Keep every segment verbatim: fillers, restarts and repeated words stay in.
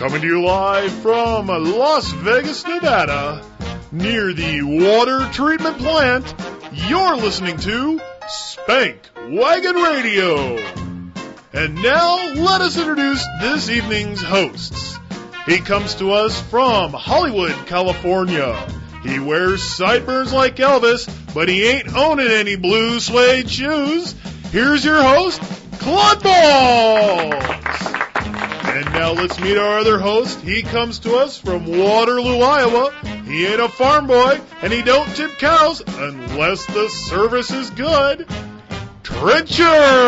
Coming to you live from Las Vegas, Nevada, near the water treatment plant, you're listening to Spank Wagon Radio. And now, let us introduce this evening's hosts. He comes to us from Hollywood, California. He wears sideburns like Elvis, but he ain't owning any blue suede shoes. Here's your host, Claude Balls. And now let's meet our other host. He comes to us from Waterloo, Iowa. He ain't a farm boy, and he don't tip cows unless the service is good. Trencher!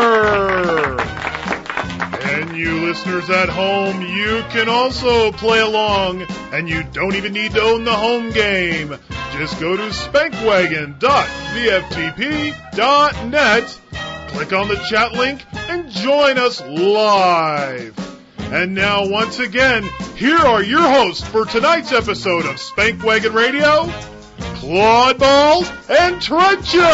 And you listeners at home, you can also play along, and you don't even need to own the home game. Just go to spankwagon dot v f t p dot net, click on the chat link, and join us live. And now, once again, here are your hosts for tonight's episode of Spank Wagon Radio, Claude Balls and Trencher!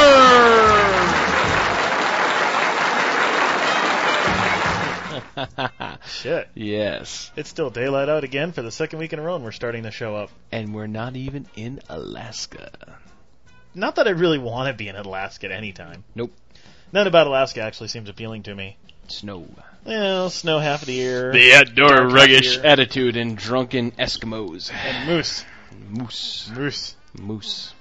Shit. Yes. It's still daylight out again for the second week in a row, and we're starting to show up. And we're not even in Alaska. Not that I really want to be in Alaska at any time. Nope. None about Alaska actually seems appealing to me. Snow. Well, snow half of the year. The outdoor dark ruggish half the year. attitude and drunken Eskimos. And moose. Moose. Moose. Moose.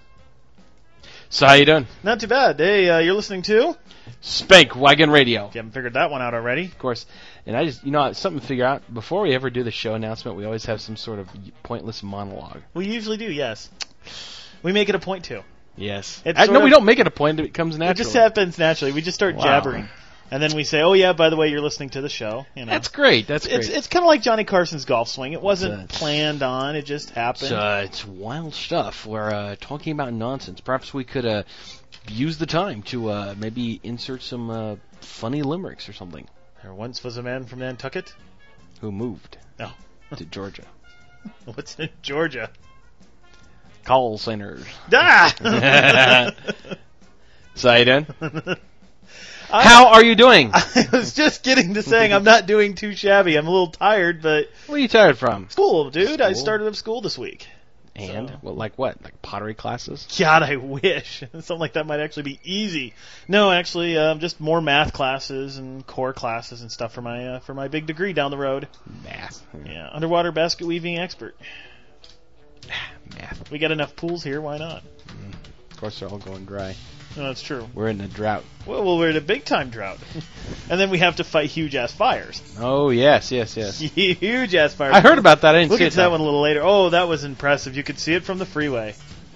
So how you doing? Not too bad. Hey, uh, you're listening to? Spank Wagon Radio. If you haven't figured that one out already. Of course. And I just, you know, something to figure out. Before we ever do the show announcement, we always have some sort of pointless monologue. We usually do, yes. We make it a point to. Yes. It's I, sort no, of- we don't make it a point. It comes naturally. It just happens naturally. We just start Wow. jabbering. And then we say, oh, yeah, by the way, you're listening to the show. You know. That's great. That's great. It's it's kind of like Johnny Carson's golf swing. It wasn't It's, uh, planned on. It just happened. It's, uh, it's wild stuff. We're uh, talking about nonsense. Perhaps we could uh, use the time to uh, maybe insert some uh, funny limericks or something. There once was a man from Nantucket. Who moved No. to Georgia. What's in Georgia? Call centers. Ah! So, how you doing? I, How are you doing? I was just getting to saying I'm not doing too shabby. I'm a little tired, but What are you tired from? school, dude. I School? started up school this week. And? So- Well, like what? Like pottery classes? God, I wish. Something like that might actually be easy. No, actually, um, just more math classes and core classes and stuff for my uh, for my big degree down the road. Math. Yeah, underwater basket weaving expert. Math. We got enough pools here. Why not? Of course, they're all going dry. No, that's true. We're in a drought. Well, well, we're in a big time drought, and then we have to fight huge ass fires. Oh, yes, yes, yes. Huge ass fires. I heard about that. I didn't We'll see get it. to that though. one a little later. Oh, that was impressive. You could see it from the freeway.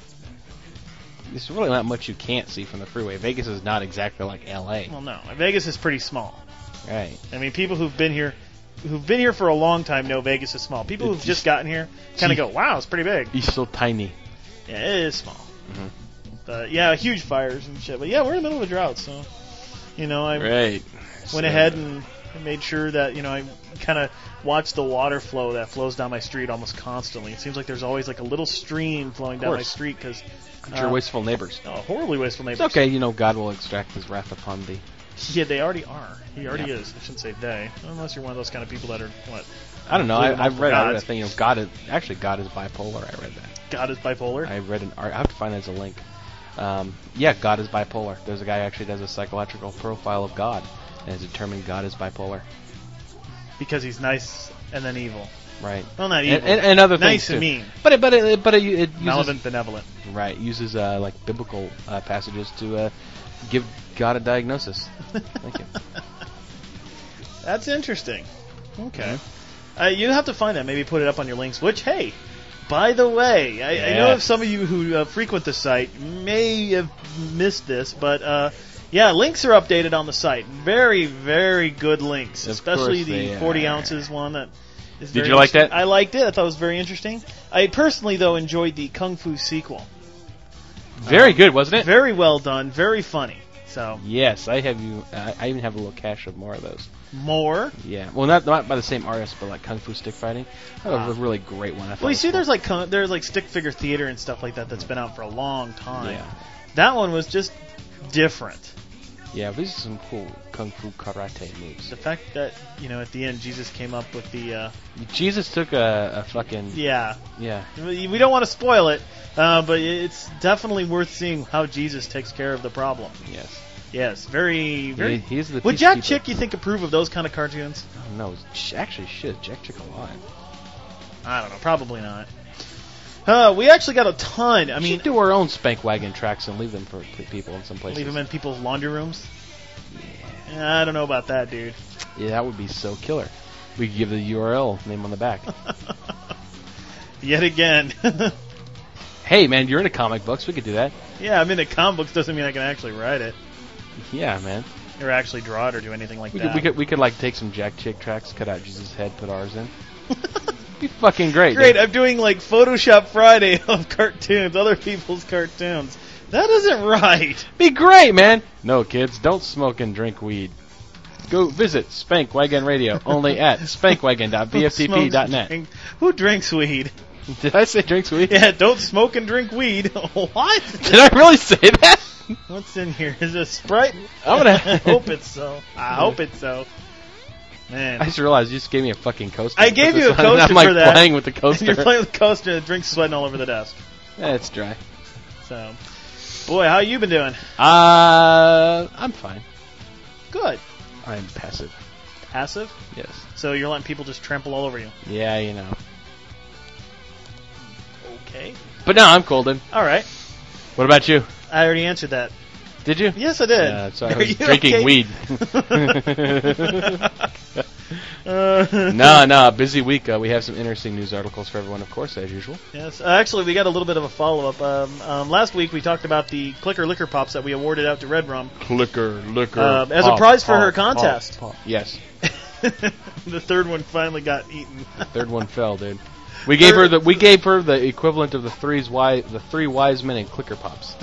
There's really not much you can't see from the freeway. Vegas is not exactly like L A. Well, no, Vegas is pretty small. Right. I mean, people who've been here, who've been here for a long time, know Vegas is small. People who've It's just gotten here kind of go, "Wow, it's pretty big." He's so tiny. Yeah, it is small. Mhm. But yeah, huge fires and shit. But yeah, we're in the middle of a drought, so you know, I Right. went So- ahead and made sure that you know I kind of watched the water flow that flows down my street almost constantly. It seems like there's always like a little stream flowing down my course. street because Your wasteful neighbors. oh, horribly wasteful neighbors. It's okay, you know, God will extract his wrath upon thee. Yeah, they already are. He already Yeah. is. I shouldn't say they, unless you're one of those kind of people that are what I don't know. I, Living I off read, the I read a gods. thing. You know, God is actually God is bipolar. I read that. God is bipolar. I read an art. I have to find it as a link. Um, yeah, God is bipolar. There's a guy who actually does a psychological profile of God and has determined God is bipolar. Because he's nice and then evil. Right. Well, not And, evil. and, and other nice things and too. mean. But it, but it, but it, it uses Malevolent, benevolent. right uses uh, like biblical uh, passages to uh, give God a diagnosis. Thank you. That's interesting. Okay. Mm-hmm. Uh, you have to find that. Maybe put it up on your links. Which, hey, by the way, I, I know Yeah. if some of you who uh, frequent the site may have missed this, but uh, yeah, links are updated on the site. Very, very good links, Of especially course the they forty are. ounces one. That is Did very you like interesting. that? I liked it. I thought it was very interesting. I personally, though, enjoyed the Kung Fu sequel. Very Um, good, wasn't it? Very well done. Very funny. So Yes, I have you. Uh, I even have a little cache of more of those. more. Yeah, well, not not by the same artist, but like Kung Fu stick fighting. That was a really great one. I thought Well, it you was see, cool. there's like con- there's like stick figure theater and stuff like that that's been out for a long time. Yeah. That one was just different. Yeah, these are some cool kung fu karate moves. The fact that, you know, at the end Jesus came up with the... Uh, Jesus took a, a fucking... Yeah. Yeah. We don't want to spoil it, uh, but it's definitely worth seeing how Jesus takes care of the problem. Yes. Yes, very... very. He, he's the Would Jack peacekeeper. Chick, you think, approve of those kind of cartoons? Oh, no, it's actually, shit, Jack Chick alive. I don't know, probably not. Uh, we actually got a ton. I We mean, should do our own Spank Wagon tracks and leave them for p- people in some places. leave them in people's laundry rooms? Yeah. I don't know about that, dude. Yeah, that would be so killer. We could give the U R L name on the back. Yet again. Hey, man, you're into comic books. We could do that. Yeah, I'm into comic books doesn't mean I can actually write it. Yeah, man. Or actually draw it or do anything like We that. could, we could we could like take some Jack Chick tracks, cut out Jesus' head, put ours in. Be fucking great. Great, dude. I'm doing like Photoshop Friday of cartoons, other people's cartoons. That isn't right. Be great, man. No, kids, don't smoke and drink weed. Go visit Spank Wagon Radio only at spankwagon dot b f t p dot net. Drink- Who drinks weed? Did I say drinks weed? Yeah, don't smoke and drink weed. What? Did I really say that? What's in here? Is it a Sprite? I'm gonna- I hope it's so. I hope it's so. Man. I just realized you just gave me a fucking coaster. I gave Put you a this on, and coaster I'm like for that. playing with the coaster. You're playing with the coaster, the drink's sweating all over the desk. Eh, it's dry. So, boy, how you been doing? Uh, I'm fine. Good. I'm passive. Passive? Yes. So you're letting people just trample all over you. Yeah, you know. Okay. But no, I'm golden. All right. What about you? I already answered that. Did you? Yes, I did. Uh, so I Are was you drinking okay? weed. Uh, no, no, busy week. Uh, we have some interesting news articles for everyone, of course, as usual. Yes. Uh, actually, we got a little bit of a follow-up. Um, um, last week we talked about the Clicker Liquor Pops that we awarded out to Red Rum. Clicker, liquor. Uh, as a pop, prize for pop, her pop, contest. pop. Yes. The third one finally got eaten. Third one fell, dude. We gave her the we gave her the equivalent of the three's wise the three wise men in Clicker Pops.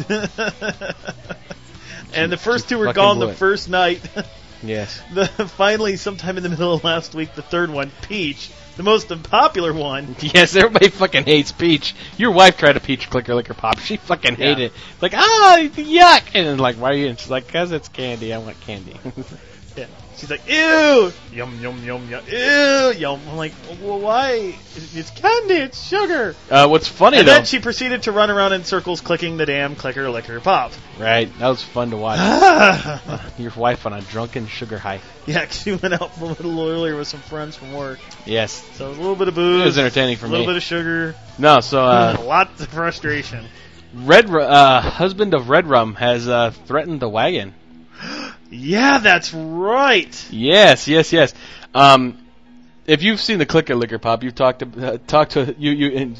And the first two were fucking gone blew the it. first night. Yes. The, finally, sometime in the middle of last week, the third one, Peach, the most unpopular one. Yes, everybody fucking hates Peach. Your wife tried a Peach Clicker Liquor Pop. She fucking Yeah. hated it. Like, ah, yuck! And then like, why are you? And she's like, cause it's candy. I want candy. Yeah. She's like, ew! Yum, yum, yum, yum. Ew! Yum. I'm like, well, why? It's candy, it's sugar. uh, what's funny And though, then she proceeded to run around in circles clicking the damn Clicker Liquor Pop. right? That was fun to watch. Yeah, Your wife on a drunken sugar high. 'cause she went out a little earlier with some friends from work. Yes. So it was a little bit of booze. It was entertaining for a little me. bit of sugar. No, so uh, Lots of frustration. Red Ru- uh, husband of Red Rum has uh, threatened the wagon. Yeah, that's right. Yes, yes, yes. Um, if you've seen the Clicker Liquor Pop, you've talked to uh, talked to you you. In,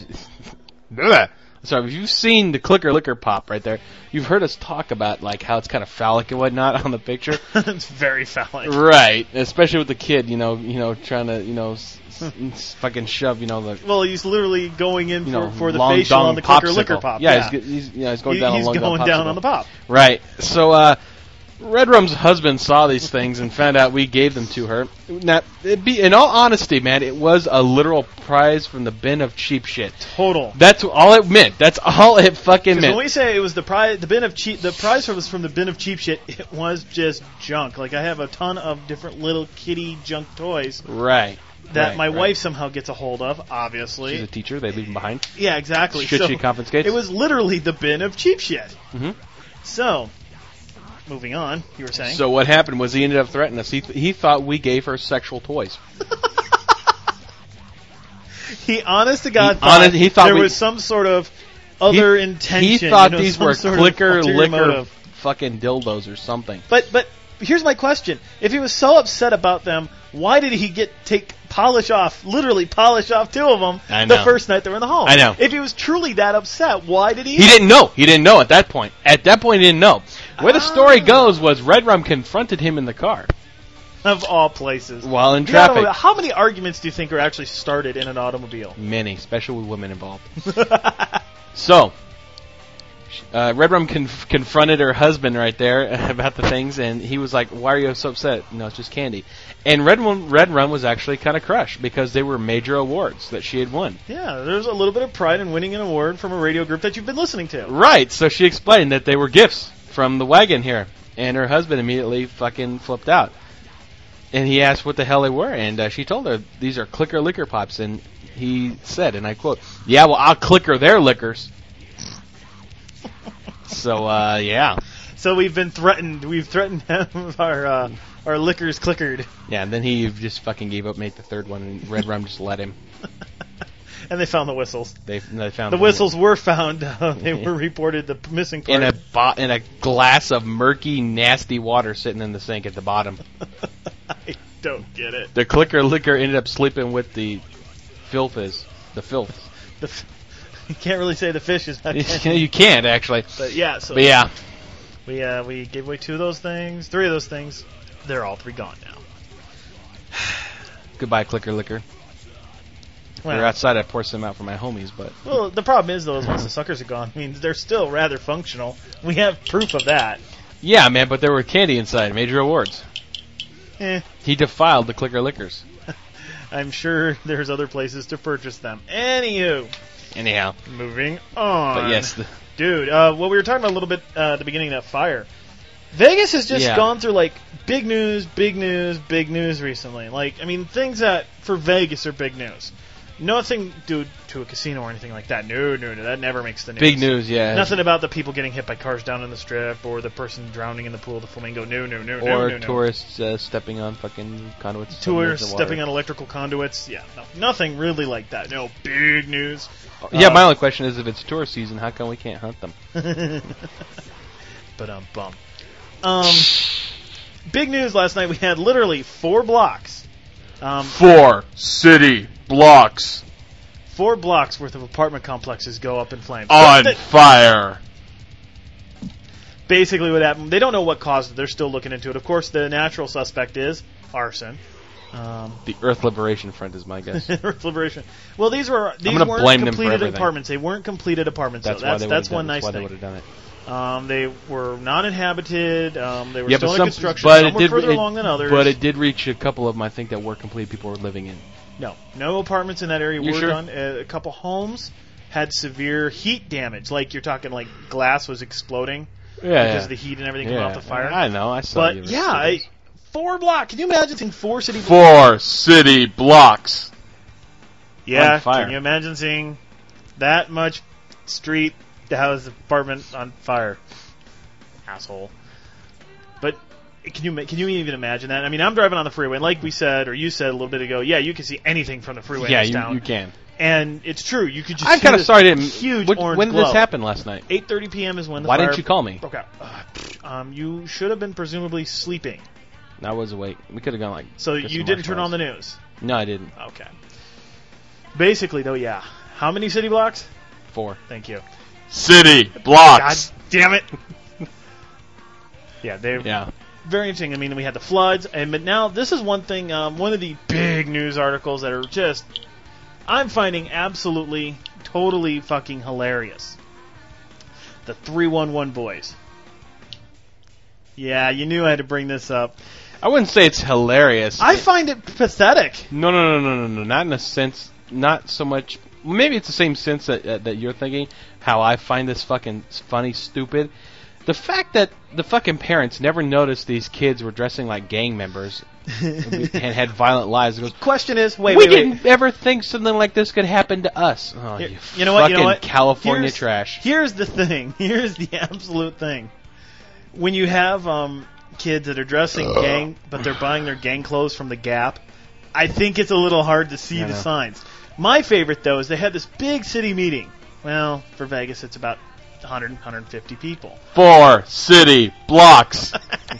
sorry, if you've seen the Clicker Liquor Pop right there, you've heard us talk about like how it's kind of phallic and whatnot on the picture. It's very phallic. Right, especially with the kid, you know, you know, trying to, you know, s- s- fucking shove, you know, the Well, he's literally going in you for, know, for the long facial dong on the Clicker popsicle. Liquor Pop. Yeah, Yeah, He's, he's, you know, he's going He- down he's a long going dong down popsicle. on the pop. Right. So, uh, Red Rum's husband saw these things and found out we gave them to her. Now, it'd be, in all honesty, man, it was a literal prize from the bin of cheap shit. Total. That's all it meant. That's all it fucking Because meant. when we say it was the prize, the bin of cheap, the prize was from the bin of cheap shit. It was just junk. Like I have a ton of different little kitty junk toys Right. that right, my right. wife somehow gets a hold of. Obviously, She's a teacher. They leave them behind. yeah, exactly. Should so she confiscate? it was literally the bin of cheap shit. Mhm. So, moving on, you were saying. So what happened was he ended up threatening us. He th- he thought we gave her sexual toys. He, honest to God, He thought, honest- he thought there we- was some sort of other he, intention. He thought you know, these some were sort of clicker, ulterior liquor, motive. fucking dildos or something. But but here's my question: if he was so upset about them, why did he get take polish off, literally polish off two of them I the know. first night they were in the home? I know. If he was truly that upset, why did he? He didn't know. He didn't know at that point. At that point, he didn't know. Where the story Ah. goes was Red Rum confronted him in the car Of all places. while in You gotta traffic. know, how many arguments do you think are actually started in an automobile? Many, especially with women involved. So, uh, Red Rum conf- confronted her husband right there about the things, and he was like, "Why are you so upset?" No, it's just candy. And Red Rum, Red Rum was actually kind of crushed because they were major awards that she had won. Yeah, there's a little bit of pride in winning an award from a radio group that you've been listening to. Right. So she explained that they were gifts from the wagon here, And her husband immediately fucking flipped out. And he asked what the hell they were, and uh, she told her, these are Clicker Liquor Pops. And he said, and I quote, yeah, well, I'll clicker their liquors. So, uh, yeah. So we've been threatened. We've threatened to have our, uh, our liquors clickered. Yeah, and then he just fucking gave up, made the third one, and Red Rum just let him. And they found the whistles. They, they found the whistles were found. Uh, they were reported the missing part. In a, bo- in a glass of murky, nasty water sitting in the sink at the bottom. I don't get it. The Clicker Liquor ended up sleeping with the filth is. The filth. The f- you can't really say the fish is not You can't, actually. But yeah, so but yeah. We, uh, we gave away two of those things, three of those things. They're all three gone now. Goodbye, Clicker Liquor. Well, They're outside. I pour some out for my homies, but well, the problem is, though, is once the suckers are gone, I mean, they're still rather functional. We have proof of that. yeah, man. But there were candy inside. Major awards. Eh, He defiled the Clicker Liquors. I'm sure there's other places to purchase them. Anywho, Anyhow, moving on. but yes, the, Dude, uh, what we were talking about a little bit uh, at the beginning of that fire. Vegas has just Yeah. gone through, like, big news, big news, big news recently. Like, I mean, things that, for Vegas, are big news. Nothing due to a casino or anything like that. No, no, no, that never makes the news. big news. Yeah. Nothing about the people getting hit by cars down in the strip or the person drowning in the pool of the Flamingo. No, no, no, no, Or no, no. tourists uh, stepping on fucking conduits. Tourists stepping on electrical conduits. Yeah, no, nothing really like that. No big news. Yeah, Uh, my only question is, if it's tourist season, how come we can't hunt them? But um, bum. Um, big news last night. We had literally four blocks. Um, Four city blocks four blocks worth of apartment complexes go up in flames. on But th- fire. basically, what happened? They don't know what caused it. They're still looking into it. Of course, the natural suspect is arson. Um, The Earth Liberation Front is my guess. Earth Liberation. Well, these were these gonna weren't blame them for completed everything. apartments. They weren't completed apartments. That's though. why That's they that's would've one done, nice that's why thing. they would have done it. Um, they were not inhabited. Um, they were Yeah, still but in some, construction. but Some it were did, further it- along than others. But it did reach a couple of them, I think, that were complete. People were living in. No, no apartments in that area You were sure? done. Uh, a couple homes had severe heat damage. Like you're talking, like glass was exploding Yeah, because yeah. of the heat and everything yeah. coming off the fire. I know. I saw. you But were yeah, I, serious. four block. Can you imagine seeing four city? Four city blocks. Yeah, on fire. can you imagine seeing that much street house apartment on fire? Asshole. But can you ma- can you even imagine that? I mean, I'm driving on the freeway, and like we said, or you said a little bit ago, yeah, you can see anything from the freeway yeah, in this you, town. you can. And it's true. You could just I'm see kind of this sorry. Didn't huge what, orange When did glow. this happen last night? eight thirty p.m. is when the Why fire didn't you call me? broke out. Uh, um, you should have been presumably sleeping. I was awake. We could have gone like. So get you some didn't turn on the marshmallows. news. No, I didn't. Okay. Basically, though, yeah. How many city blocks? Four. Thank you. City God blocks. damn it. Yeah, they're Yeah. very interesting. I mean, we had the floods, and but now this is one thing. Um, one of the big news articles that are just I'm finding absolutely, totally fucking hilarious. The three one one boys. Yeah, you knew I had to bring this up. I wouldn't say it's hilarious. I find it pathetic. No, no, no, no, no, no. Not in a sense. Not so much. Maybe it's the same sense that uh, that you're thinking. How I find this fucking funny, stupid. The fact that the fucking parents never noticed these kids were dressing like gang members and had violent lives. It goes, Question is, wait, we wait, wait. didn't ever think something like this could happen to us. Oh, Here- you, you know what? fucking You know what? California Here's- trash. Here's the thing. Here's the absolute thing. When you have um, kids that are dressing gang, but they're buying their gang clothes from the Gap, I think it's a little hard to see I the know. signs. My favorite, though, is they had this big city meeting. Well, for Vegas, it's about one hundred, one hundred fifty people. Four city blocks.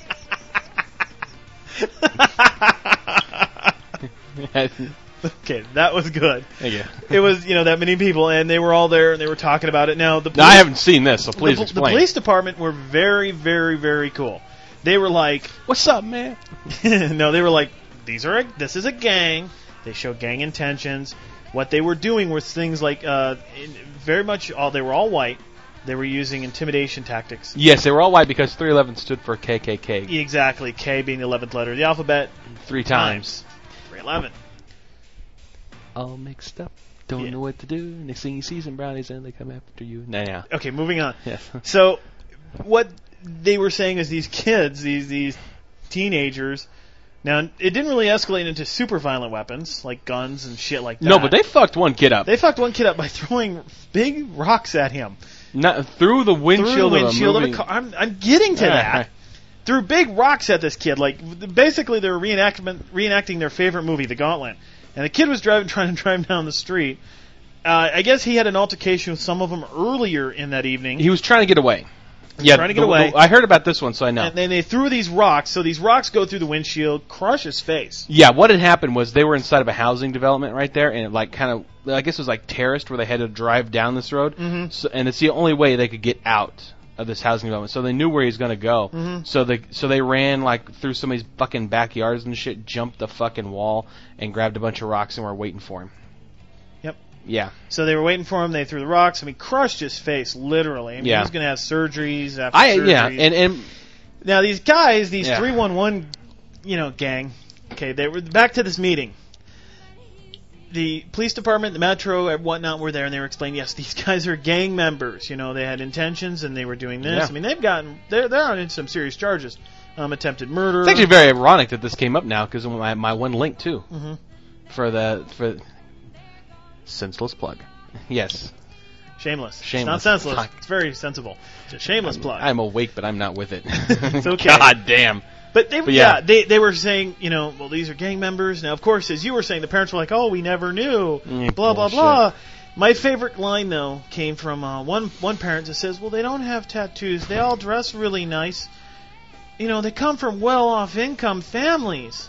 Okay, that was good. Thank you. It was, you know, that many people, and they were all there, and they were talking about it. Now, the Now, I haven't seen this, so please the, explain. the police department were very, very, very cool. They were like, What's up, man? no, they were like, these are a, this is a gang. They show gang intentions. What they were doing was things like, uh, in, very much all they were all white. They were using intimidation tactics. Yes, they were all white because three eleven stood for K K K Exactly, K being the eleventh letter of the alphabet. three times. three eleven. All mixed up. Don't Yeah. know what to do. Next thing you see some brownies and they come after you. Nah, yeah. Okay, moving on. Yeah. So, what they were saying is these kids, these these teenagers. Now, it didn't really escalate into super violent weapons like guns and shit like that. No, but they fucked one kid up. They fucked one kid up by throwing big rocks at him. Not through the windshield, through the windshield of a, of a car. I'm, I'm getting to Yeah, that. right. Threw big rocks at this kid. Like, basically, they were reenactment, reenacting their favorite movie, The Gauntlet. And the kid was driving, trying to drive down the street. Uh, I guess he had an altercation with some of them earlier in that evening. He was trying to get away. Yeah, trying to get the, away. The, I heard about this one, so I know. And then they threw these rocks. So these rocks go through the windshield, crush his face. Yeah, what had happened was they were inside of a housing development right there, and it like kind of, I guess it was like terraced where they had to drive down this road, Mhm. so, and it's the only way they could get out of this housing development. So they knew where he was going to go. Mhm. So they so they ran like through somebody's fucking backyards and shit, jumped the fucking wall, and grabbed a bunch of rocks and were waiting for him. Yep. Yeah. So they were waiting for him. They threw the rocks. I mean, crushed his face, literally. I mean, Yeah. he was going to have surgeries after I surgeries. yeah, and and Now these guys, these Yeah. three one one, you know, gang. Okay, they were back to this meeting. The police department, the metro, and whatnot were there, and they were explaining, yes, these guys are gang members. You know, they had intentions, and they were doing this. Yeah. I mean, they've gotten they're they're on some serious charges, um, attempted murder. it's actually very ironic that this came up now because my my one link too Mhm. for the for senseless plug. Yes. Shameless. Shameless. It's not senseless. Fuck. It's very sensible. It's a shameless I'm, plug. I'm awake, but I'm not with it. It's okay. God damn. But they, But yeah. yeah. they they were saying, you know, well, these are gang members. Now, of course, as you were saying, the parents were like, oh, we never knew. Mm, blah blah bullshit. blah. My favorite line though came from uh, one one parent that says, well, they don't have tattoos. They all dress really nice. You know, they come from well-off income families.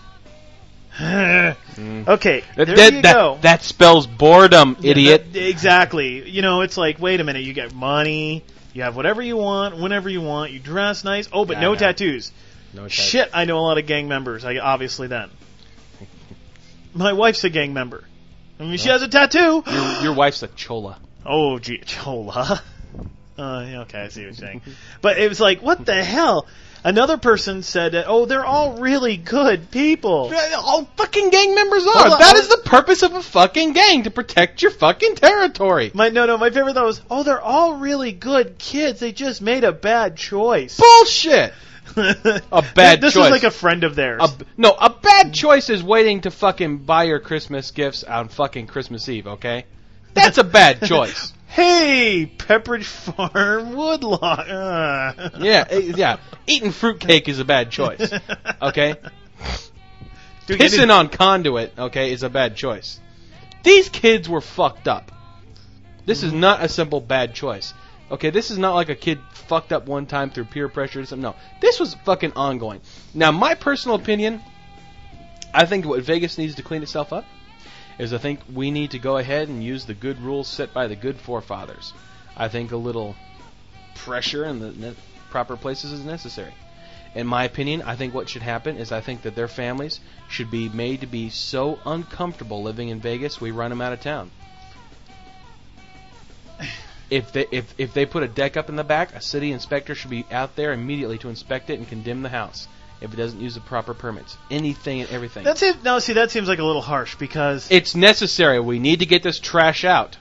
Mm. Okay, That, there that, you that, go. that spells boredom, Yeah, idiot. that- exactly. You know, it's like, wait a minute, you get money, you have whatever you want, whenever you want, you dress nice. Oh, but I no know. tattoos. No type. Shit, I know a lot of gang members. I obviously then. My wife's a gang member. I mean, she has a tattoo. Your, your wife's a chola. Oh, gee, chola. Uh, yeah, okay, I see what you're saying. But it was like, what the hell? Another person said, that, oh, they're all really good people. All fucking gang members are. Hold on, That hold- is the purpose of a fucking gang, to protect your fucking territory. My no, no, my favorite though was, oh, they're all really good kids. They just made a bad choice. Bullshit. A bad This choice. was like a friend of theirs. A, no, a bad choice is waiting to fucking buy your Christmas gifts on fucking Christmas Eve, okay? That's a bad choice. Hey, Pepperidge Farm Woodlawn. Uh. Yeah, eh, yeah. Eating fruitcake is a bad choice, okay? Dude, I Pissing didn't- on conduit, okay, is a bad choice. These kids were fucked up. This is not a simple bad choice. Okay, this is not like a kid fucked up one time through peer pressure or something. No, this was fucking ongoing. Now, my personal opinion, I think what Vegas needs to clean itself up is I think we need to go ahead and use the good rules set by the good forefathers. I think a little pressure in the ne- proper places is necessary. In my opinion, I think what should happen is I think that their families should be made to be so uncomfortable living in Vegas, we run them out of town. If they if if they put a deck up in the back, a city inspector should be out there immediately to inspect it and condemn the house if it doesn't use the proper permits. Anything and everything. That's it. No, see, that seems like a little harsh because It's necessary. We need to get this trash out.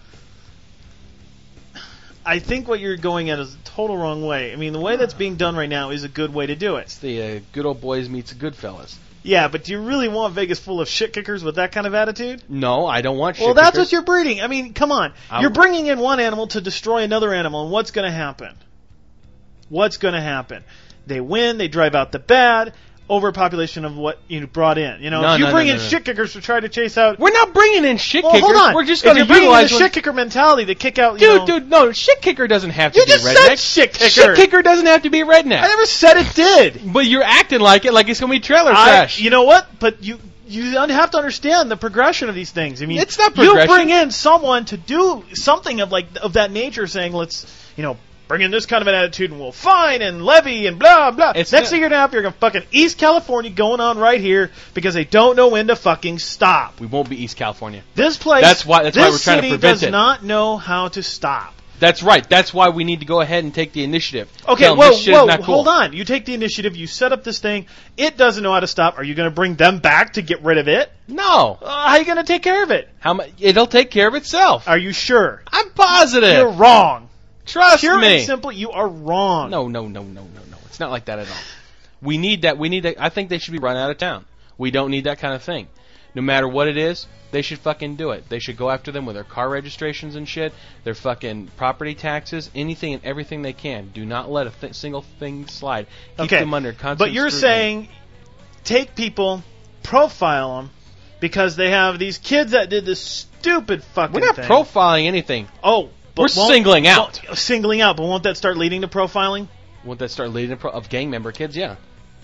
I think what you're going at is a total wrong way. I mean, the way that's being done right now is a good way to do it. It's the uh, good old boys meets the good fellas. Yeah, but do you really want Vegas full of shit kickers with that kind of attitude? No, I don't want shit Well, that's kickers. what you're breeding. I mean, come on. I'm- You're bringing in one animal to destroy another animal, and what's going to happen? What's going to happen? They win, they drive out the bad, overpopulation of what you brought in. You know, No, if you no, bring no, in no, no. shit kickers to try to chase out... We're not bringing in shit well, kickers. hold on. We're just if going to you're bringing in a utilize shit one- kicker mentality to kick out, you Dude, know... dude, no, shit kicker doesn't have to You be just redneck. said shit kicker. Shit kicker doesn't have to be redneck. I never said it did. But you're acting like it, like it's going to be trailer I, trash. you know what? But you you have to understand the progression of these things. I mean, It's not you progression. bring in someone to do something of like of that nature, saying, "Let's you know bring in this kind of an attitude, and we'll fine and levy and blah blah." It's Next not- thing you're gonna have, you're gonna fucking East California going on right here because they don't know when to fucking stop. we won't be East California. This place, That's why- that's this why we're trying to city prevent does it. not know how to stop. That's right. That's why we need to go ahead and take the initiative. Okay, Tell them whoa, this shit whoa, is not cool. hold on. You take the initiative, you set up this thing, it doesn't know how to stop. Are you going to bring them back to get rid of it? No. Uh, how are you going to take care of it? How mu- It'll take care of itself. Are you sure? I'm positive. You're wrong. Trust Pure me. and simple, you are wrong. No, no, no, no, no, no. It's not like that at all. We need that. We need that. I think they should be run out of town. We don't need that kind of thing. No matter what it is, they should fucking do it. They should go after them with their car registrations and shit, their fucking property taxes, anything and everything they can. Do not let a th- single thing slide. Keep okay. them under constant But you're scrutiny. saying take people, profile them, because they have these kids that did this stupid fucking We're not thing. profiling anything. Oh, but We're won't- singling out. won't- Singling out, but won't that start leading to profiling? Won't that start leading to pro- of gang member kids? Yeah.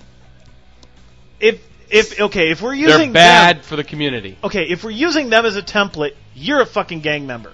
If if okay, if we're They're using bad them, for the community. okay, if we're using them as a template, you're a fucking gang member.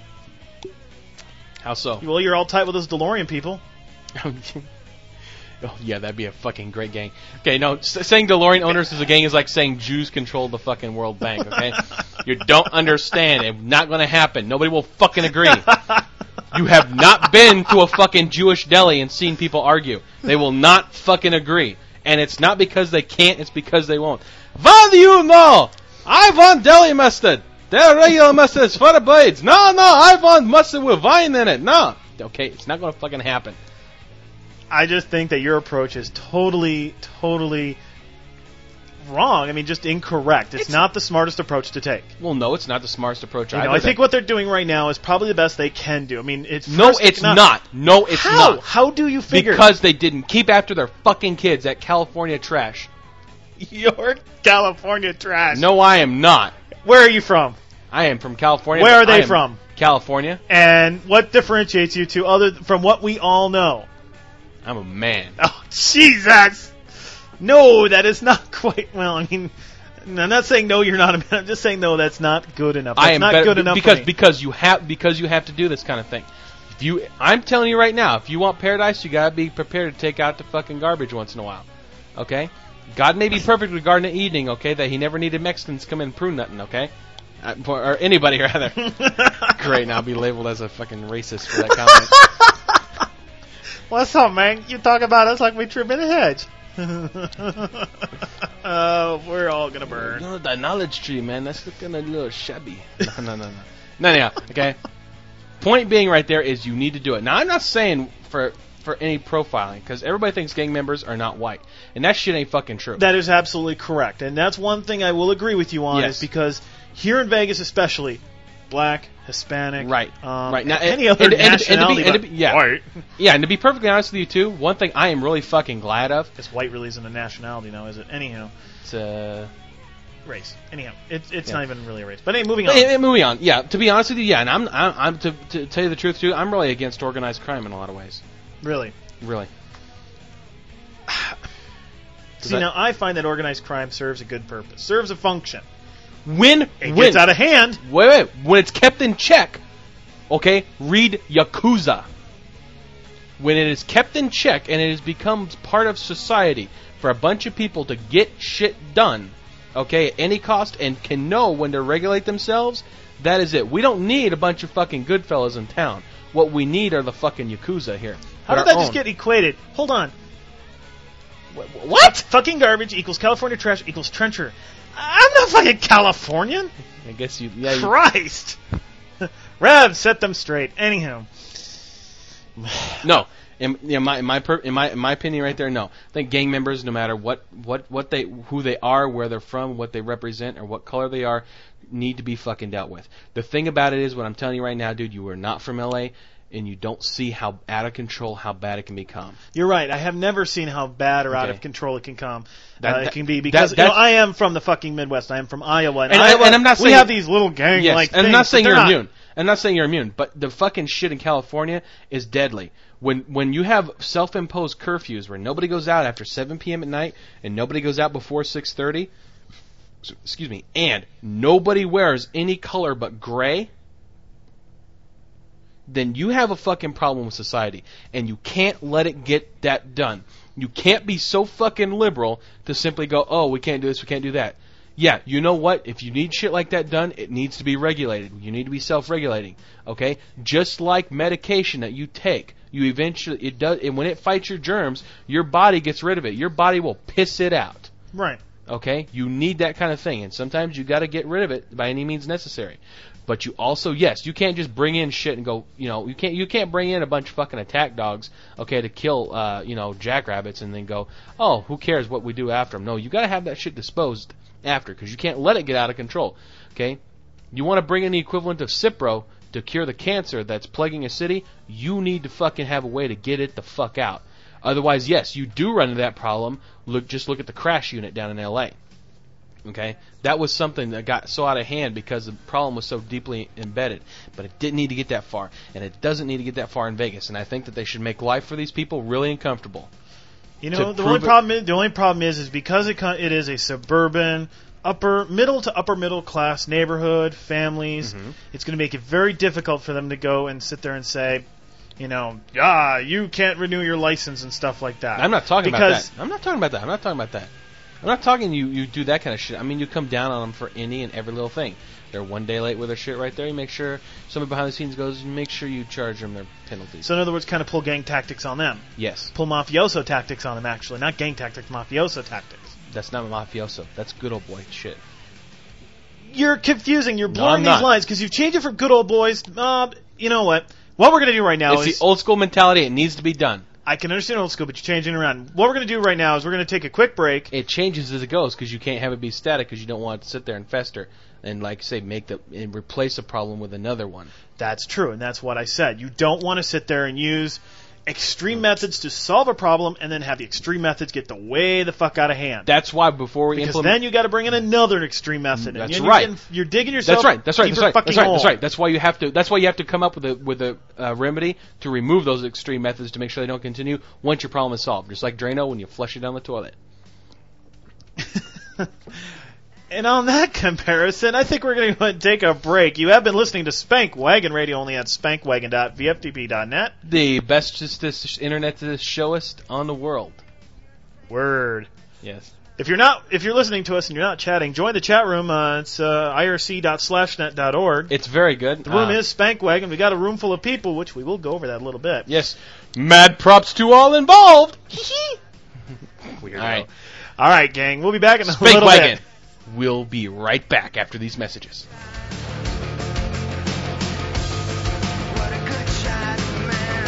How so? Well, you're all tight with those DeLorean people. Oh, yeah, that'd be a fucking great gang. Okay, no, s- saying DeLorean owners is a gang is like saying Jews control the fucking World Bank, okay? You don't understand. It's not going to happen. Nobody will fucking agree. You have not been to a fucking Jewish deli and seen people argue. They will not fucking agree. And it's not because they can't, it's because they won't. What do you know? I want deli mustard. Their regular mustard is for the blades. No, no, I want mustard with wine in it. No. Okay, it's not going to fucking happen. I just think that your approach is totally, totally wrong. I mean, just incorrect. It's, It's- not the smartest approach to take. Well, no, it's not the smartest approach You know, either. I think what they're doing right now is probably the best they can do. I mean, it's No, first it's enough. not. No, it's How? not. How do you figure? Because they didn't keep after their fucking kids at California Trash. you're California trash. No, I am not. Where are you from? I am from California. Where are but I they am from? California. And what differentiates you two other from what we all know? I'm a man. Oh, Jesus! No, that is not quite. Well, I mean, I'm not saying no, you're not a man. I'm just saying no, that's not good enough. That's I am not better good enough because for me. because you have because you have to do this kind of thing. If you, I'm telling you right now, if you want paradise, you gotta be prepared to take out the fucking garbage once in a while. Okay? God may be perfect with Garden of Eden, okay? That He never needed Mexicans to come in and prune nothing, okay? Uh, for, or anybody rather. Great, now I'll be labeled as a fucking racist for that comment. What's up, man? You talk about us like we trim in a hedge. Oh, we're all gonna burn. No, the knowledge tree, man. That's looking a little shabby. No, no, no, no. No, anyhow, okay? Point being right there is you need to do it. Now, I'm not saying for for any profiling, because everybody thinks gang members are not white. And that shit ain't fucking true. That is absolutely correct, and that's one thing I will agree with you on. Yes. Is because here in Vegas, especially, black, Hispanic, Right, um, right. Now, any and- other and- and- and to be- nationality, and to but be- yeah. white. Yeah, and to be perfectly honest with you, too, one thing I am really fucking glad of, Because white really isn't a nationality now, is it? Anyhow, it's, uh... race. Anyhow, it's it's Yeah. not even really a race. But hey, moving on. Hey, hey, moving on. Yeah, to be honest with you, yeah, and I'm, I'm, I'm to, to tell you the truth, too, I'm really against organized crime in a lot of ways. Really. Really. See, now I find that organized crime serves a good purpose, serves a function. When, It when, gets out of hand. wait, wait, when it's kept in check, okay, read Yakuza. When it is kept in check and it has become part of society for a bunch of people to get shit done, okay, at any cost and can know when to regulate themselves, that is it. We don't need a bunch of fucking good fellas in town. What we need are the fucking Yakuza here. How did Our that just own. get equated? Hold on. Wh- What? Fucking garbage equals California trash equals trencher. I'm not fucking Californian. I guess you, yeah, you, Christ. Rev, set them straight. Anyhow. no. In, in my in my per, in my in my opinion, right there, no. I think gang members, no matter what, what, what they who they are, where they're from, what they represent, or what color they are, need to be fucking dealt with. The thing about it is, what I'm telling you right now, dude, you are not from L A, and you don't see how out of control, how bad it can become. You're right. I have never seen how bad or out Okay. of control it can come. That- uh, it that- can be because that- you know, that's- I am from the fucking Midwest. I am from Iowa, and, And I- Iowa, and I'm not we saying- have these little gang Yes, like and I'm things, not but saying they're you're not. immune. I'm not saying you're immune, but the fucking shit in California is deadly. When when you have self-imposed curfews where nobody goes out after seven p.m. at night and nobody goes out before six thirty, excuse me, and nobody wears any color but gray, then you have a fucking problem with society, and you can't let it get that done. You can't be so fucking liberal to simply go, oh, we can't do this, we can't do that. Yeah, you know what? If you need shit like that done, it needs to be regulated. You need to be self-regulating, okay? Just like medication that you take, you eventually it does, and when it fights your germs, your body gets rid of it. Your body will piss it out, Right. okay? You need that kind of thing, and sometimes you got to get rid of it by any means necessary. But you also, yes, you can't just bring in shit and go, you know, you can't you can't bring in a bunch of fucking attack dogs, okay, to kill, uh, you know, jackrabbits and then go, oh, who cares what we do after them? No, you got to have that shit disposed after, because you can't let it get out of control, okay? You want to bring in the equivalent of Cipro to cure the cancer that's plaguing a city, you need to fucking have a way to get it the fuck out. Otherwise, yes, you do run into that problem. Look, just look at the crash unit down in L A. Okay, that was something that got so out of hand because the problem was so deeply embedded. But it didn't need to get that far, and it doesn't need to get that far in Vegas. And I think that they should make life for these people really uncomfortable. You know, the only problem is, the only problem is is because it it is a suburban, upper middle to upper middle class neighborhood, families. Mm-hmm. It's going to make it very difficult for them to go and sit there and say, you know, ah, you can't renew your license and stuff like that. I'm not talking because about that. I'm not talking about that. I'm not talking about that. I'm not talking you, you do that kind of shit. I mean, you come down on them for any and every little thing. They're one day late with their shit right there. You make sure somebody behind the scenes goes, you make sure you charge them their penalties. So in other words, kind of pull gang tactics on them. Yes. Pull mafioso tactics on them, actually. Not gang tactics, mafioso tactics. That's not mafioso. That's good old boy shit. You're confusing. You're No, blurring I'm these not. lines because you've changed it from good old boys. Uh, you know what? What we're going to do right now It's is... the old school mentality. It needs to be done. I can understand old school, but you're changing it around. What we're going to do right now is we're going to take a quick break. It changes as it goes because you can't have it be static because you don't want it to sit there and fester and, like, say, make the and replace a problem with another one. That's true, and that's what I said. You don't want to sit there and use extreme methods to solve a problem and then have the extreme methods get the way the fuck out of hand. That's why before we because implement... then you got to bring in another extreme method. That's and right. You're, getting, you're digging yourself. That's right. That's right. deeper That's right. fucking That's right. hole. That's right. That's why you have to. That's why you have to come up with a with a uh, remedy to remove those extreme methods to make sure they don't continue once your problem is solved. Just like Drano when you flush it down the toilet. And on that comparison, I think we're going to go ahead and take a break. You have been listening to Spank Wagon Radio only at spank wagon dot v f t p dot net. The bestest internet showist on the world. Word. Yes. If you're not, if you're listening to us and you're not chatting, join the chat room. Uh, it's uh, I R C dot slash net dot org. It's very good. The room uh, is Spank Wagon. We got a room full of people, which we will go over that a little bit. Yes. Mad props to all involved. Weirdo. All right. All right, gang. We'll be back in a Spank little Wagon. bit. We'll be right back after these messages. What a good shot, man.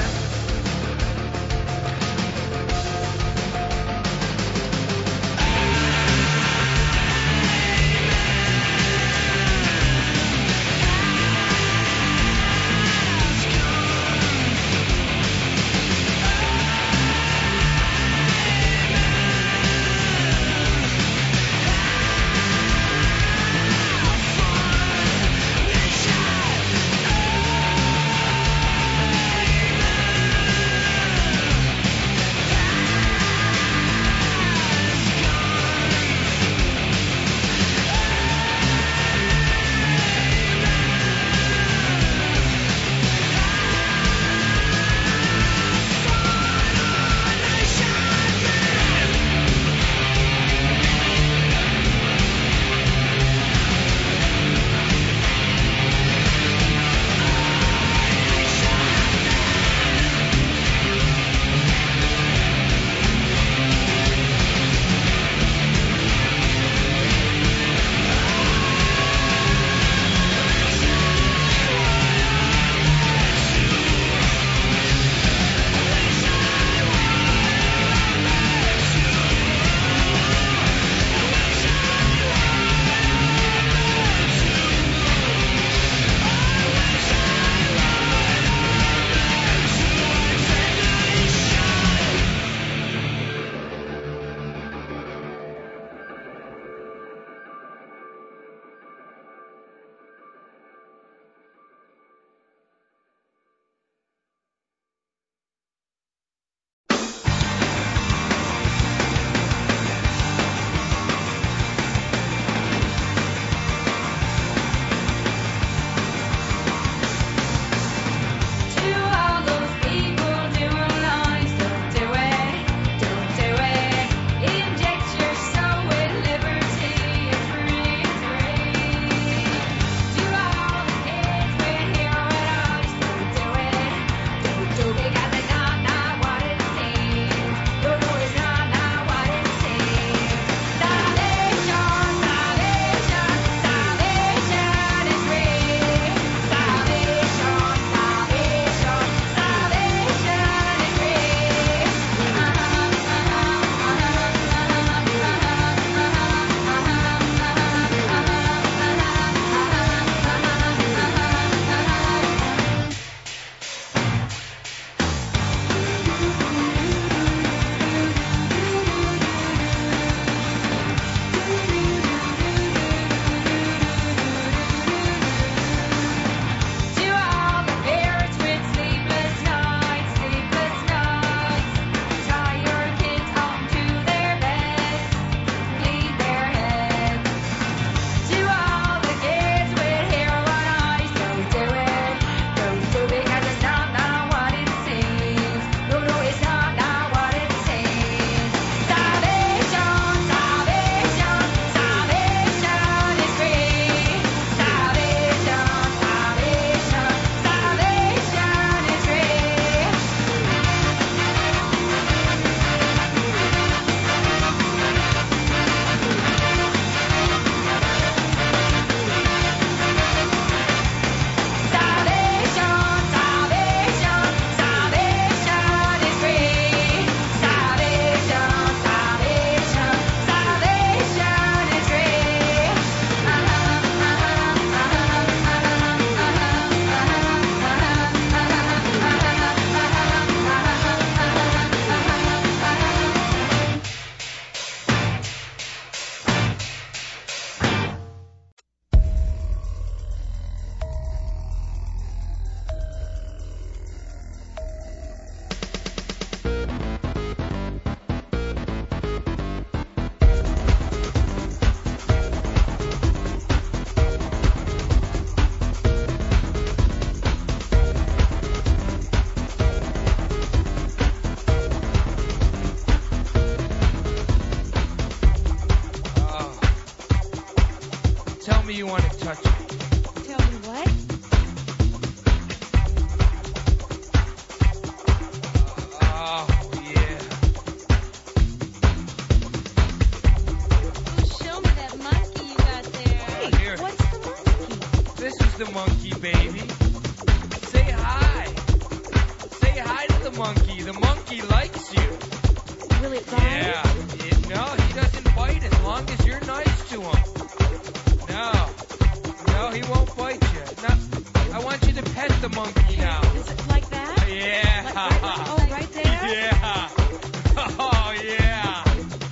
The monkey likes you. Will it bite? Yeah. It, no, he doesn't bite as long as you're nice to him. No. No, he won't bite you. No, I want you to pet the monkey now. Is it like that? Yeah. Like, right, like, oh, right there? Yeah. Oh, yeah.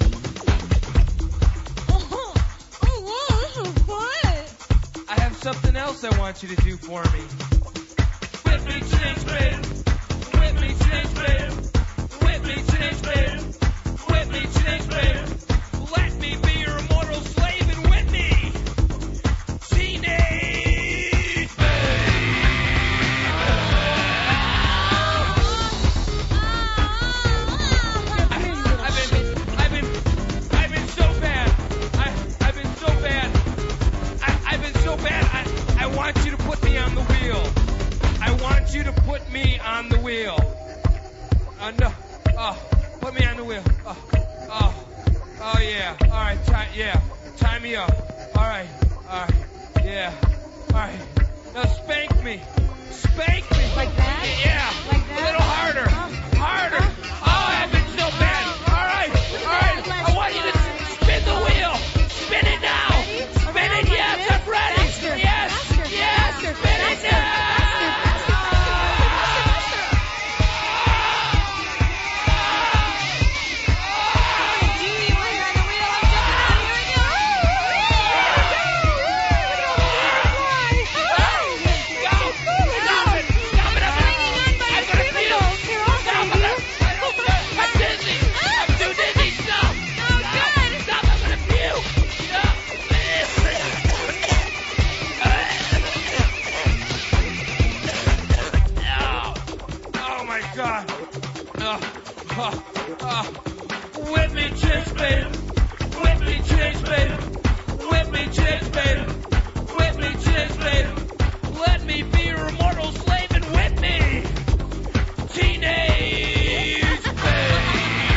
Oh, oh, what? I have something else I want you to do for me. Whip me, change, babe. Whip me, change, babe. Whip me, change, babe. Whip me, change, babe. Let me be your immortal slave and whip me. Teenage I've been, I've been, I've been so bad. I, I've been so bad. I, I've been so bad. I, I want you to put me on the wheel. I want you to put me on the wheel. Uh, no. Oh, put me on the wheel. Oh, oh, oh yeah. All right, tie, yeah. Tie me up. All right, all right, yeah. All right. Now spank me. Spank me. Like that? Yeah. Like that? A little harder. Uh, Harder. uh, Oh, I've been so bad. All right, all right. I want you to spin the wheel. Spin it now. Spin it. Yes, I'm ready. Faster, Yes, faster, yes. faster, Spin it faster, now. Oh my God! Oh, oh, oh. Whip me, chase, baby. Whip me, chase, baby. Whip me, chase, baby. Whip me, chase, baby. Let me be your immortal slave and whip me, teenage baby.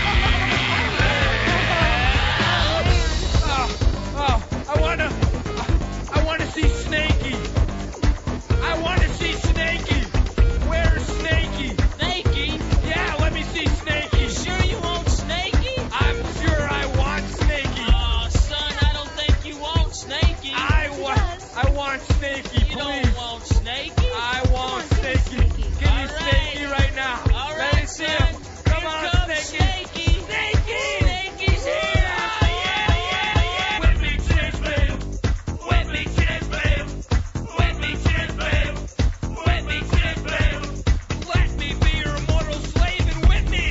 Oh, oh, I wanna, I wanna see Snakey. I wanna see Snakey. Where's Snakey? Snakey? Yeah, let me see Snakey. Sure you want Snakey? I'm sure I want Snakey. Aw, son, I don't think you want Snakey. I want, I want Snakey, You please. don't want Snakey? I want Snakey. Give me All right. Snakey right now. All Let right, me see son. him. Come Here on, comes Snakey. Snakey. Snakey. Snakey's here. Yeah, yeah, yeah, yeah. Whip me, chase, babe. Whip me, chase, babe. Whip me, chase, babe. Whip me, chase, babe. Let me be your immortal slave and whip me,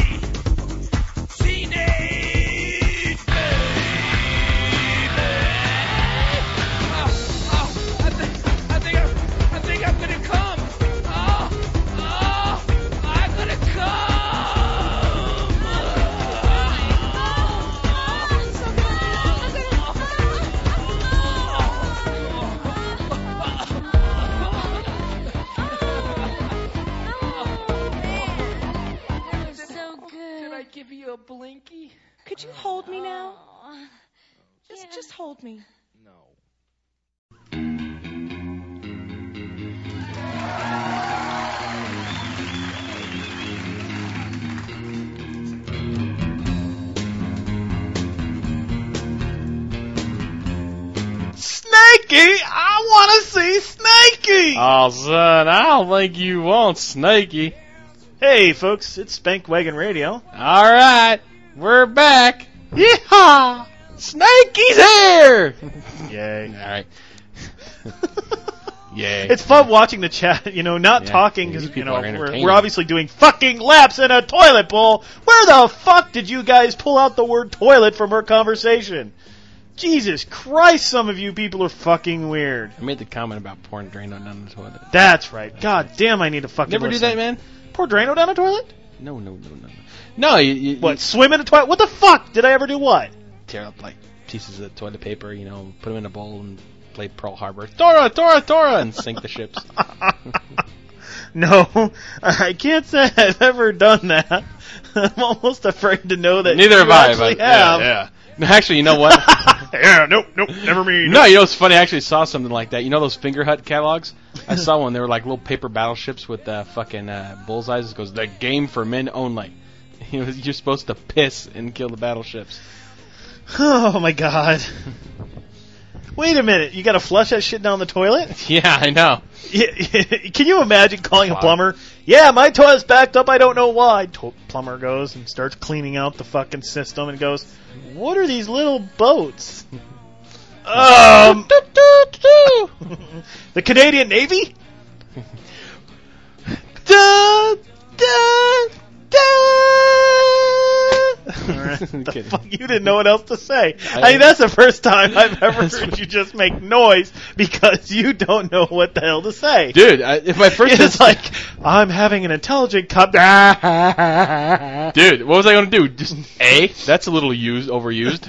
teenage baby. Oh, oh, I think, I think, I'm, I think I'm gonna come. Oh, oh, I'm gonna come. So good. Did I give you a blinky? Could you hold me now? Oh, Just, yeah. just hold me. No. Snakey! I want to see Snakey! Oh, son, I don't think you want Snakey. Hey, folks, it's Spank Wagon Radio. All right, we're back. Yeehaw! Snakey's here. Yay. All right. Yay. It's fun watching the chat, you know, not Yeah, talking these because, you people know, are we're, entertaining. we're obviously doing fucking laps in a toilet bowl. Where the fuck did you guys pull out the word toilet from our conversation? Jesus Christ, some of you people are fucking weird. I made the comment about pouring Drano down the toilet. That's right. God damn, I need to fucking Never do listen. that, man. Pour Drano down a toilet? No, no, no, no, no. No, you, you, What, you swim in a toilet? What the fuck? Did I ever do what? tear up like pieces of toilet paper, you know, put them in a bowl and play Pearl Harbor. Tora, Tora, Tora, and sink the ships. No, I can't say I've ever done that. I'm almost afraid to know that Neither you have I. actually But have. yeah, yeah. No, actually, you know what? Yeah, nope, nope, never me. No, you know what's funny? I actually saw something like that. You know those Finger Hut catalogs? I saw one. They were like little paper battleships with uh, fucking uh, bullseyes. It goes, the game for men only. You're supposed to piss and kill the battleships. Oh my god. Wait a minute, you gotta flush that shit down the toilet? Yeah, I know. Can you imagine calling a plumber? Yeah, my toilet's backed up, I don't know why. To- plumber goes and starts cleaning out the fucking system and goes, what are these little boats? Um, the Canadian Navy? da, da, Right. The fuck, you didn't know what else to say. I, I mean, that's the first time I've ever heard you just make noise because you don't know what the hell to say. Dude, I, if my first it's like I'm having an intelligent cup. Dude, what was I going to do? Just A? That's a little used, overused.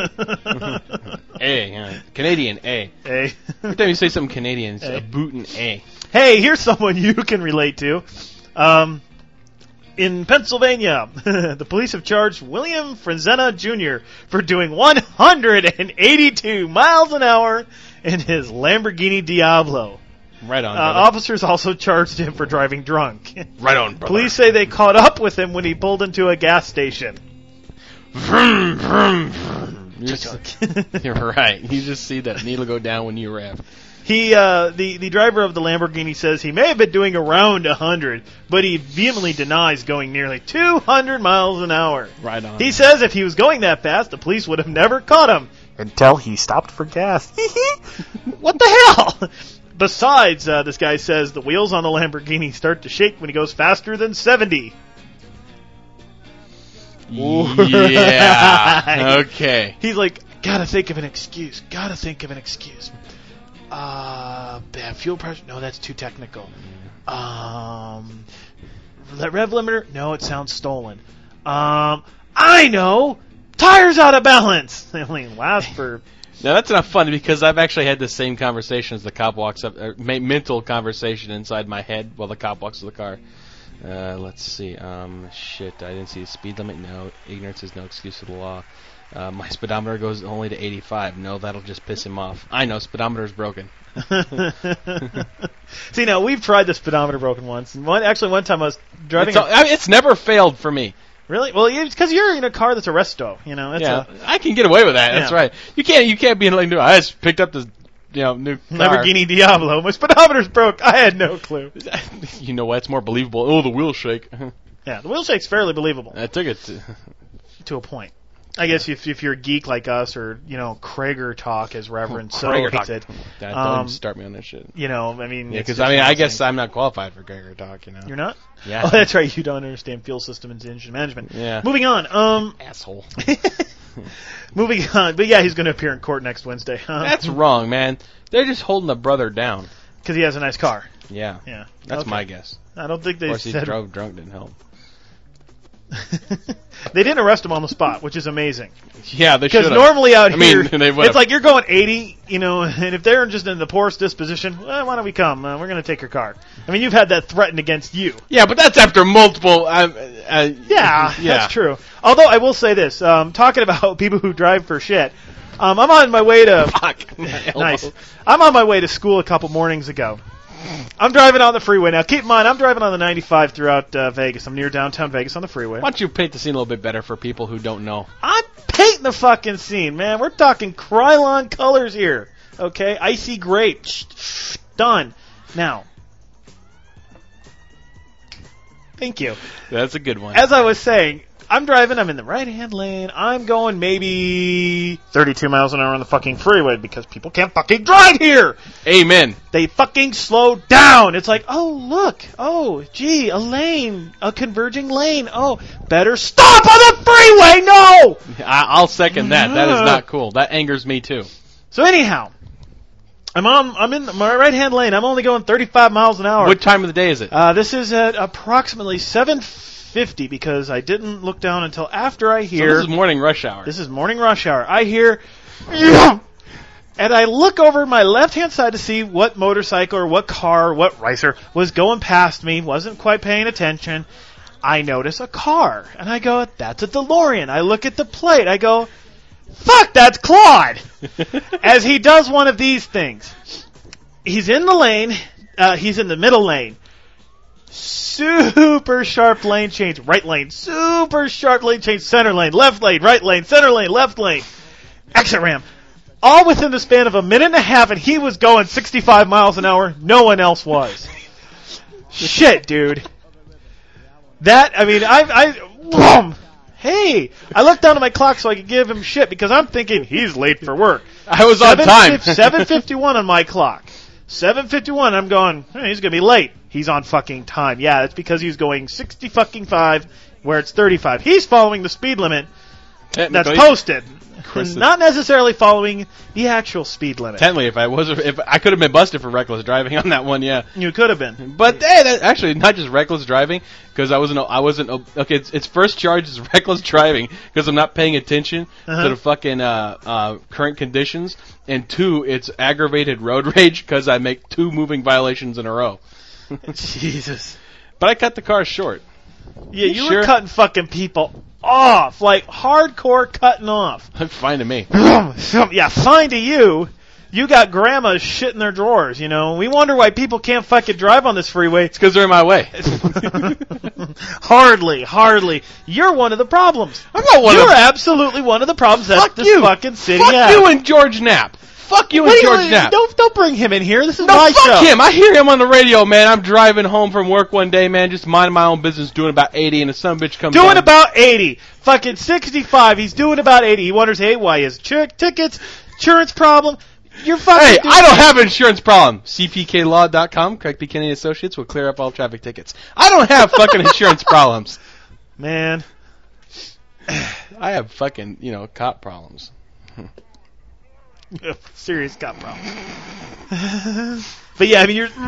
A, yeah. Canadian A. A. Every time you say something Canadian, it's a, a boot and A. Hey, here's someone you can relate to. Um. In Pennsylvania, the police have charged William Fresena Junior for doing one hundred eighty-two miles an hour in his Lamborghini Diablo. Right on, uh, brother. Officers also charged him for driving drunk. Right on, brother. Police say they caught up with him when he pulled into a gas station. Vroom, vroom, vroom. You're, just, you're right. You just see that needle go down when you rev. He, uh, the, the driver of the Lamborghini says he may have been doing around one hundred, but he vehemently denies going nearly two hundred miles an hour. Right on. He says if he was going that fast, the police would have never caught him. Until he stopped for gas. What the hell? Besides, uh, this guy says the wheels on the Lamborghini start to shake when he goes faster than seventy. Yeah. Okay. He's like, gotta think of an excuse. Gotta think of an excuse. Uh, bad fuel pressure? No, that's too technical. Um, the rev limiter? No, it sounds stolen. Um, I know! Tires out of balance! They only last for... Now that's not funny because I've actually had the same conversation as the cop walks up, uh, mental conversation inside my head while the cop walks to the car. Uh, let's see. Um, shit, I didn't see the speed limit. No, ignorance is no excuse for the law. Uh, my speedometer goes only to eighty-five. No, that'll just piss him off. I know, speedometer's broken. See, now, we've tried the speedometer broken once. And one, actually, one time I was driving... It's, all, I mean, it's never failed for me. Really? Well, it's because you're in a car that's a resto. You know, it's yeah, a, I can get away with that. That's yeah. right. You can't. You can't be like, I just picked up this, you know, new car. Lamborghini Diablo. My speedometer's broke. I had no clue. You know what? It's more believable. Oh, the wheel shake. Yeah, the wheel shake's fairly believable. I took it to, to a point. I guess if if you're a geek like us, or you know, Krager talk, as Reverend So Krager hates talk. it. Don't Um, even start me on that shit. You know, I mean, Yeah, it's because just I mean, I one guess thing. I'm not qualified for Krager talk. You know. You're not. Yeah. Oh, that's right. You don't understand fuel system and engine management. Yeah. Moving on. Um. Asshole. Moving on. But yeah, he's going to appear in court next Wednesday. That's wrong, man. They're just holding the brother down. Because he has a nice car. Yeah. Yeah. That's Okay. my guess. I don't think Of they course, he said. drove drunk didn't help. They didn't arrest him on the spot, which is amazing. Yeah, they should. Because normally out I mean, here, they would've. it's like you're going eighty, you know, and if they're just in the poorest disposition, well, why don't we come? Uh, we're going to take your car. I mean, you've had that threatened against you. Yeah, but that's after multiple. Uh, uh, Yeah, yeah, that's true. Although I will say this, um, talking about people who drive for shit, um, I'm on my way to Fuck. My elbow. nice. I'm on my way to school a couple mornings ago. I'm driving on the freeway now. Keep in mind, I'm driving on the ninety-five throughout uh, Vegas. I'm near downtown Vegas on the freeway. Why don't you paint the scene a little bit better for people who don't know? I'm painting the fucking scene, man. We're talking Krylon colors here. Okay? Icy grape. Done. Now. Thank you. That's a good one. As I was saying, I'm driving, I'm in the right-hand lane, I'm going maybe thirty-two miles an hour on the fucking freeway because people can't fucking drive here! Amen. They fucking slow down! It's like, oh, look, oh, gee, a lane, a converging lane, oh, better stop on the freeway, no! I, I'll second that. That is not cool. That angers me too. So anyhow, I'm on, I'm in my right-hand lane, I'm only going thirty-five miles an hour. What time of the day is it? Uh, this is at approximately seven fifty because I didn't look down until after I So hear... this is morning rush hour. This is morning rush hour. I hear, and I look over my left-hand side to see what motorcycle or what car, or what racer was going past me. Wasn't quite paying attention. I notice a car, and I go, that's a DeLorean. I look at the plate. I go, fuck, that's Claude! As he does one of these things. He's in the lane, uh, he's in the middle lane. Super sharp lane change, right lane, super sharp lane change, center lane, left lane, right lane, center lane, left lane, exit ramp. All within the span of a minute and a half, and he was going sixty-five miles an hour. No one else was. Shit, dude. That, I mean, I, I, boom. Hey, I looked down at my clock so I could give him shit because I'm thinking he's late for work. I was on time. seven fifty-one on my clock. seven fifty-one, I'm going, hey, he's going to be late. He's on fucking time. Yeah, it's because he's going sixty fucking five where it's thirty-five. He's following the speed limit that's posted. Not necessarily following the actual speed limit. Technically, if I was, if I could have been busted for reckless driving on that one, yeah. You could have been. But hey, that, actually, not just reckless driving, because I wasn't, I wasn't, okay, its, its first charge is reckless driving, because I'm not paying attention Uh-huh. to the fucking, uh, uh, current conditions, and two, it's aggravated road rage, because I make two moving violations in a row. Jesus. But I cut the car short. Yeah, you, You were sure? cutting fucking people off. Like, hardcore cutting off. Fine to me. Yeah, fine to you. You got grandmas shit in their drawers, you know. We wonder why people can't fucking drive on this freeway. It's because they're in my way. Hardly, hardly. You're one of the problems. I'm not one You're of the... absolutely one of the problems that Fuck this you. fucking city Fuck has. you and George Knapp. Fuck you What and do you- George Knapp. Don't, don't bring him in here. This is No, my fuck show. him. I hear him on the radio, man. I'm driving home from work one day, man, just minding my own business, doing about eighty, and a son of a bitch comes Doing down. about eighty. Fucking sixty-five. He's doing about eighty. He wonders, hey, why his ch- tickets, insurance problem? You're fucking. Hey, doing- I don't have an insurance problem. C P K law dot com, Craig P. Kennedy Associates, will clear up all traffic tickets. I don't have fucking insurance problems. Man. I have fucking, you know, cop problems. Serious cop problem. But yeah, I mean, you're.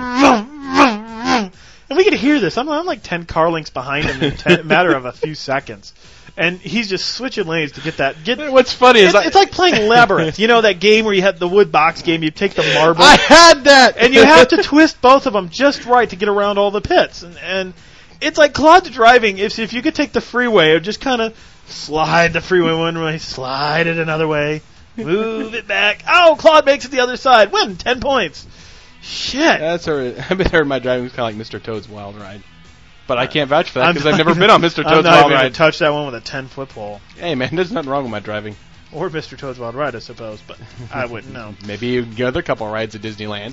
And we can hear this. I'm, I'm like ten car lengths behind him in a matter of a few seconds. And he's just switching lanes to get that. Get, What's funny is it's, I, it's like playing Labyrinth. You know that game where you had the wood box game, you take the marble. I had that! and you have to twist both of them just right to get around all the pits. And, and it's like Claude's driving. If if you could take the freeway, or just kind of slide the freeway one way, slide it another way, move it back. Oh, Claude makes it the other side. Win ten points. Shit. That's a, I've been heard my driving was kind of like Mister Toad's Wild Ride. But I can't vouch for that I'm because I've not never even- been on Mister I'm Toad's not Wild even gonna Ride. touch that one with a ten foot pole, Hey man, there's nothing wrong with my driving. or Mister Toad's Wild Ride, I suppose. But I wouldn't know. Maybe you can get another couple rides at Disneyland.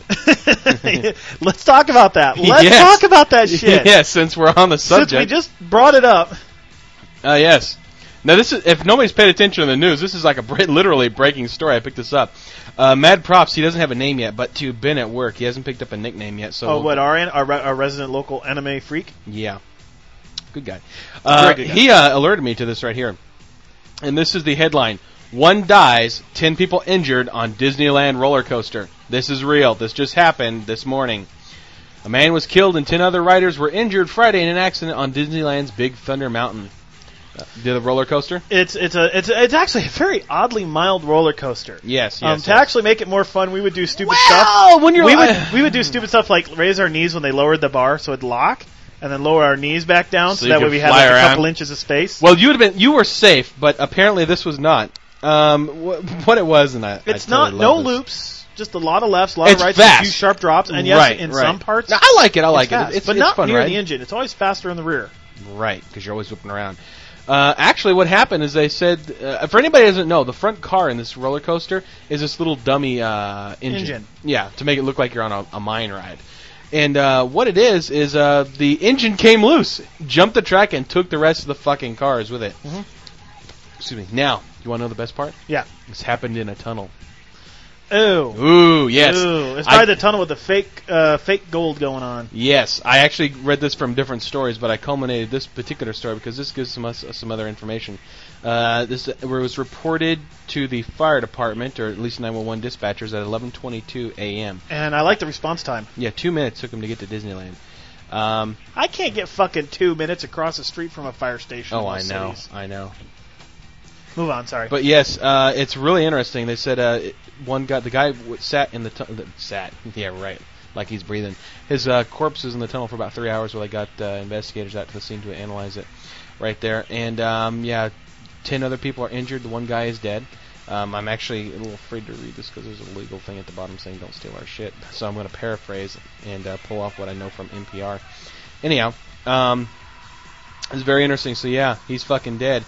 Let's talk about that. Let's Yes. talk about that shit. Yes, since we're on the Since subject. we just brought it up. Uh, yes. Now, this is, if nobody's paid attention to the news, this is like a bre- literally breaking story. I picked this up. Uh, Mad props, he doesn't have a name yet, but to Ben at work, he hasn't picked up a nickname yet. So Oh, what, our, an- our, re- our resident local anime freak? Yeah. Good guy. Uh, good guy. He uh, alerted me to this right here. And this is the headline. One dies, ten people injured on Disneyland roller coaster. This is real. This just happened this morning. A man was killed and ten other riders were injured Friday in an accident on Disneyland's Big Thunder Mountain. Uh, the roller coaster? It's it's a it's a, it's actually a very oddly mild roller coaster. Yes, yes. um, to yes. actually make it more fun, we would do stupid well, stuff. when you're we li- would we would do stupid stuff like raise our knees when they lowered the bar so it'd lock, and then lower our knees back down So so, you that way could we had fly like a around. couple inches of space. Well, you would have been. You were safe, but apparently this was not. Um, wh- what it was, and I. It's I not totally no love this. loops, just a lot of lefts, a lot It's of rights, fast. a few sharp drops, and yes, Right, in right. some parts, No, I like it. I like it's fast, it. It's, but it's not fun, near right? the engine. It's always faster in the rear. Right, because you're always whipping around. Uh, actually, what happened is they said, uh, for anybody who doesn't know, the front car in this roller coaster is this little dummy uh, engine. Engine. Yeah, to make it look like you're on a, a mine ride. And uh, what it is is uh, the engine came loose, jumped the track, and took the rest of the fucking cars with it. Mhm. Excuse me. Now, you want to know the best part? Yeah. This happened in a tunnel. Ooh. Ooh, yes. Ooh. It's I- probably the tunnel with the fake uh, fake gold going on. Yes, I actually read this from different stories, but I culminated this particular story because this gives some us some other information. Uh, this it was reported to the fire department, or at least nine one one dispatchers, at eleven twenty-two a.m. And I like the response time. Yeah, two minutes took them to get to Disneyland. Um, I can't get fucking two minutes across the street from a fire station. oh, in I most know, cities. I know. Move on, sorry. But yes, uh, it's really interesting. They said uh, it- one guy, the guy w- sat in the tu- sat, yeah, right, like he's breathing. His uh, corpse was in the tunnel for about three hours while they got uh, investigators out to the scene to analyze it, right there. And um, yeah, ten other people are injured. The one guy is dead. Um, I'm actually a little afraid to read this because there's a legal thing at the bottom saying don't steal our shit. So I'm going to paraphrase and uh, pull off what I know from N P R. Anyhow, um, it's very interesting. So yeah, he's fucking dead.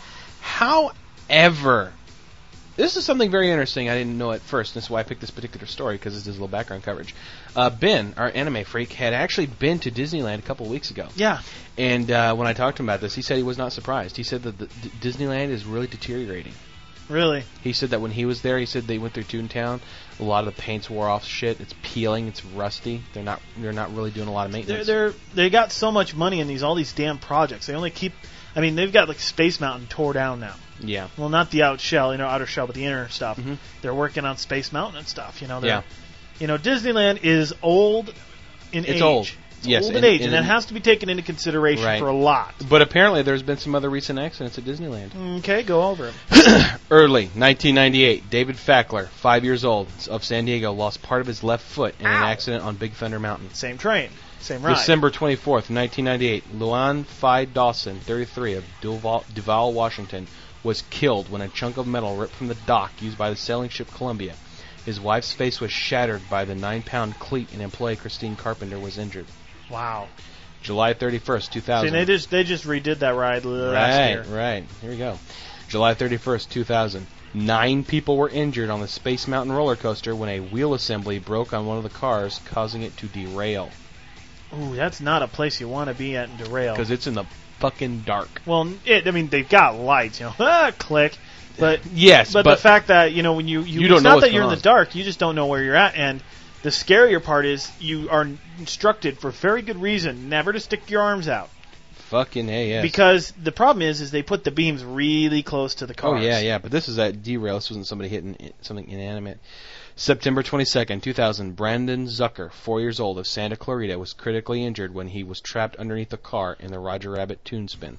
However, this is something very interesting I didn't know at first. This is why I picked this particular story, because it's this little background coverage. Uh, Ben, our anime freak, had actually been to Disneyland a couple of weeks ago. Yeah. And uh, when I talked to him about this, he said he was not surprised. He said that the, D- Disneyland is really deteriorating. Really? He said that when he was there, he said they went through Toontown. A lot of the paint's wore off shit. It's peeling. It's rusty. They're not. They're not really doing a lot of They're, maintenance. they're they got so much money in these all these damn projects. They only keep. I mean, they've got like Space Mountain tore down now. Yeah. Well, not the out shell, you know, outer shell, but the inner stuff. Mhm. They're working on Space Mountain and stuff. You know. they're- Yeah. You know, Disneyland is old in It's age. old. It's Yes, old in and- age, and- and, that has to be taken into consideration Right. for a lot. But apparently, there's been some other recent accidents at Disneyland. Okay, go over them. Early, nineteen ninety-eight, David Fackler, five years old, of San Diego, lost part of his left foot in an Ow. accident on Big Thunder Mountain. Same train, same ride. December twenty-fourth, nineteen ninety-eight, Luan Phi Dawson, thirty-three, of Duval, Duval, Washington, was killed when a chunk of metal ripped from the dock used by the sailing ship Columbia. His wife's face was shattered by the nine-pound cleat, and employee Christine Carpenter was injured. Wow. July thirty-first, two See, thousand. they just they just redid that ride last Right, year. right. Here we go. July thirty-first, two thousand. Nine people were injured on the Space Mountain roller coaster when a wheel assembly broke on one of the cars, causing it to derail. Ooh, that's not a place you want to be at and derail. Because it's in the fucking dark. Well, it, I mean, they've got lights, you know, ah, click. But Yes, but, but the fact that you know when you you, You don't it's know not what's that you're in going the dark, you just don't know where you're at. And the scarier part is you are instructed for very good reason never to stick your arms out. fucking A, yes. Because the problem is, is they put the beams really close to the Oh, cars. yeah, yeah, but this is that derail. This wasn't somebody hitting i- something inanimate. September twenty-second, two thousand, Brandon Zucker, four years old, of Santa Clarita, was critically injured when he was trapped underneath a car in the Roger Rabbit Toonspin.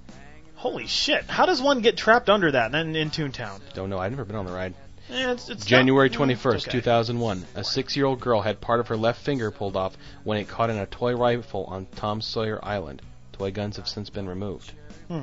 Holy shit! How does one get trapped under that in, in Toontown? Don't know, I've never been on the ride. Eh, it's, it's January not- twenty-first, it's okay. two thousand one, a six-year-old girl had part of her left finger pulled off when it caught in a toy rifle on Tom Sawyer Island. Toy guns have since been removed. Hmm.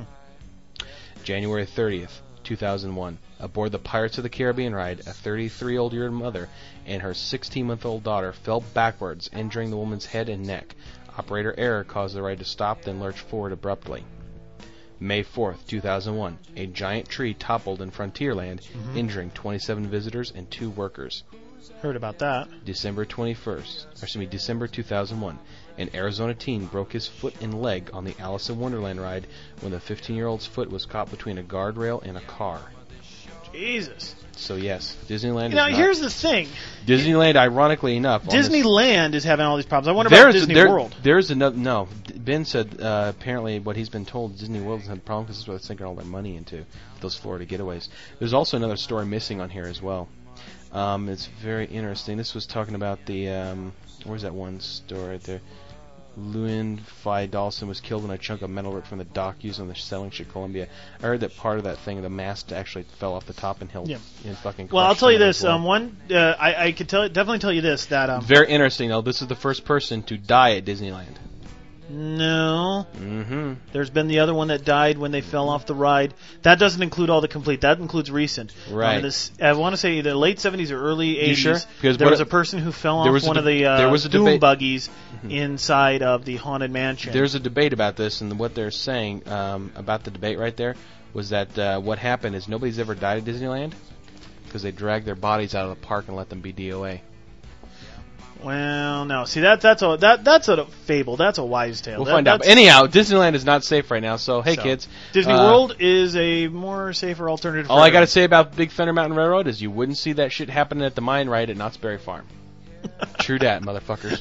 January thirtieth, two thousand one, aboard the Pirates of the Caribbean ride, a thirty-three-year-old mother and her sixteen-month-old daughter fell backwards, injuring the woman's head and neck. Operator error caused the ride to stop, then lurch forward abruptly. May fourth, two thousand one, a giant tree toppled in Frontierland, Mhm. injuring twenty-seven visitors and two workers. Heard about that. December twenty-first, or excuse me, December two thousand one, an Arizona teen broke his foot and leg on the Alice in Wonderland ride when the fifteen-year-old's foot was caught between a guardrail and a car. Jesus. So yes, Disneyland Now is not... here's the thing. Disneyland, ironically enough... on this- Disneyland is having all these problems. I wonder There's about Disney there- World. There's another... No, Ben said uh, apparently what he's been told, Disney World has had a problem because that's what they're sinking all their money into, those Florida getaways. There's also another story missing on here as well. Um, it's very interesting. This was talking about the... Um, where's that one story right there? Luan Phi Dawson was killed when a chunk of metal ripped from the dock used on the sailing ship Columbia. I heard that part of that thing, the mast, actually fell off the top and held Yeah. and fucking. Well, I'll crushed tell you someone this. as well. Um, one, uh, I, I could tell, definitely tell you this that um, Very interesting, though. This is the first person to die at Disneyland. no, Mm-hmm. there's been the other one that died when they fell off the ride. That doesn't include all the complete. That includes recent. Right. Um, this, I want to say the late seventies or early eighties. sure? Because there what- was a person who fell there off was a one de- of the uh, there was a doom debate- buggies Mhm. inside of the haunted mansion. There's a debate about this, and what they're saying um, about the debate right there was that uh, what happened is nobody's ever died at Disneyland because they dragged their bodies out of the park and let them be D O A. Well, no. See, that that's a that that's a fable. That's a wise tale. We'll That- find out. But that's- anyhow, Disneyland is not safe right now, so hey, So, kids. Disney uh, World is a more safer alternative. All for I got to everyone. say about Big Thunder Mountain Railroad is you wouldn't see that shit happening at the mine ride at Knott's Berry Farm. True dat, motherfuckers.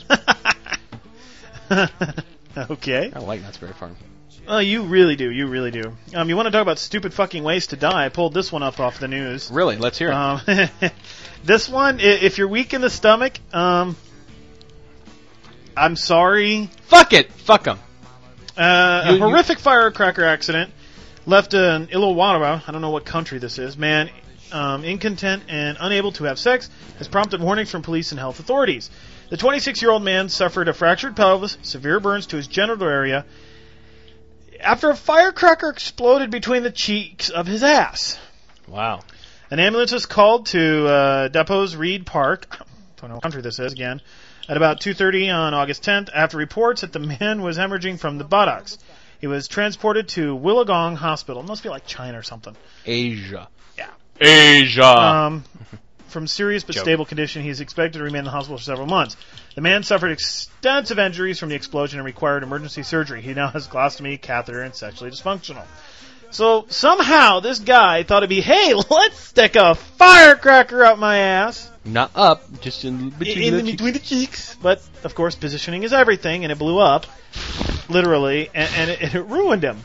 Okay. I like Knott's Berry Farm. Oh, you really do. You really do. Um, you want to talk about stupid fucking ways to die? I pulled this one up off the news. Really? Let's hear it. Um, this one, i- if you're weak in the stomach, um, I'm sorry. Fuck it. Fuck them. Uh, You- a you- horrific firecracker accident left an Illawarra, I don't know what country this is, man, um, incontent and unable to have sex, has prompted warnings from police and health authorities. The twenty-six-year-old man suffered a fractured pelvis, severe burns to his genital area, after a firecracker exploded between the cheeks of his ass. Wow. An ambulance was called to uh, Depot's Reed Park. I don't know what country this is again. At about two thirty on August tenth, after reports that the man was hemorrhaging from the buttocks. He was transported to Wollongong Hospital. It must be like China or something. Asia. Yeah. Asia. Um, from serious but Joke. stable condition, he is expected to remain in the hospital for several months. The man suffered extensive injuries from the explosion and required emergency surgery. He now has colostomy, catheter, and sexually dysfunctional. So somehow this guy thought it'd be, hey, let's stick a firecracker up my ass. Not up, just in between in the between cheeks. the cheeks. But, of course, positioning is everything, and it blew up, literally, and, and, it, and it ruined him.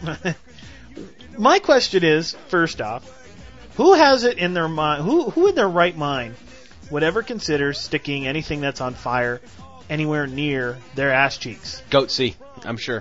My question is, first off, who has it in their mind, who, who in their right mind would ever consider sticking anything that's on fire anywhere near their ass cheeks? Goat C, I'm sure.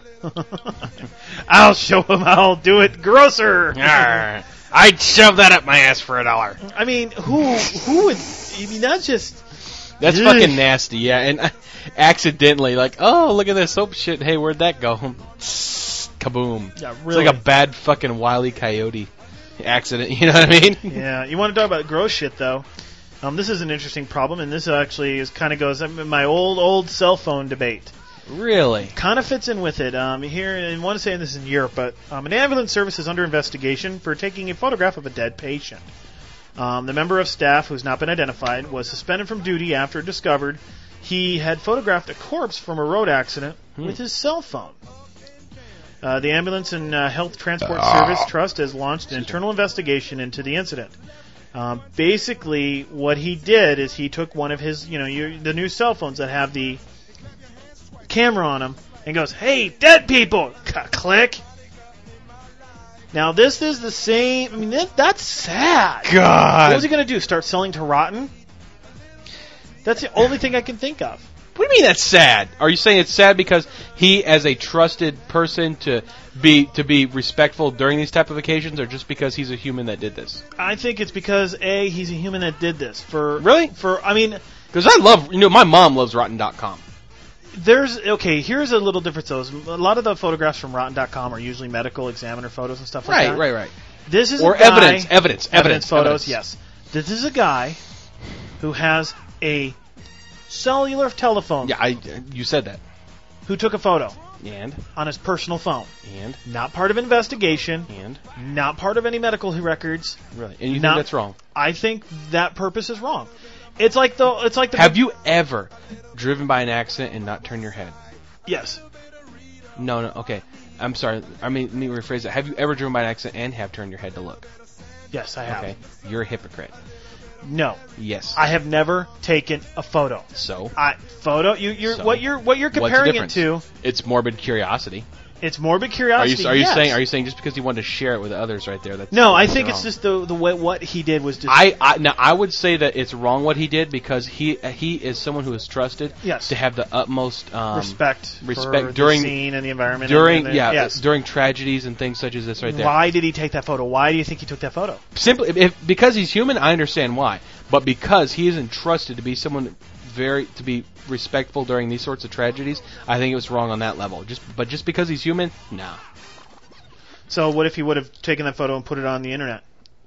I'll show them how I'll do it grosser. Arr, I'd shove that up my ass for a dollar. I mean, who who would, I mean, that's just... That's Ugh. fucking nasty, yeah. And uh, accidentally, like, oh, look at this. Oh, shit, hey, where'd that go? Kaboom. Yeah, It's really. like a bad fucking Wile E. Coyote accident, you know what I mean? Yeah, you want to talk about gross shit, though. Um, this is an interesting problem, and this actually is kind of goes in my old, old cell phone debate. Really? Kind of fits in with it. Um, here, and I want to say this is in Europe, but um, an ambulance service is under investigation for taking a photograph of a dead patient. Um, the member of staff, who's not been identified, was suspended from duty after it discovered he had photographed a corpse from a road accident Hmm. with his cell phone. Uh, the Ambulance and uh, Health Transport Service Trust has launched an internal investigation into the incident. Um, basically, what he did is he took one of his, you know, your, the new cell phones that have the camera on them, and goes, "Hey, dead people!" Click. Now, this is the same. I mean, that, that's sad. God. What was he going to do? Start selling to Rotten? That's the only thing I can think of. What do you mean that's sad? Are you saying it's sad because he, as a trusted person, to be to be respectful during these type of occasions, or just because he's a human that did this? I think it's because A, he's a human that did this. For Really? For I mean, Because I love, you know, my mom loves Rotten dot com. there's okay. Here's a little difference though. A lot of the photographs from Rotten dot com are usually medical examiner photos and stuff like Right, that. right, right. This is Or a guy, evidence, evidence, evidence, photos. evidence. Yes, this is a guy who has a cellular telephone. Yeah, I, you said that. Who took a photo And, on his personal phone. and, Not part of investigation. and, Not part of any medical records. really. And you Not- think that's wrong? I think that purpose is wrong. It's like the. It's like the. Have you ever driven by an accident and not turned your head? Yes. No, no, okay. I'm sorry. I mean, let me rephrase that. Have you ever driven by an accident and have turned your head to look? Yes, I have. Okay. You're a hypocrite. No, Yes. I have never taken a photo. So? I photo. You, you're So? what you're what you're What's the comparing it difference? to. It's morbid curiosity. It's morbid Are curiosity. you are you yes. saying are you saying just because he wanted to share it with others right there? That's No, I that's think wrong. it's just the the way what he did was just. I, I now I would say that it's wrong what he did because he he is someone who is trusted Yes. to have the utmost um, respect, respect for during- the scene and the environment. during and the, yeah yes. during tragedies and things such as this right there. Why did he take that photo? Why do you think he took that photo? Simply if, because he's human, I understand why, but because he is entrusted to be someone very to be respectful during these sorts of tragedies, I think it was wrong on that level. Just but just because he's human, nah. So what if he would have taken that photo and put it on the internet?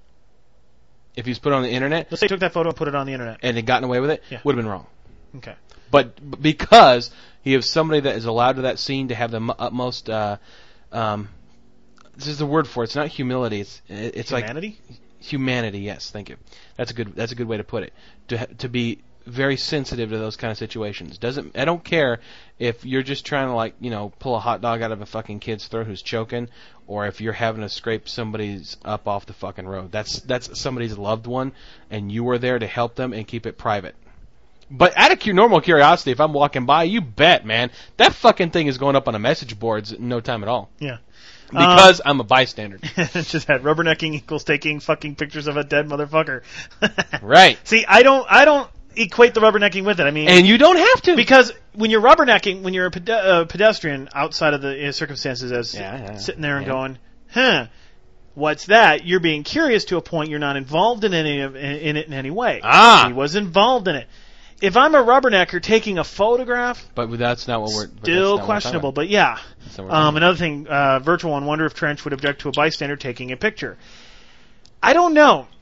If he's put it on the internet Let's say he took that photo and put it on the internet. and had gotten away with it, Yeah. would have been wrong. Okay. But b- because he is somebody that is allowed to that scene to have the mu- utmost, uh, um, this is the word for it. It's not humility. It's it's Humanity? like humanity. Yes, thank you. That's a good that's a good way to put it. To ha- to be very sensitive to those kind of situations. Doesn't I don't care if you're just trying to like you know pull a hot dog out of a fucking kid's throat who's choking, or if you're having to scrape somebody's up off the fucking road. That's that's somebody's loved one, and you were there to help them and keep it private. But out of cu- normal curiosity, if I'm walking by, you bet, man, that fucking thing is going up on a message boards in no time at all. Yeah. Because I'm a bystander. It's just that rubbernecking equals taking fucking pictures of a dead motherfucker. Right. See, I don't, I don't equate the rubbernecking with it. I mean, And you don't have to. because when you're rubbernecking, when you're a pede- uh, pedestrian outside of the uh, circumstances, as Yeah, yeah, sitting there and yeah. going, huh, what's that? You're being curious to a point. You're not involved in any of in, in it in any way. Ah. He was involved in it. If I'm a rubbernecker taking a photograph, But that's not what we're. but that's not still what we're questionable. talking But yeah. about. That's not what we're Um, talking another thing, uh, virtual one. Wonder if Trench would object to a bystander taking a picture. I don't know.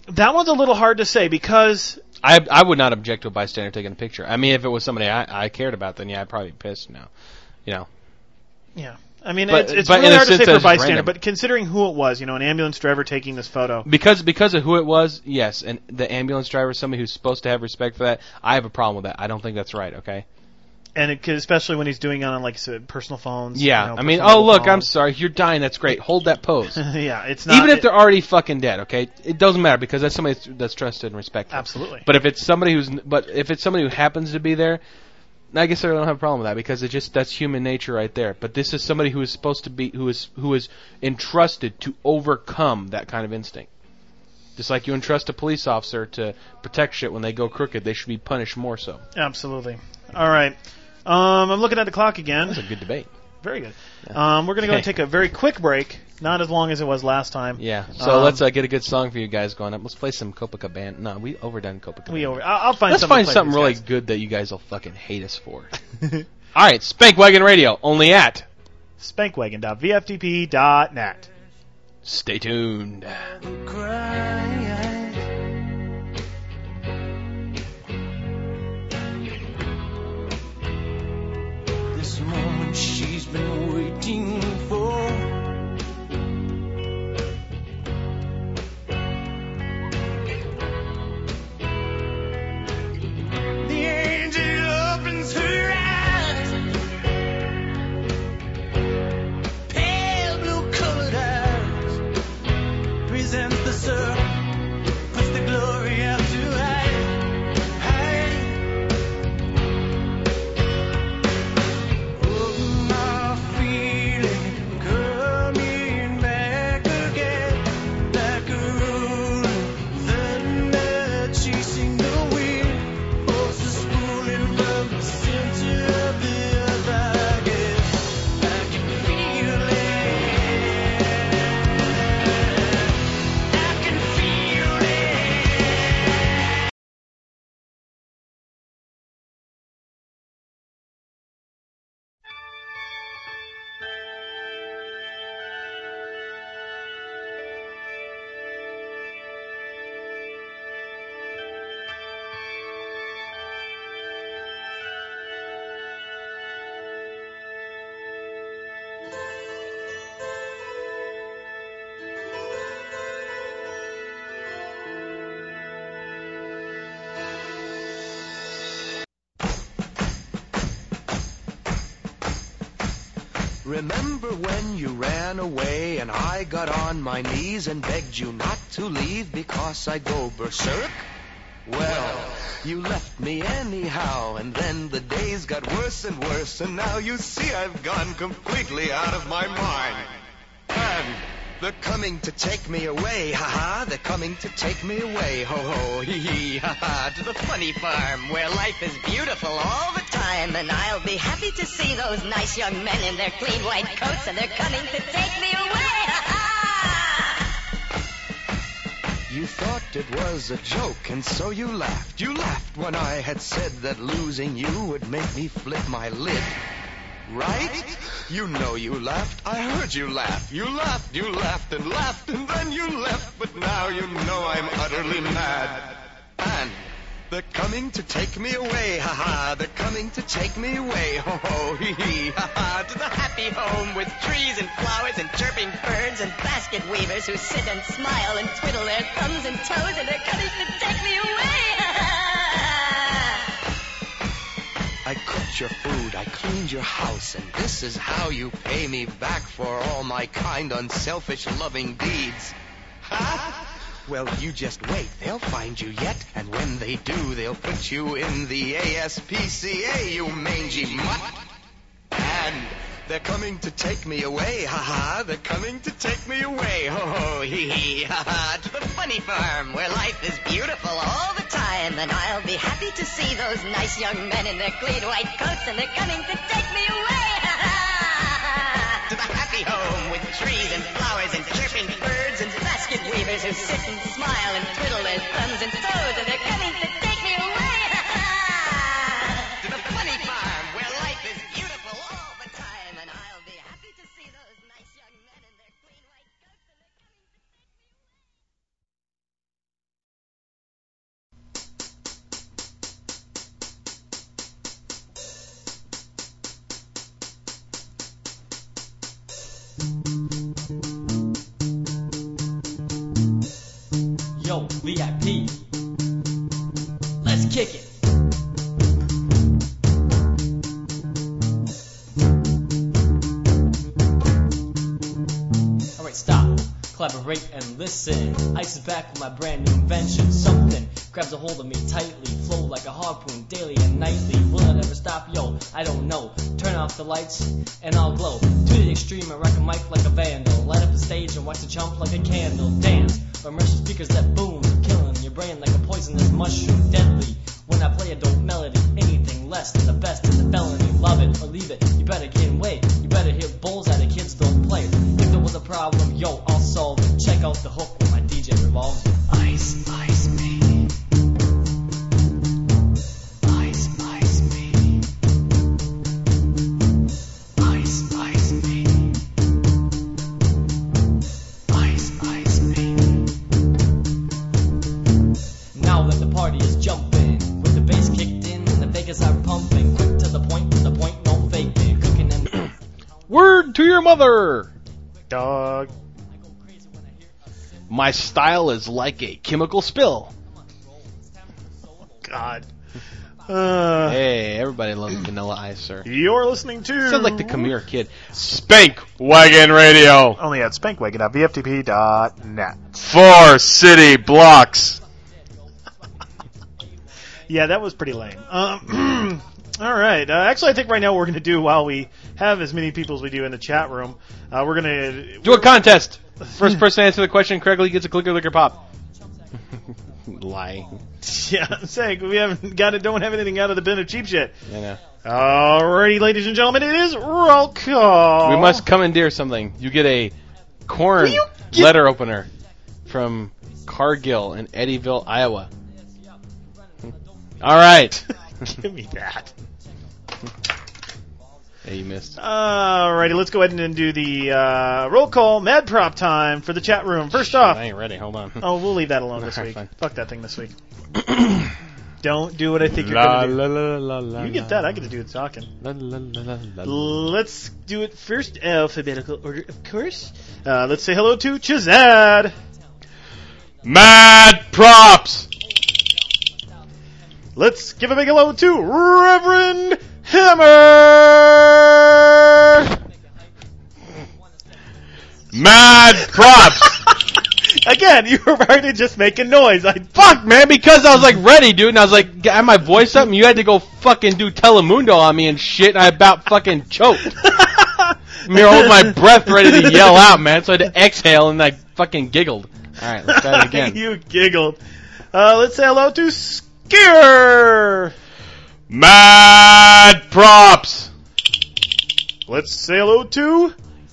That one's a little hard to say because I I would not object to a bystander taking a picture. I mean, if it was somebody I, I cared about, then yeah, I'd probably be pissed now. You know. yeah. I mean, But- it's, it's but really in a hard to sense say for a that's bystander, random. but considering who it was, you know, an ambulance driver taking this photo. Because because of who it was, yes, and the ambulance driver is somebody who's supposed to have respect for that. I have a problem with that. I don't think that's right. Okay. And it, 'cause especially when he's doing it on, like I said, personal phones. Yeah. you know, I mean, personal oh look, phone. I'm sorry. You're dying. That's great. Hold that pose. yeah, it's not. Even if it- they're already fucking dead, okay, it doesn't matter because that's somebody that's, that's trusted and respected. Absolutely. But if it's somebody who's, but if it's somebody who happens to be there, I guess I don't have a problem with that because it just that's human nature right there. But this is somebody who is supposed to be, who is who is entrusted to overcome that kind of instinct. Just like you entrust a police officer to protect shit when they go crooked, they should be punished more so. Absolutely. All right. Um, I'm looking at the clock again. That's a good debate. Very good. Um, we're going to go and take a very quick break. Not as long as it was last time. Yeah. So Um, let's uh, get a good song for you guys going up. Let's play some Copacabana. No, we overdone Copacabana. We over. I'll, I'll find. Let's something find to play something for really these good that you guys will fucking hate us for. All right, Spankwagon Radio, only at. guys. Spankwagon dot v f t p dot net. Stay tuned. This moment she's been waiting for. The angel opens her eyes, pale blue colored eyes, presents the sun, puts the glory out to hide, hide. Oh, my feeling coming back again, like a rolling thunder chasing the wind, horses pulling from the center of the earth. I guess I can feel it. I can feel it. Remember when you ran away and I got on my knees and begged you not to leave because I'd go berserk? Well, you left me anyhow, and then the days got worse and worse, and now you see I've gone completely out of my mind. And they're coming to take me away, ha-ha, they're coming to take me away, ho-ho, hee-hee, ha-ha, to the funny farm where life is beautiful all the time, and I'll be happy to see those nice young men in their clean white coats, and they're coming to take me away, ha-ha! You thought it was a joke, and so you laughed. You laughed when I had said that losing you would make me flip my lid. Right? You know you laughed. I heard you laugh. You laughed, you laughed and laughed, and then you left. But now you know I'm utterly mad. And they're coming to take me away, ha-ha. They're coming to take me away, ho-ho, hee-hee, ha-ha. To the happy home with trees and flowers and chirping birds and basket weavers who sit and smile and twiddle their thumbs and toes, and they're coming to take me away, ha-ha. I cooked your food, I cleaned your house, and this is how you pay me back for all my kind, unselfish, loving deeds. Huh? Well, you just wait. They'll find you yet, and when they do, they'll put you in the A S P C A, you mangy mutt. And they're coming to take me away, ha-ha. They're coming to take me away, ho-ho, hee-hee, ha-ha. To the funny farm where life is beautiful all the time, and I'll be happy to see those nice young men in their clean white coats, and they're coming to take me away, ha-ha. To the happy home with trees and flowers and chirping birds and basket weavers who sit and smile and twiddle their thumbs and toes, and they're coming to take me away, ha-ha. To the funny farm where life is beautiful all the time, and I'll be happy to see those nice young men in their clean white coats, and they're coming to take me away. Yo, V I P. Let's kick it. Alright, stop. Collaborate and listen. Ice is back with my brand new invention. Something grabs a hold of me tightly. Flow like a harpoon daily and nightly. Will it ever stop? Yo, I don't know. Turn off the lights and I'll glow. To the extreme, I rock a mic like a vandal. Light up the stage and watch it jump like a candle. Dance. Immersive speakers that boom. Killing your brain like a poisonous mushroom. Deadly. When I play a dope melody, anything less than the best is a felony. Love it or leave it, you better get away. You better hit bulls out of kids don't play. If there was a problem, yo, I'll solve it. Check out the hook when my D J revolves it. Ice, ice, me. Ice, ice, me. Ice, ice, me. Ice, ice, me. Now that the party is jumping, with the bass kicked in and the Vegas are pumping, quick to the point, to the point, no faking, cooking and Word to your mother. Dog. My style is like a chemical spill. God. Uh, Hey, everybody loves Vanilla Ice, sir. You're listening to... Sounds like the Come Here Kid. Spank Wagon Radio. Only at spankwagon dot v f t p dot net. Four city blocks. Yeah, that was pretty lame. Um, all right. Uh, actually, I think right now what we're going to do, while we have as many people as we do in the chat room, uh, we're going to... Do a contest. First person to answer the question correctly gets a clicker licker pop. Lying. Yeah, I'm saying, we haven't got it, don't have anything out of the bin of cheap shit. I know. Alrighty, ladies and gentlemen, it is roll call. We must commandeer something. You get a corn You get- letter opener from Cargill in Eddyville, Iowa. All right. Give me that. Yeah, you missed. Alrighty, let's go ahead and do the uh, roll call mad prop time for the chat room. First Shit, off, I ain't ready. Hold on. oh, we'll leave that alone this Alright, week. fine. Fuck that thing this week. Don't do what I think you're La, gonna do. la, la, la, la, You get that, I get to do the talking. La, la, la, la, la, la. Let's do it first alphabetical order, of course. Uh, let's say hello to Chazad. Mad props. Let's give a big hello to Reverend Hammer. Mad props. Again, you were already just making noise. I Fuck, man, because I was like ready, dude, and I was like, I had my voice up, and you had to go fucking do Telemundo on me and shit, and I about fucking choked. I'm here holding my breath ready to yell out, man, so I had to exhale, and I fucking giggled. Alright, let's try it again. You giggled. Uh, let's say hello to Skier. Mad props. Let's say hello to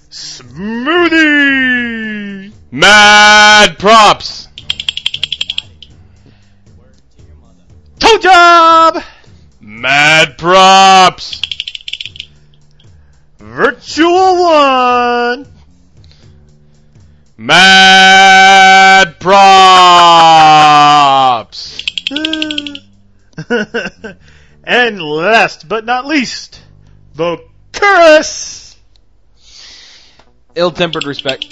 Smoothie. Mad props. Toe Job. Mad props. Virtual One. Mad props. And last but not least, Bokurus. Ill-tempered respect.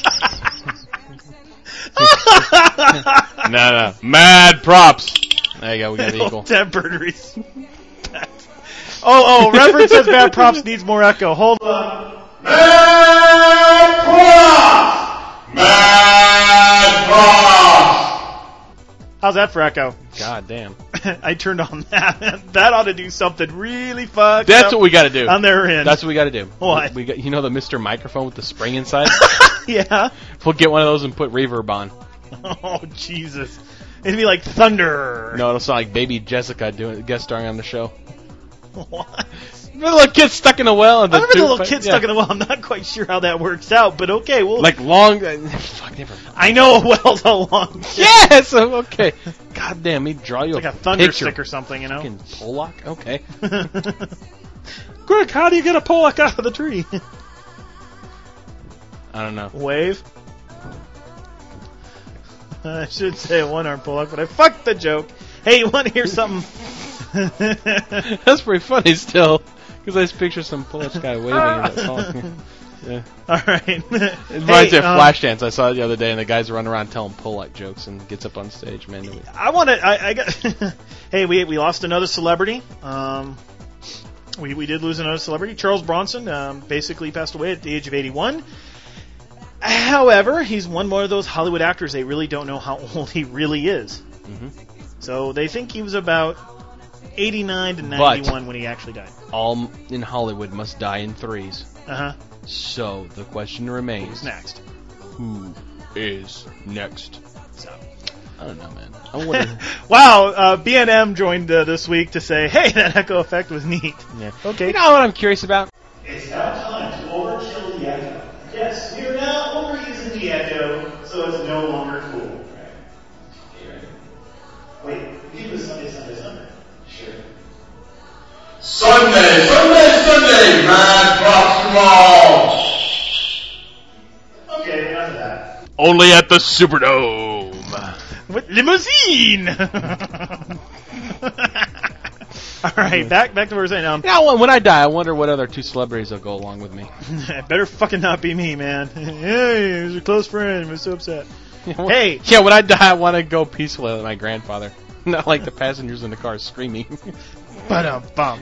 No, no. Mad props. There you go, we got the equal. Tempered respect. Oh, oh, reference says bad props needs more echo. Hold on. Mad props! Mad props! How's that for echo? God damn. I turned on that. That ought to do something really fucked That's up what we gotta do. on their end. That's what we gotta do. What? We got, you know the Mister Microphone with the spring inside? Yeah. We'll get one of those and put reverb on. Oh, Jesus. It'd be like thunder. No, it'll sound like baby Jessica doing guest starring on the show. What? The little kid stuck in a well. And I remember the tube- little kid yeah. stuck in the well. I'm not quite sure how that works out, but okay. Well, Like long... Uh, fuck, never mind. I know a well's a long kid. Yes! Okay. God damn, me draw you Like a, a thunder picture. stick or something, you know? Fucking Pollock? Okay. Quick, how do you get a Pollock out of the tree? I don't know. Wave. I should say a one-arm Pollock, but I fucked the joke. Hey, you want to hear something? That's pretty funny still. Because I just picture some Polish guy waving in that song. Yeah. All right. It reminds Hey, me of um, Flashdance. I saw it the other day, and the guys run around telling pull-up jokes and gets up on stage. Man, it was- I want to. I, I got. Hey, we we lost another celebrity. Um, we we did lose another celebrity. Charles Bronson um, basically passed away at the age of eighty-one. However, he's one more of those Hollywood actors. They really don't know how old he really is. Mhm. So they think he was about eighty-nine to But- ninety-one when he actually died. all in Hollywood must die in threes. Uh huh. So the question remains: Who's next? Who is next? So. I don't know, man. I wonder. Wow, uh, B and M joined uh, this week to say, hey, that echo effect was neat. Yeah. Okay. You know what I'm curious about? It's now time to overkill the echo. Yes, we are now overusing the echo, so it's no longer cool. Wait, we do this Sunday, Sunday, Sunday. Sure. Sunday, Sunday, Sunday, Mad Fox Mall. Okay, enough of that. Only at the Superdome. With limousine! Alright, back back to what we were saying. Um, Yeah, well, when I die, I wonder what other two celebrities will go along with me. it better fucking not be me, man. Hey, he was a close friend. I'm so upset. Hey! Yeah, when I die, I want to go peacefully with my grandfather. Not like the passengers in the car screaming. Ba-dum-bum.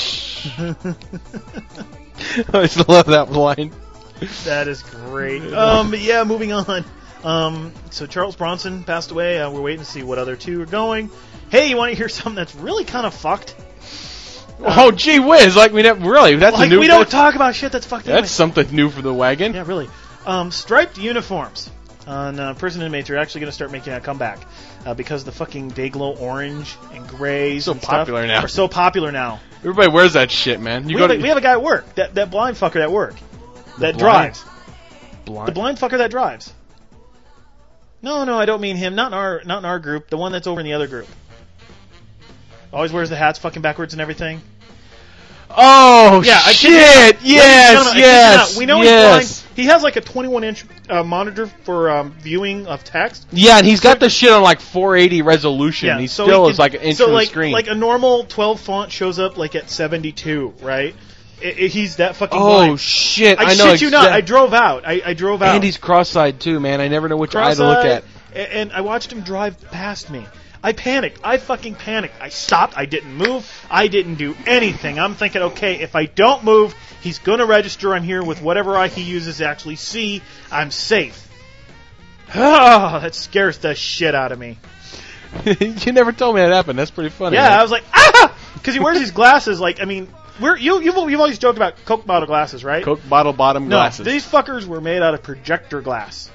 I just love that line. That is great. Um, yeah, moving on. Um, so Charles Bronson passed away. Uh, we're waiting to see what other two are going. Hey, you want to hear something that's really kind of fucked? Oh, gee whiz! Like we never really. That's like a new. we don't that's, talk about shit that's fucked. That's anyway. something new for the wagon. Yeah, really. Um, striped uniforms on uh, prison inmates are actually going to start making a comeback uh, because the fucking Dayglow orange and grays So and popular stuff now. are so popular now. Everybody wears that shit, man. You We go have, to a, we have a guy at work, that that blind fucker at work, that blind- drives. blind. The blind fucker that drives. No, no, I don't mean him. Not in our, not in our group. The one that's over in the other group. Always wears the hats fucking backwards and everything. Oh Yeah, I shit! kid you not. Ladies and Yes, gentlemen, I kid you yes. not. We know yes. he's blind. He has like a twenty-one inch uh, monitor for um, viewing of text. Yeah, and he's got the shit on like four eighty resolution. Yeah, he so still he is can- like an inch so from like, the screen. like a normal twelve font shows up like at seventy-two, right? It, it, he's that fucking oh blind. shit! I, I, know shit you not. exact- I drove out. I, I drove out. And he's cross-eyed too, man. I never know which eye to look Cross-eyed, at. a- And I watched him drive past me. I panicked. I fucking panicked. I stopped. I didn't move. I didn't do anything. I'm thinking, okay, if I don't move, he's going to register I'm here with whatever eye he uses to actually see. I'm safe. Oh, that scares the shit out of me. You never told me that happened. That's pretty funny. Yeah, man. I was like, ah! Because he wears these glasses. Like, I mean, we're, you, you've, you've always joked about Coke bottle glasses, right? Coke bottle bottom No, glasses. these fuckers were made out of projector glass.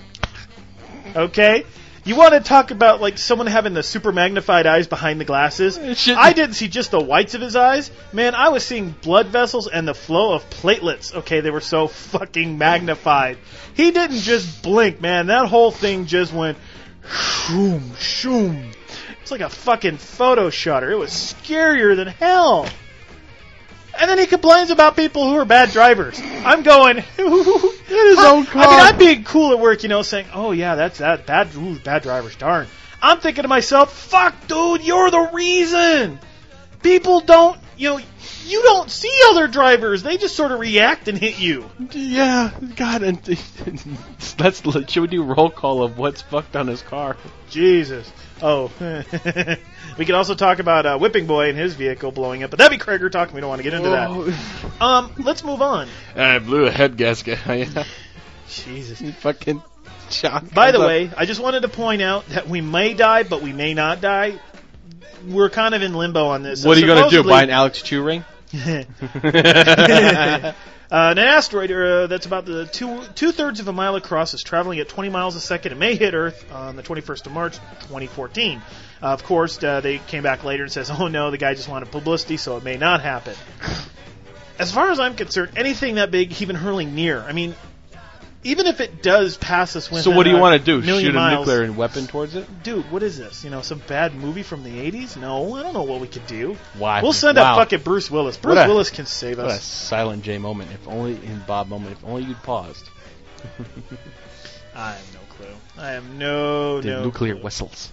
Okay? You want to talk about like someone having the super magnified eyes behind the glasses? Shit. I didn't see just the whites of his eyes. Man, I was seeing blood vessels and the flow of platelets. Okay, they were so fucking magnified. He didn't just blink, man. That whole thing just went shoom, shoom. It's like a fucking photo shutter. It was scarier than hell. And then he complains about people who are bad drivers. I'm going, his own car. I mean, I'm being cool at work, you know, saying, oh, yeah, that's that. Bad, ooh, bad drivers, darn. I'm thinking to myself, fuck, dude, you're the reason. People don't, you know, you don't see other drivers. They just sort of react and hit you. Yeah, God, and let's should we do roll call of what's fucked on his car? Jesus. Oh. We could also talk about uh, Whipping Boy and his vehicle blowing up, but that'd be Krager talking. We don't want to get into that. Um, let's move on. I blew a head gasket. Jesus. You fucking shot. By the way, I just wanted to point out that we may die, but we may not die. We're kind of in limbo on this. What are you going to do? Supposedly- Buy an Alex Chew ring? Uh, an asteroid uh, that's about the two two thirds of a mile across is traveling at twenty miles a second. It may hit Earth on the twenty-first of March, twenty fourteen. Uh, of course, uh, they came back later and says, "Oh no, the guy just wanted publicity, so it may not happen." As far as I'm concerned, anything that big, even hurling near. I mean, even if it does pass us within So what do you a want to do? million Shoot a miles, nuclear weapon towards it? Dude, what is this? You know, some bad movie from the eighties? No, I don't know what we could do. Why? We'll send Wow. up fucking Bruce Willis. Bruce What a- Willis can save What a us. silent J moment. If only in Bob moment. If only you'd paused. I have no clue. I have no, The no nuclear clue. whistles.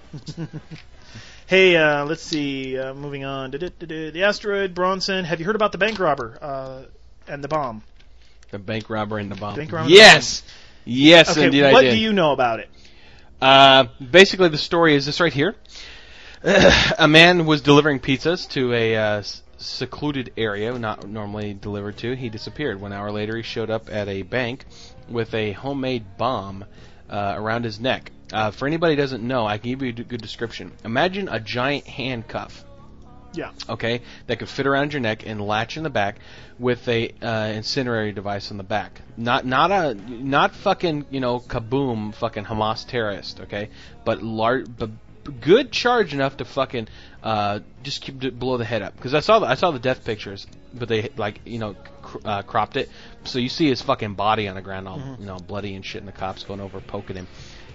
Hey, uh, let's see. Uh, moving on. Du-du-du-du. The asteroid Bronson. Have you heard about the bank robber uh, and the bomb? The bank robber and the bomb. Bank robber yes! Yes, Okay, indeed I what did. do you know about it? Uh, basically, the story is this right here. A man was delivering pizzas to a uh, s- secluded area, not normally delivered to. He disappeared. One hour later, he showed up at a bank with a homemade bomb uh, around his neck. Uh, for anybody who doesn't know, I can give you a d- good description. Imagine a giant handcuff. Yeah. Okay, that could fit around your neck and latch in the back with a uh, incendiary device on the back. Not not a not fucking you know kaboom fucking Hamas terrorist. Okay, but large, but good charge enough to fucking uh, just keep d- blow the head up. Because I saw the, I saw the death pictures, but they like you know cr- uh, cropped it, so you see his fucking body on the ground all Mhm. you know bloody and shit, and the cops going over poking him.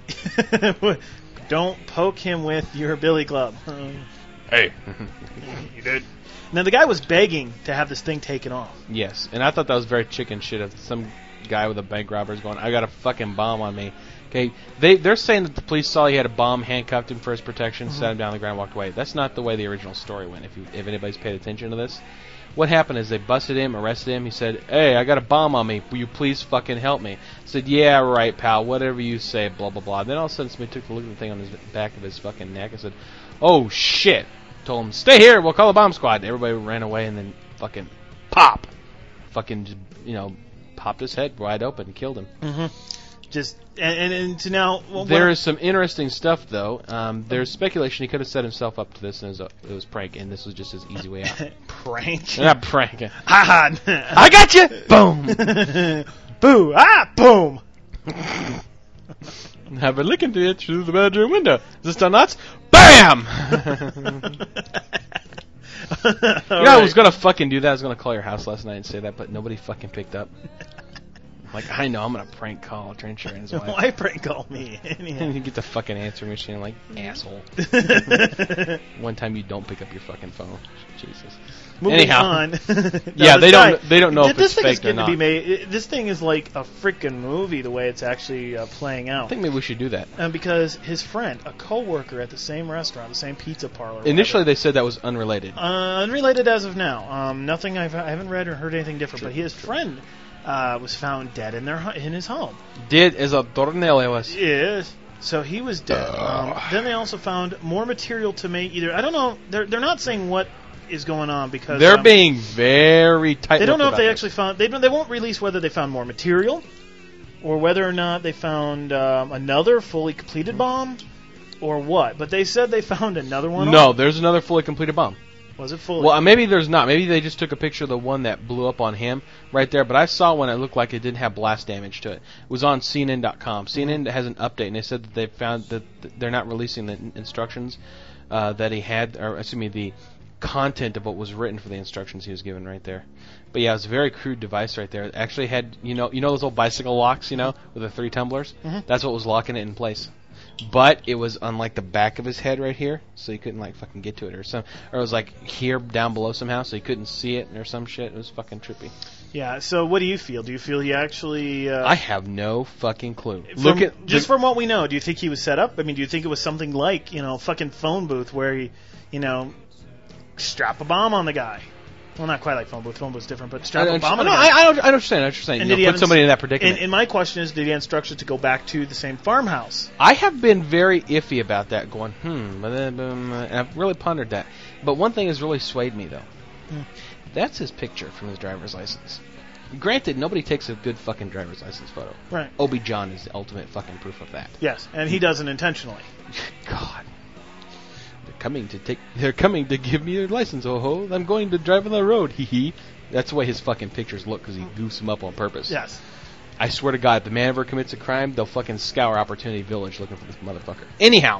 Don't poke him with your billy club. Hey, You did. Now the guy was begging to have this thing taken off. yes, and I thought that was very chicken shit of some guy with a bank robber is going, I got a fucking bomb on me. Okay, they they're saying that the police saw he had a bomb, handcuffed him for his protection, Mhm. sat him down on the ground, walked away. That's not the way the original story went. If you if anybody's paid attention to this, what happened is they busted him, arrested him. He said, "Hey, I got a bomb on me. Will you please fucking help me?" I said, "Yeah, right, pal. Whatever you say." Blah blah blah. Then all of a sudden, somebody took a look at the thing on his back of his fucking neck and said, "Oh shit." Told him, "Stay here, we'll call the bomb squad." Everybody ran away, and then fucking pop, fucking just, you know, popped his head wide open and killed him. Mm-hmm. Just and, and, and so now well, There what- is some interesting stuff, though. Um, there's speculation he could have set himself up to this, and it was, a, it was prank, and this was just his easy way out. prank. Not prank. Ha I got you. Boom. Boo! Ah! Boom! Have a look into it through the bedroom window. Is this still nuts? Bam! You know, I was gonna fucking do that. I was gonna call your house last night and say that, but nobody fucking picked up. Like, I know, I'm gonna prank call Trencher and his wife. Why prank call me? And you get the fucking answer machine, like, asshole. One time you don't pick up your fucking phone. Jesus. Moving Anyhow. on. Now, Yeah, this they guy- don't. They don't know th- if this it's thing is fake or going to not. be made. it- This thing is like a freaking movie the way it's actually uh, playing out. I think maybe we should do that. Um, because his friend, a co-worker at the same restaurant, the same pizza parlor. Initially, whatever, they said that was unrelated. uh, unrelated as of now. Um, nothing. I've, I haven't read or heard anything different. True, but his friend uh, was found dead in their hu- in his home. Did as a tornillos. Yes. So he was dead. Um, then they also found more material to make. Either I don't know. They're they're not saying what is going on because They're um, being very tight. They don't know if they actually found. They don't, they won't release whether they found more material, or whether or not they found um, another fully completed bomb, or what. But they said they found another one. No, on- there's another fully completed bomb. was it fully? Well, uh, maybe there's not. Maybe they just took a picture of the one that blew up on him right there. But I saw one that looked like it didn't have blast damage to it. It was on C N N dot com. C N N has an update, and they said that they found that th- they're not releasing the in- instructions uh, that he had, or excuse me, the content of what was written for the instructions he was given right there. But yeah, it was a very crude device right there. It actually had, you know, you know those old bicycle locks, you know, with the three tumblers. Mhm. That's what was locking it in place. But it was on like the back of his head right here, so he couldn't like fucking get to it, or some, or it was like here down below somehow, so he couldn't see it, or some shit. It was fucking trippy. yeah. So what do you feel? Do you feel he actually? Uh, I have no fucking clue. from- Look at just the, from what we know. Do you think he was set up? I mean, do you think it was something like you know, fucking phone booth where he, you know, strap a bomb on the guy? Well, not quite like phone booth. Phone booth's different, but strap I, a bomb on no, the I, guy. I, don't, I understand. I understand. And You did he know, have put somebody ins- in that predicament. And, and my question is, did he have instructions to go back to the same farmhouse? I have been very iffy about that, going, hmm, but then, um, and I've really pondered that. But one thing has really swayed me, though. Hmm. That's his picture from his driver's license. Granted, nobody takes a good fucking driver's license photo. Right. Obi John is the ultimate fucking proof of that. Yes, and he doesn't intentionally. God. They're coming to take. They're coming to give me their license. Oh ho! I'm going to drive on the road. Hee hee. That's the way his fucking pictures look because he goofs them up on purpose. Yes. I swear to God, if the man ever commits a crime, they'll fucking scour Opportunity Village looking for this motherfucker. Anyhow,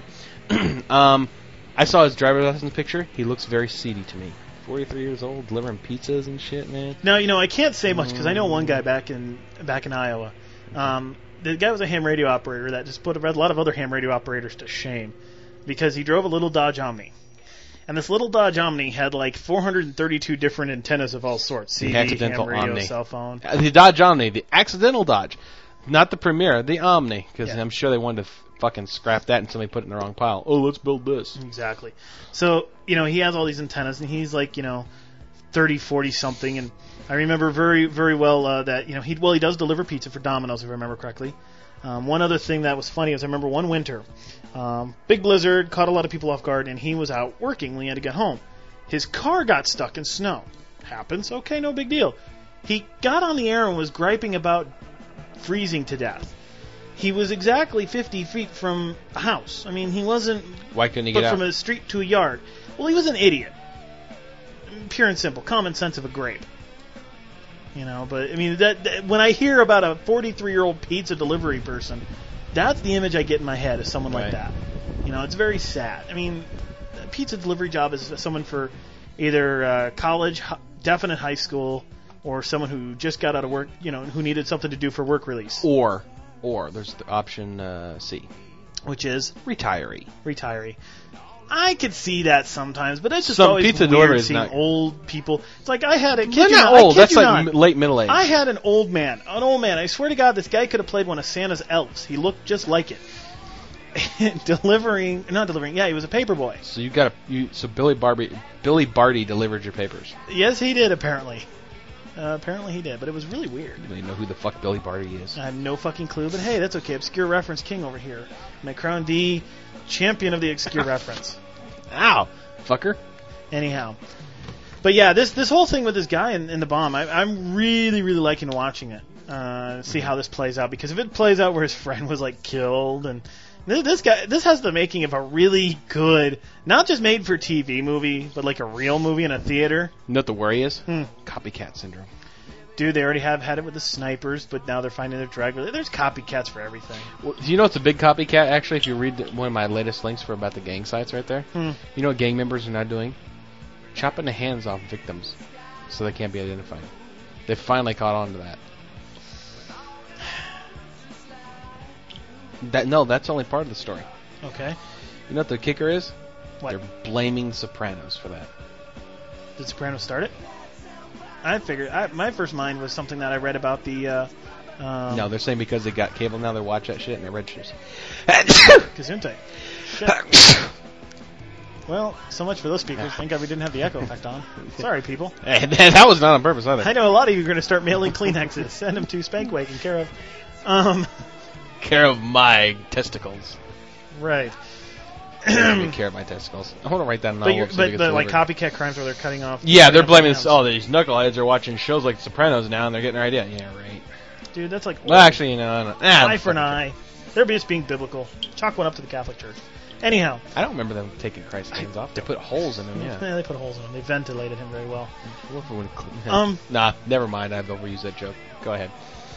um, I saw his driver's license picture. He looks very seedy to me. forty-three years old, delivering pizzas and shit, man. Now you know I can't say much because I know one guy back in back in Iowa. Um, the guy was a ham radio operator that just put a lot of other ham radio operators to shame because he drove a little Dodge Omni. And this little Dodge Omni had like four hundred thirty-two different antennas of all sorts. C The D, accidental ham radio, Omni. cell phone. Uh, The Dodge Omni, the accidental Dodge, not the Premier, the Omni, because Yeah. I'm sure they wanted to f- fucking scrap that and somebody put it in the wrong pile. Oh, let's build this. Exactly. So, you know, he has all these antennas and he's like, you know, thirty, forty something, and I remember very, very well uh, that you know he well he does deliver pizza for Domino's if I remember correctly. Um, one other thing that was funny is I remember one winter, um, big blizzard, caught a lot of people off guard, and he was out working when he had to get home. His car got stuck in snow. Happens, okay, no big deal. He got on the air and was griping about freezing to death. He was exactly fifty feet from a house. I mean, he wasn't Why couldn't he but get from out? a street to a yard. Well, he was an idiot. Pure and simple, common sense of a grape. You know, but I mean, that, that when I hear about a forty-three-year-old pizza delivery person, that's the image I get in my head of someone Right. like that. You know, it's very sad. I mean, a pizza delivery job is someone for either uh, college, hi- definite high school, or someone who just got out of work, you know, who needed something to do for work release, Or, or there's the option uh, C, which is retiree. retiree. I could see that sometimes, but it's just Some always pizza weird delivery is seeing not- old people. It's like I had a kid. They're you not not, I old. kid That's you like not. m- late middle age. I had an old man, an old man. I swear to God, this guy could have played one of Santa's elves. He looked just like it. delivering, not delivering. Yeah, he was a paper boy. So you got a, you. So Billy Barbie, Billy Barty delivered your papers. Yes, he did. Apparently, uh, apparently he did. But it was really weird. You don't even know who the fuck Billy Barty is. I have no fucking clue. But hey, that's okay. Obscure reference king over here. My crown the champion of the obscure reference. Ow, fucker. Anyhow. But yeah, this this whole thing with this guy in, in the bomb, I, I'm really, really liking watching it. Uh, see how this plays out. Because if it plays out where his friend was like killed, and this, this guy, this has the making of a really good, not just made for T V movie, but like a real movie in a theater. You know what the worry is? Hmm. Copycat syndrome. Dude, they already have had it with the snipers, but now they're finding their drag. There's copycats for everything. Well, do you know what's a big copycat? Actually, if you read the, one of my latest links for about the gang sites right there, Hmm. you know what gang members are now doing? Chopping the hands off victims so they can't be identified. They finally caught on to that. That no, that's only part of the story. Okay. You know what the kicker is? What? They're blaming Sopranos for that. Did Sopranos start it? I figured. I, my first mind was something that I read about the. Uh, um, No, they're saying because they got cable now, they watch that shit and they're registers. Gesundheit. Shit. Well, so much for those speakers. Thank God we didn't have the echo effect on. Sorry, people. Hey, that was not on purpose either. I know a lot of you are going to start mailing Kleenexes. Send them to Spankwagon, care of. Um, Care of my testicles. right. Take care of my testicles. I want to write that in But, you're, envelope so but it gets the like delivered. copycat crimes where they're cutting off. Yeah, they're cutting off blaming their this. hands. Oh, these knuckleheads are watching shows like Sopranos now, and they're getting their idea. Yeah, right. Dude, that's like Well, actually, you know, I don't- ah, eye for an eye. They're just being biblical. Chalk one up to the Catholic Church. Anyhow, I don't remember them taking Christ's hands off. They put holes in them. Yeah. they put holes in him. They ventilated him very well. What if it would- Um, nah, never mind. I've overused that joke. Go ahead.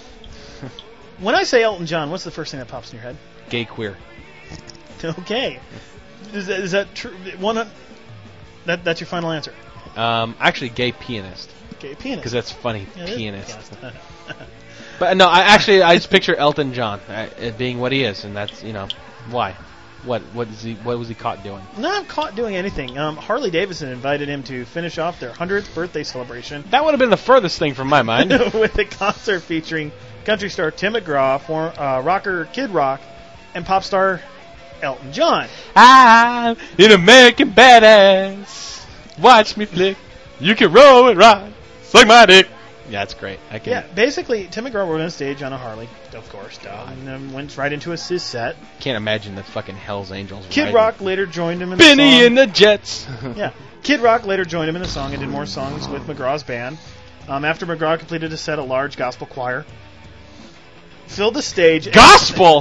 When I say Elton John, what's the first thing that pops in your head? Gay queer. Okay. Is that, is that true? One. That that's your final answer. Um, actually, gay pianist. Okay, pianist. Because that's funny. Yeah, it is pianist. pianist. But no, I actually I just picture Elton John uh, it being what he is, and that's you know why. What what is he? What was he caught doing? Not caught doing anything. Um, Harley Davidson invited him to finish off their hundredth birthday celebration That would have been the furthest thing from my mind. with a concert featuring country star Tim McGraw, for, uh, rocker Kid Rock, and pop star Elton John. I'm an American badass. Watch me flick. You can roll and ride. Suck my dick. Yeah, that's great. I can. Yeah, basically, Tim McGraw rode on stage on a Harley, of course, duh, and then went right into his, his set. Can't imagine the fucking Hell's Angels. Kid riding. Rock later joined him in the Benny song. and the Jets. Yeah, Kid Rock later joined him in the song and did more songs with McGraw's band. Um, after McGraw completed a set, a large gospel choir filled the stage. Gospel.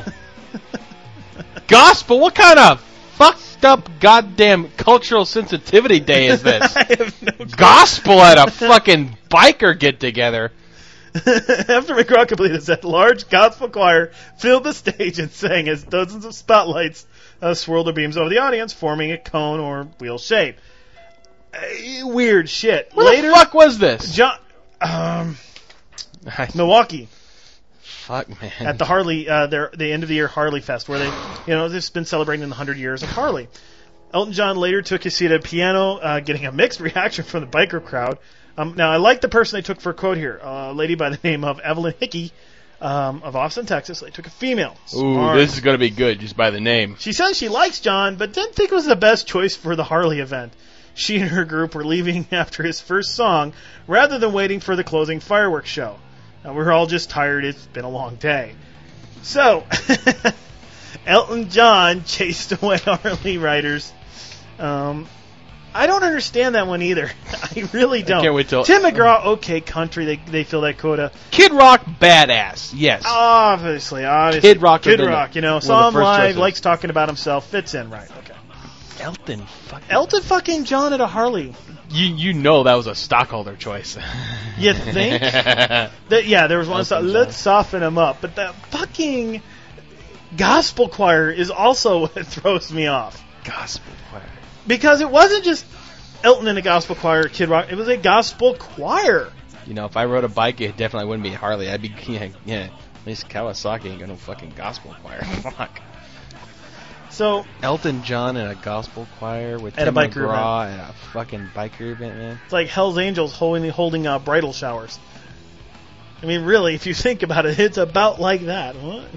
Gospel. What kind of fucked up goddamn cultural sensitivity day is this? I have no clue. Gospel at a fucking biker get together. After McGraw completed his set, large gospel choir filled the stage and sang as dozens of spotlights uh, swirled their beams over the audience, forming a cone or wheel shape. Uh, weird shit. Where Later, the fuck was this? John, um, Milwaukee. Fuck, man. At the Harley, uh, their the end of the year Harley Fest, where they, you know, they've been celebrating the hundred years of Harley. Elton John later took his seat at a piano, uh, getting a mixed reaction from the biker crowd. Um, now, I like the person they took for a quote here, uh, a lady by the name of Evelyn Hickey um, of Austin, Texas. They took a female. Ooh, Smart. this is gonna be good just by the name. She says she likes John, but didn't think it was the best choice for the Harley event. she and her group were leaving after his first song rather than waiting for the closing fireworks show. Uh, we were all just tired. It's been a long day. So, Elton John chased away Harley riders. Um, I don't understand that one either. I really don't. I can't wait till Tim McGraw, okay, country, they they fill that quota. Kid Rock, badass. Yes. Obviously, obviously. Kid Rock. Kid Rock, you know, one of saw the him first live, choices. likes talking about himself, fits in right. Okay. Elton fucking. Elton fucking John at a Harley. You you know that was a stockholder choice. You think? that, yeah, there was one. So, let's soften him up, but that fucking gospel choir is also what throws me off. Gospel choir. Because it wasn't just Elton in a gospel choir, Kid Rock. It was a gospel choir. You know, if I rode a bike, it definitely wouldn't be a Harley. I'd be yeah, yeah. At least Kawasaki ain't got no fucking gospel choir. Fuck. So Elton John in a gospel choir with At Tim a biker McGraw at a fucking biker event, man. it's like Hell's Angels holding holding uh, bridal showers. I mean, really, if you think about it, it's about like that. What?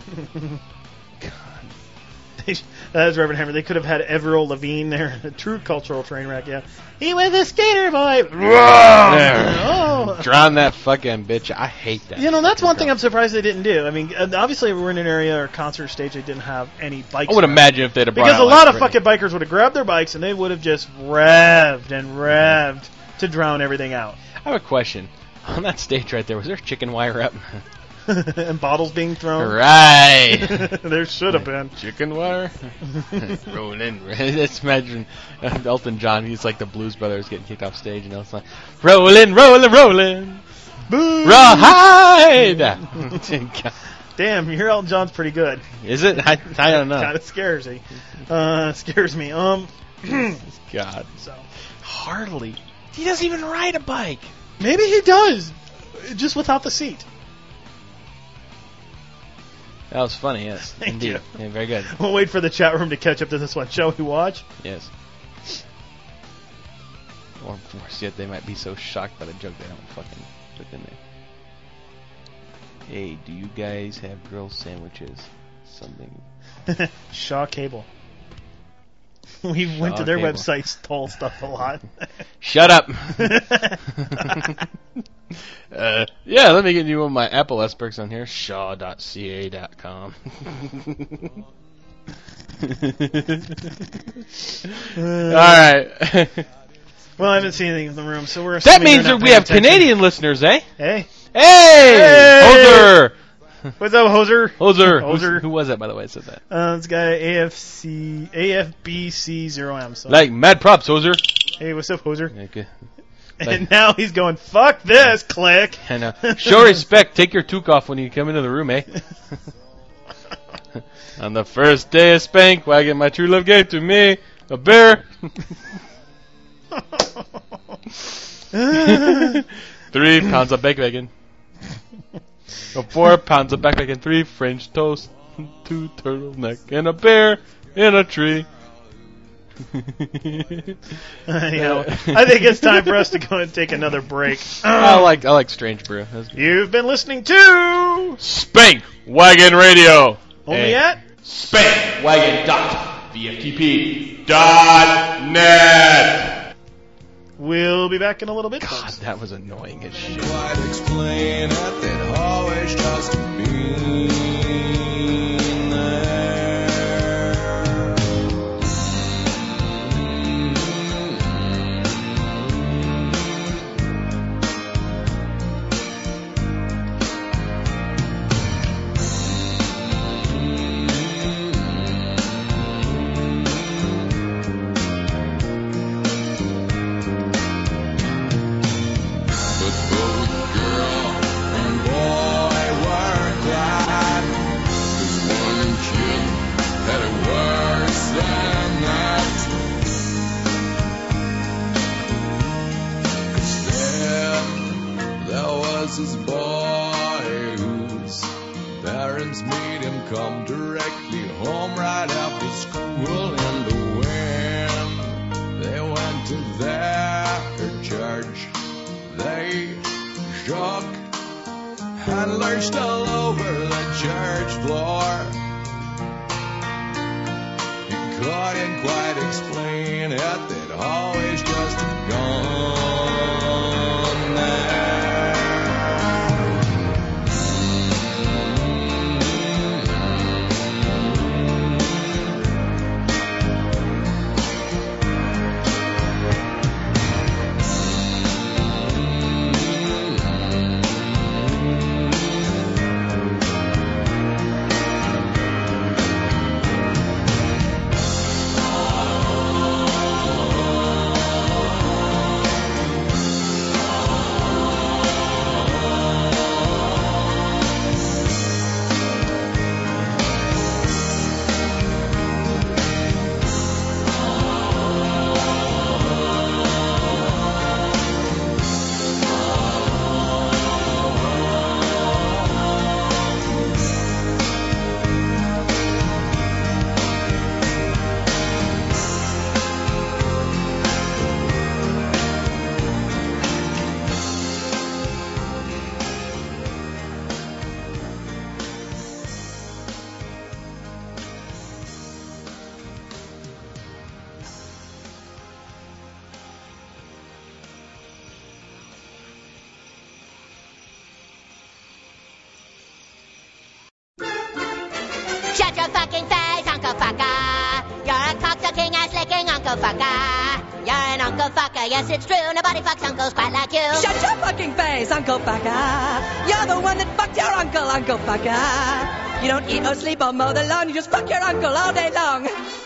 That is Reverend Hammer. They could have had Avril Lavigne there. A true cultural train wreck, yeah. He was a skater boy. Oh. Drown that fucking bitch. I hate that. You know, that's one thing I'm surprised they didn't do. I mean, uh, obviously we're in an area or concert stage they didn't have any bikes. I would around. imagine if they'd have brought Because out a lot like of Britney. fucking bikers would have grabbed their bikes and they would have just revved and revved to drown everything out. I have a question. On that stage right there, was there chicken wire up? And bottles being thrown. Right. There should have been. Chicken wire? Rolling. Just imagine uh, Elton John, he's like the Blues Brothers getting kicked off stage, and it's like, rolling, rolling, rolling. Boo! Rawhide! Damn, your Elton John's pretty good. Is it? I, I don't know. Kind of scares me. Uh, scares me. Um, God. So Harley. He doesn't even ride a bike. maybe he does, just without the seat. That was funny, yes. Thank Indeed. you. Yeah, very good. We'll wait for the chat room to catch up to this one. Shall we watch? Yes. Or worse yet, they might be so shocked by the joke they don't fucking put in there. Hey, do you guys have grill sandwiches? Something. Shaw Cable. We Shaw went to their Cable. website, told stuff a lot. Shut up! uh, yeah, let me get you one of my Apple S-Perks on here. shaw dot c a dot com. Alright. Well, I haven't seen anything in the room, so we're That assuming means they're that not we paying have attention. Canadian listeners, eh? Hey. Hey! Hey! Hoser! What's up, Hoser? Hoser. Hoser. Who's- Who was that, by the way, that said that? Uh, this guy A F C A F B C zero M. So. Like, mad props, Hoser. Hey, what's up, Hoser? Okay. And now he's going, fuck this, click. And, uh, show respect. Take your toque off when you come into the room, eh? On the first day of Spank Wagon, my true love gave to me a bear. Three pounds of bacon. Four pounds of bacon. Three French toast. Two turtleneck and a bear in a tree. Anyhow, I think it's time for us to go and take another break. I like I like Strange Brew. That's good. You've been listening to Spank Wagon Radio. Only Hey. at Spankwagon dot v f t p dot net. We'll be back in a little bit. God, folks. that was annoying as shit. Quite explain it, that always just been there. But both girl and boy were glad, 'cause one kid had it worse than that. 'Cause there, there was this boy whose parents made him come directly home right after school, and when they went to their church, they shook and lurched all over the church floor. He couldn't quite explain it, they'd always just Fucker. You're an Uncle Fucker. Yes, it's true. Nobody fucks uncles quite like you. Shut your fucking face, Uncle Fucker. You're the one that fucked your uncle, Uncle Fucker. You don't eat or sleep or mow the lawn. You just fuck your uncle all day long.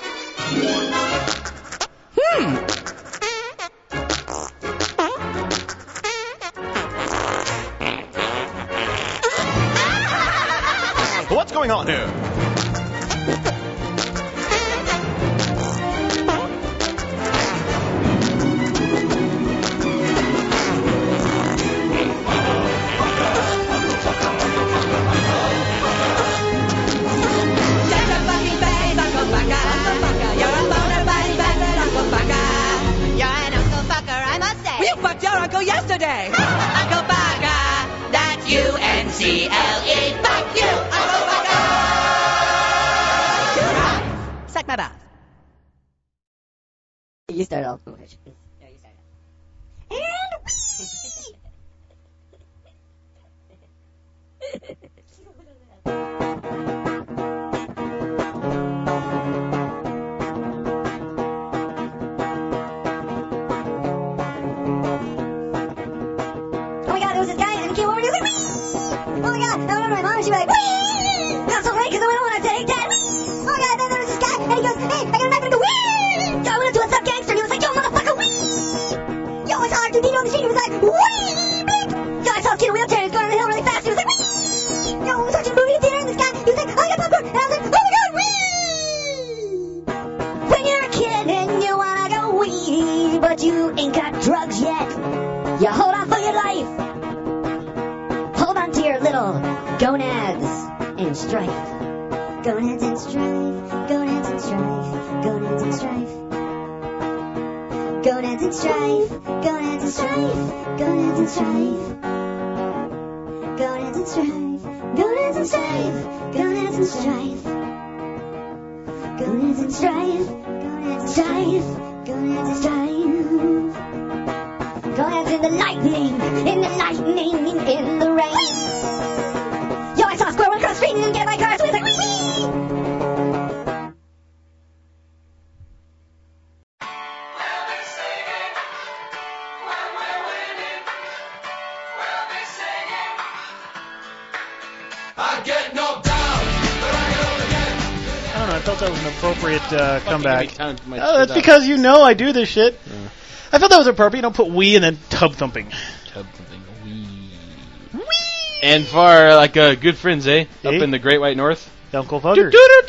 Hmm. What's going on here? You fucked your uncle yesterday. Uncle Fucker. That's U N C L E. Fuck you, Uncle Fucker. Suck my butt. You start off. No, you start off. She'd be like, whee! Not so late because I don't want to take that. Oh my god, then there was this guy, and he goes, hey, I got a knife and I go, whee! So I went up to what's up, gangster, and he was like, yo, motherfucker, whee! Yo, I saw R two D two on the street, he was like, whee! Beep! Yo, I saw a kid in a wheelchair, he was going down the hill really fast, he was like, whee! Yo, we was watching a movie in the theater, and this guy, he was like, oh, I got popcorn, and I was like, oh my god, whee! When you're a kid and you want to go wee, but you ain't got drugs yet, you hold on for your life. Hold on to your little gonads and strife. Gonads and strife. Gonads and strife. Gonads and strife. Gonads and strife. Gonads and strife. Gonads and strife. Gonads and strife. Gonads and strife. Gonads and strife. Gonads and strife. Gonads and strife. Gonads and strife. Gonads in the lightning. In the lightning. In the rain. Yo, I saw a squirrel run across the street and didn't get my car, so he's like, wee! I get knocked down, but I get up again. I don't know. I felt that was an appropriate uh, comeback. Time to my Oh, that's shit because you know I do this shit. Yeah. I felt that was appropriate. You don't put wee and then tub thumping. Tub thumping. Wee. And for like uh, good friends, eh? Up Eh? in the Great White North. Uncle Fugger.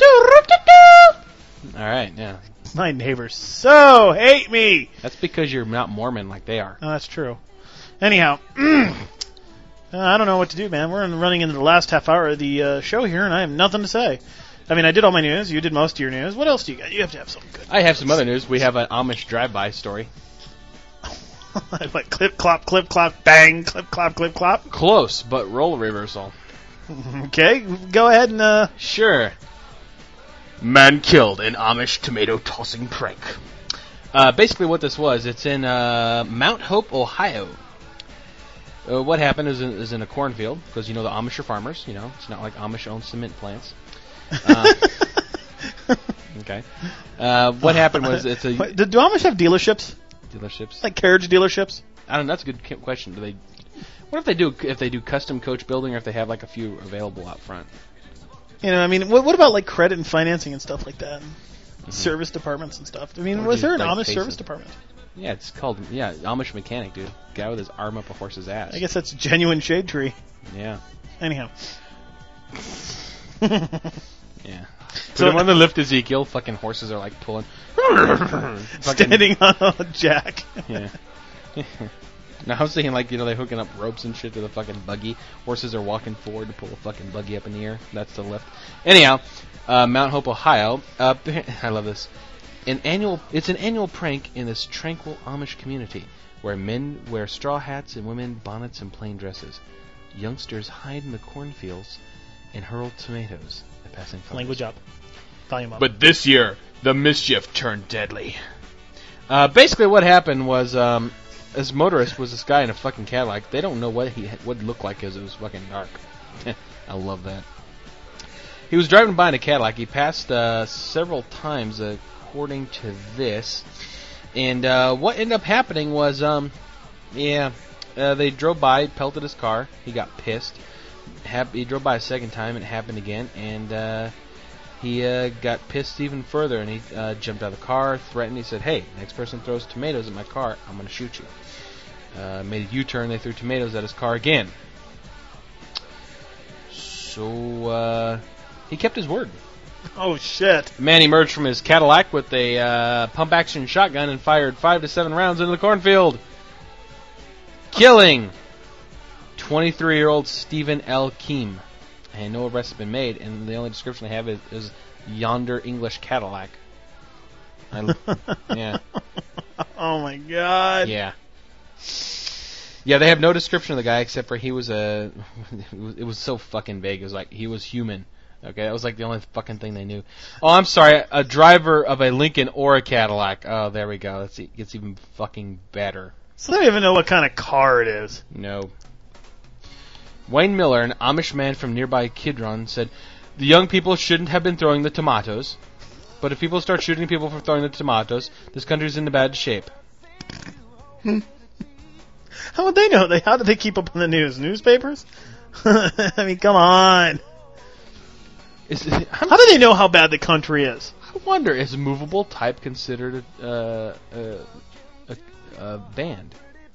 All right, yeah. My neighbors so hate me. That's because you're not Mormon like they are. Oh, that's true. Anyhow, uh, I don't know what to do, man. We're running into the last half hour of the uh, show here, and I have nothing to say. I mean, I did all my news. You did most of your news. What else do you got? You have to have something good. I have some other news. We have an Amish drive-by story. Like clip, clop, clip, clop, bang, clip, clop, clip, clop. Close, but role reversal. Okay, go ahead and... Uh... Sure. Man killed in Amish tomato tossing prank. Uh, basically what this was, it's in uh, Mount Hope, Ohio. Uh, what happened is in, is in a cornfield, because you know the Amish are farmers, you know, it's not like Amish own cement plants. Uh, okay. Uh, what happened was it's a... Wait, do Amish have dealerships? Dealerships? Like carriage dealerships? I don't know, that's a good ki- question. Do they... What if they do if they do custom coach building or if they have like a few available out front? You know, I mean, what, what about like credit and financing and stuff like that? Mm-hmm. Service departments and stuff. I mean, Or was do there an like Amish face service it? department? Yeah, it's called, yeah, Amish mechanic, dude. Guy with his arm up a horse's ass. I guess that's genuine shade tree. Yeah. Anyhow. Yeah. Put So- him on the lift, Ezekiel. Fucking horses are like pulling. Standing on a jack. Yeah. Now I was thinking like, you know, they're hooking up ropes and shit to the fucking buggy. Horses are walking forward to pull a fucking buggy up in the air. That's the lift. Anyhow, uh, Mount Hope, Ohio. Uh, I love this. An annual, it's an annual prank in this tranquil Amish community where men wear straw hats and women bonnets and plain dresses. Youngsters hide in the cornfields and hurl tomatoes at passing farmers. Language up. Volume up. But this year, the mischief turned deadly. Uh, basically, what happened was, um, this motorist was this guy in a fucking Cadillac. They don't know what he would look like because it was fucking dark. I love that. He was driving by in a Cadillac. He passed uh, several times, according to this. And uh, what ended up happening was, um, yeah, uh, they drove by, pelted his car. He got pissed. Hap- he drove by a second time, and it happened again. And uh, he uh, got pissed even further, and he uh, jumped out of the car, threatened. He said, "Hey, next person throws tomatoes at my car, I'm going to shoot you." Uh, made a U-turn. They threw tomatoes at his car again. So uh, he kept his word. Oh, shit. The man emerged from his Cadillac with a uh, pump-action shotgun and fired five to seven rounds into the cornfield, killing twenty-three-year-old Stephen L. Keem. And no arrests have been made, and the only description I have is, is yonder English Cadillac. I, yeah. Oh, my God. Yeah. Yeah, they have no description of the guy except for he was a... It was so fucking vague. It was like, he was human. Okay, that was like the only fucking thing they knew. Oh, I'm sorry, a driver of a Lincoln or a Cadillac. Oh, there we go. That's, it gets even fucking better. So they don't even know what kind of car it is. No. Wayne Miller, an Amish man from nearby Kidron, said, "The young people shouldn't have been throwing the tomatoes, but if people start shooting people for throwing the tomatoes, this country's in bad shape." How would they know? They How did they keep up on the news? Newspapers? I mean, come on. Is it, how do they know how bad the country is? I wonder, is movable type considered a, uh, a, a, a band?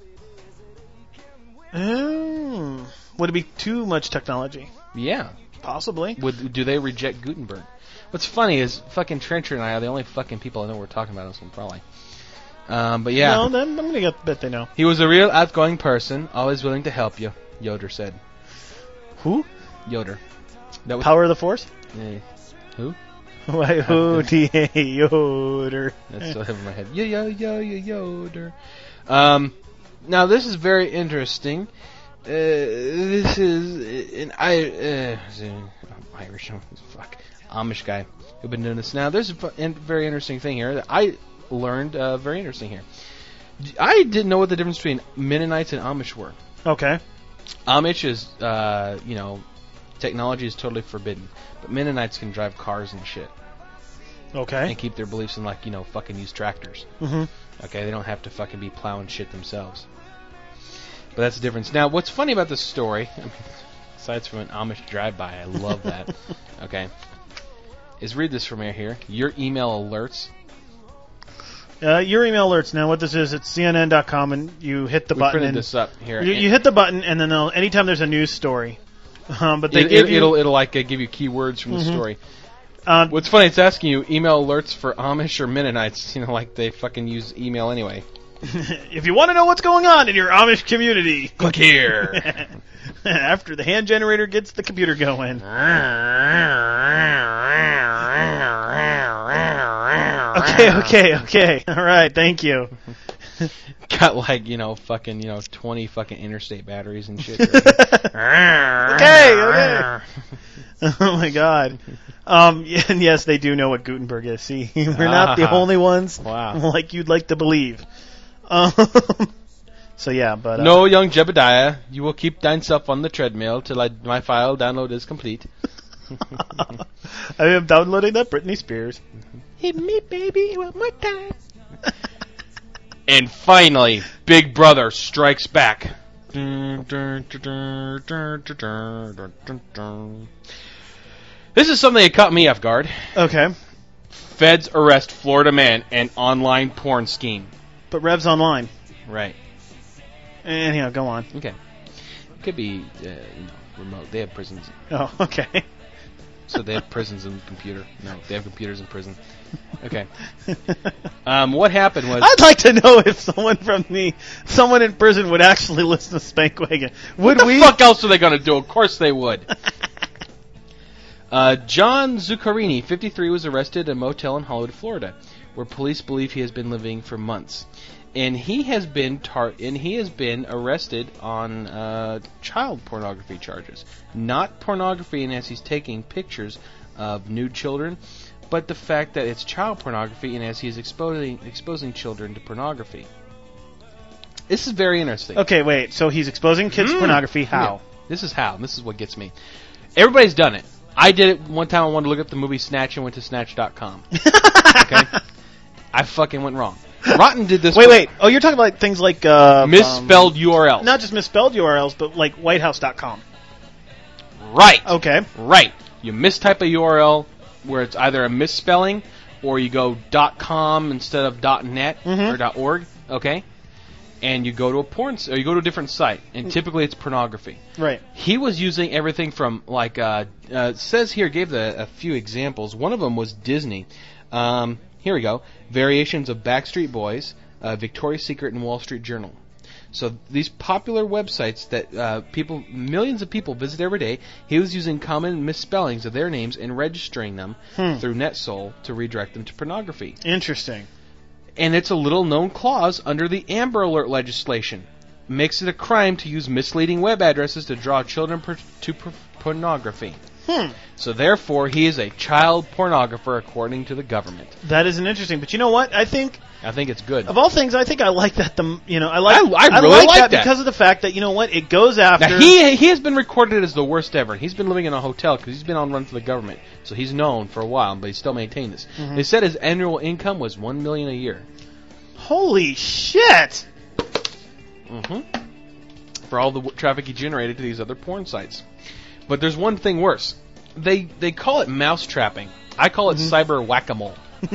Oh. Would it be too much technology? Yeah. Possibly. Would Do they reject Gutenberg? What's funny is fucking Trencher and I are the only fucking people I know we're talking about this one, probably. Um, but yeah. No, then I'm going to bet they know. He was a real outgoing person, always willing to help you, Yoder said. Who? Yoder. That was Power of the Force? Yeah. Who? Y O D A Yoder. That's still in my head. Yo yo yo yo Yoder. Um, now this is very interesting. Uh, this is an I uh, Irish, fuck, Amish guy who's been doing this. Now there's a very interesting thing here that I learned. Uh, very interesting here. I didn't know what the difference between Mennonites and Amish were. Okay. Amish is, uh, you know, technology is totally forbidden, but Mennonites can drive cars and shit. Okay. And keep their beliefs in, like, you know, fucking use tractors. Mm-hmm. Okay, they don't have to fucking be plowing shit themselves. But that's the difference. Now, what's funny about this story, I mean, aside from an Amish drive-by, I love that, okay, is read this from here. Your email alerts. Uh, your email alerts. Now, what this is, it's C N N dot com, and you hit the we button. We printed and this up here. You, you hit the button, and then they'll, anytime there's a news story, um, but they it, give it, you... It'll, it'll like, uh, give you keywords from mm-hmm. the story. Uh, What's funny, it's asking you email alerts for Amish or Mennonites, you know, like they fucking use email anyway. If you want to know what's going on in your Amish community, click here. After the hand generator gets the computer going. Okay, okay, okay. All right, thank you. Got like, you know, fucking, you know, twenty fucking interstate batteries and shit. okay, okay. Oh my God. Um, and yes, they do know what Gutenberg is. See, we're not the only ones. Wow. Like you'd like to believe. Um, so yeah, but uh, no, young Jebediah, you will keep thyself on the treadmill till I, my file download is complete. I am downloading that Britney Spears. Hit me, baby, one more time. And finally, Big Brother strikes back. This is something that caught me off guard. Okay. Feds arrest Florida man and online porn scheme. But Rev's online. Right. Anyhow, go on. Okay. It could be, uh, you know, remote. They have prisons. Oh, okay. So they have prisons and computer. No, they have computers in prison. Okay. Um, what happened was... I'd like to know if someone from the... Someone in prison would actually listen to Spankwagon. Would what we... the fuck else are they going to do? Of course they would. uh, John Zuccarini, fifty-three, was arrested at a motel in Hollywood, Florida, where police believe he has been living for months. And he has been tar- and he has been arrested on uh, child pornography charges. Not pornography in as he's taking pictures of nude children, but the fact that it's child pornography and as he is exposing exposing children to pornography. This is very interesting. Okay, wait. So he's exposing kids Mm. to pornography. How? Yeah. This is how. This is what gets me. Everybody's done it. I did it one time. I wanted to look up the movie Snatch and went to snatch dot com. Okay? I fucking went wrong. Rotten did this. Wait, wait. Oh, you're talking about things like uh, misspelled um, U R Ls. Not just misspelled U R Ls, but like white house dot com. Right. Okay. Right. You mistype a U R L where it's either a misspelling or you go .com instead of .net Mhm. or .org. Okay. And you go to a porn, s- or you go to a different site, and typically it's pornography. Right. He was using everything from like uh, uh, it says here, gave the, a few examples. One of them was Disney. Um, here we go. Variations of Backstreet Boys, uh, Victoria's Secret, and Wall Street Journal. So these popular websites that uh, people, millions of people visit every day, he was using common misspellings of their names and registering them Hmm. through NetSol to redirect them to pornography. Interesting. And it's a little known clause under the Amber Alert legislation. Makes it a crime to use misleading web addresses to draw children per- to per- pornography. Hmm. So therefore, he is a child pornographer according to the government. That is an interesting. But you know what? I think I think it's good. of all things, I think I like that. The you know I like I- I really like, like that, that. because of the fact that you know what it goes after. Now he he has been recorded as the worst ever. He's been living in a hotel because he's been on run for the government, so he's known for a while, but he still maintained this. Mhm. They said his annual income was one million a year. Holy shit! Mm-hmm. For all the w- traffic he generated to these other porn sites. But there's one thing worse. They they call it mouse trapping. I call it Mhm. cyber whack-a-mole.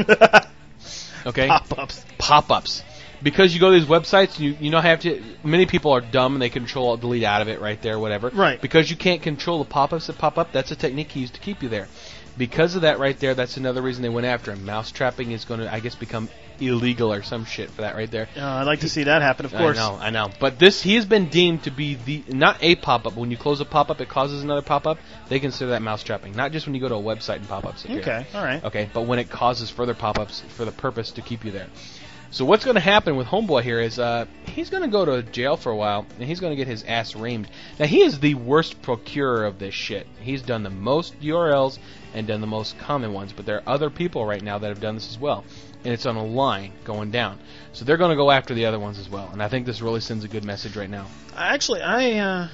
Okay? Pop-ups. Pop-ups. Because you go to these websites, you you know have to. Many people are dumb and they control delete out of it right there, whatever. Right. Because you can't control the pop-ups that pop up. That's a technique he used to keep you there. Because of that right there, that's another reason they went after him. Mouse trapping is going to, I guess, become illegal or some shit for that right there. Uh, I'd like to see that happen, of course. I know, I know. But this, he has been deemed to be the, not a pop-up. When you close a pop-up, it causes another pop-up. They consider that mouse trapping. Not just when you go to a website and pop-ups appear. Okay, all right. Okay, but when it causes further pop-ups for the purpose to keep you there. So what's going to happen with Homeboy here is uh, he's going to go to jail for a while, and he's going to get his ass reamed. Now, he is the worst procurer of this shit. He's done the most U R Ls and done the most common ones, but there are other people right now that have done this as well. And it's on a line going down. So they're going to go after the other ones as well. And I think this really sends a good message right now. Actually, I uh,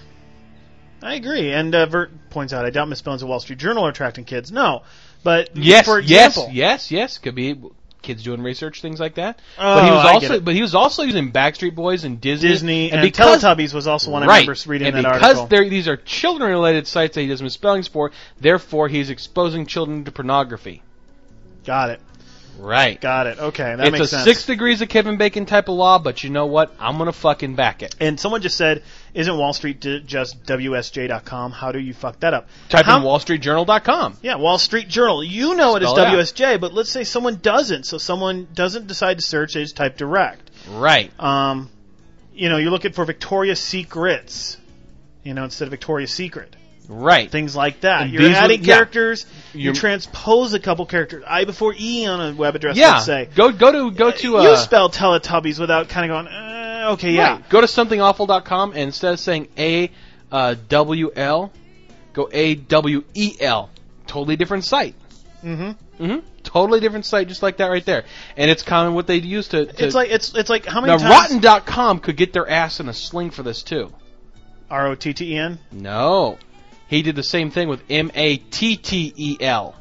I agree. And uh, Vert points out, I doubt misspellings of Wall Street Journal are attracting kids. No, but Yes, for example, yes, yes, yes. Could be kids doing research, things like that. Oh, but he was I also, get it. but he was also using Backstreet Boys and Disney, Disney and, because, Teletubbies was also one I right, remember reading and that because article. they're- these are children-related sites that he does misspellings for, therefore he's exposing children to pornography. Got it. Right. Got it. Okay, that it's makes a sense. six degrees of Kevin Bacon type of law, but you know what? I'm gonna fucking back it. And someone just said, "Isn't Wall Street d- just W S J dot com? How do you fuck that up?" Type How- in wall street journal dot com. Yeah, Wall Street Journal. You know it is Spell it out. W S J, but let's say someone doesn't. So someone doesn't decide to search; they just type direct. Right. Um, you know, you're looking for Victoria's Secrets, you know, instead of Victoria's Secret. Right. Things like that. And You're these are- adding yeah. characters. You You're- transpose a couple characters. I before E on a web address. Yeah. Let's say. Go go to go to uh, you spell Teletubbies without kind of going. Uh, okay, yeah. Right. Go to something awful dot com and instead of saying A uh, W L, go A W E L. Totally different site. Mm-hmm. Mm-hmm. Totally different site, just like that right there. And it's common what they use to. to It's like it's it's like how many now times? Rotten dot com could get their ass in a sling for this too. R O T T E N. No, he did the same thing with M A T T E L.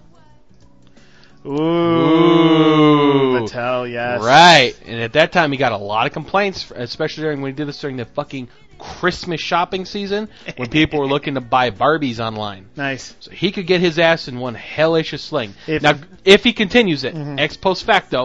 Ooh, Ooh. Mattel, yes. Right. And at that time, he got a lot of complaints, especially during when he did this during the fucking Christmas shopping season, when people were looking to buy Barbies online. Nice. So he could get his ass in one hellish sling. If- now, if he continues it, Mhm. ex post facto,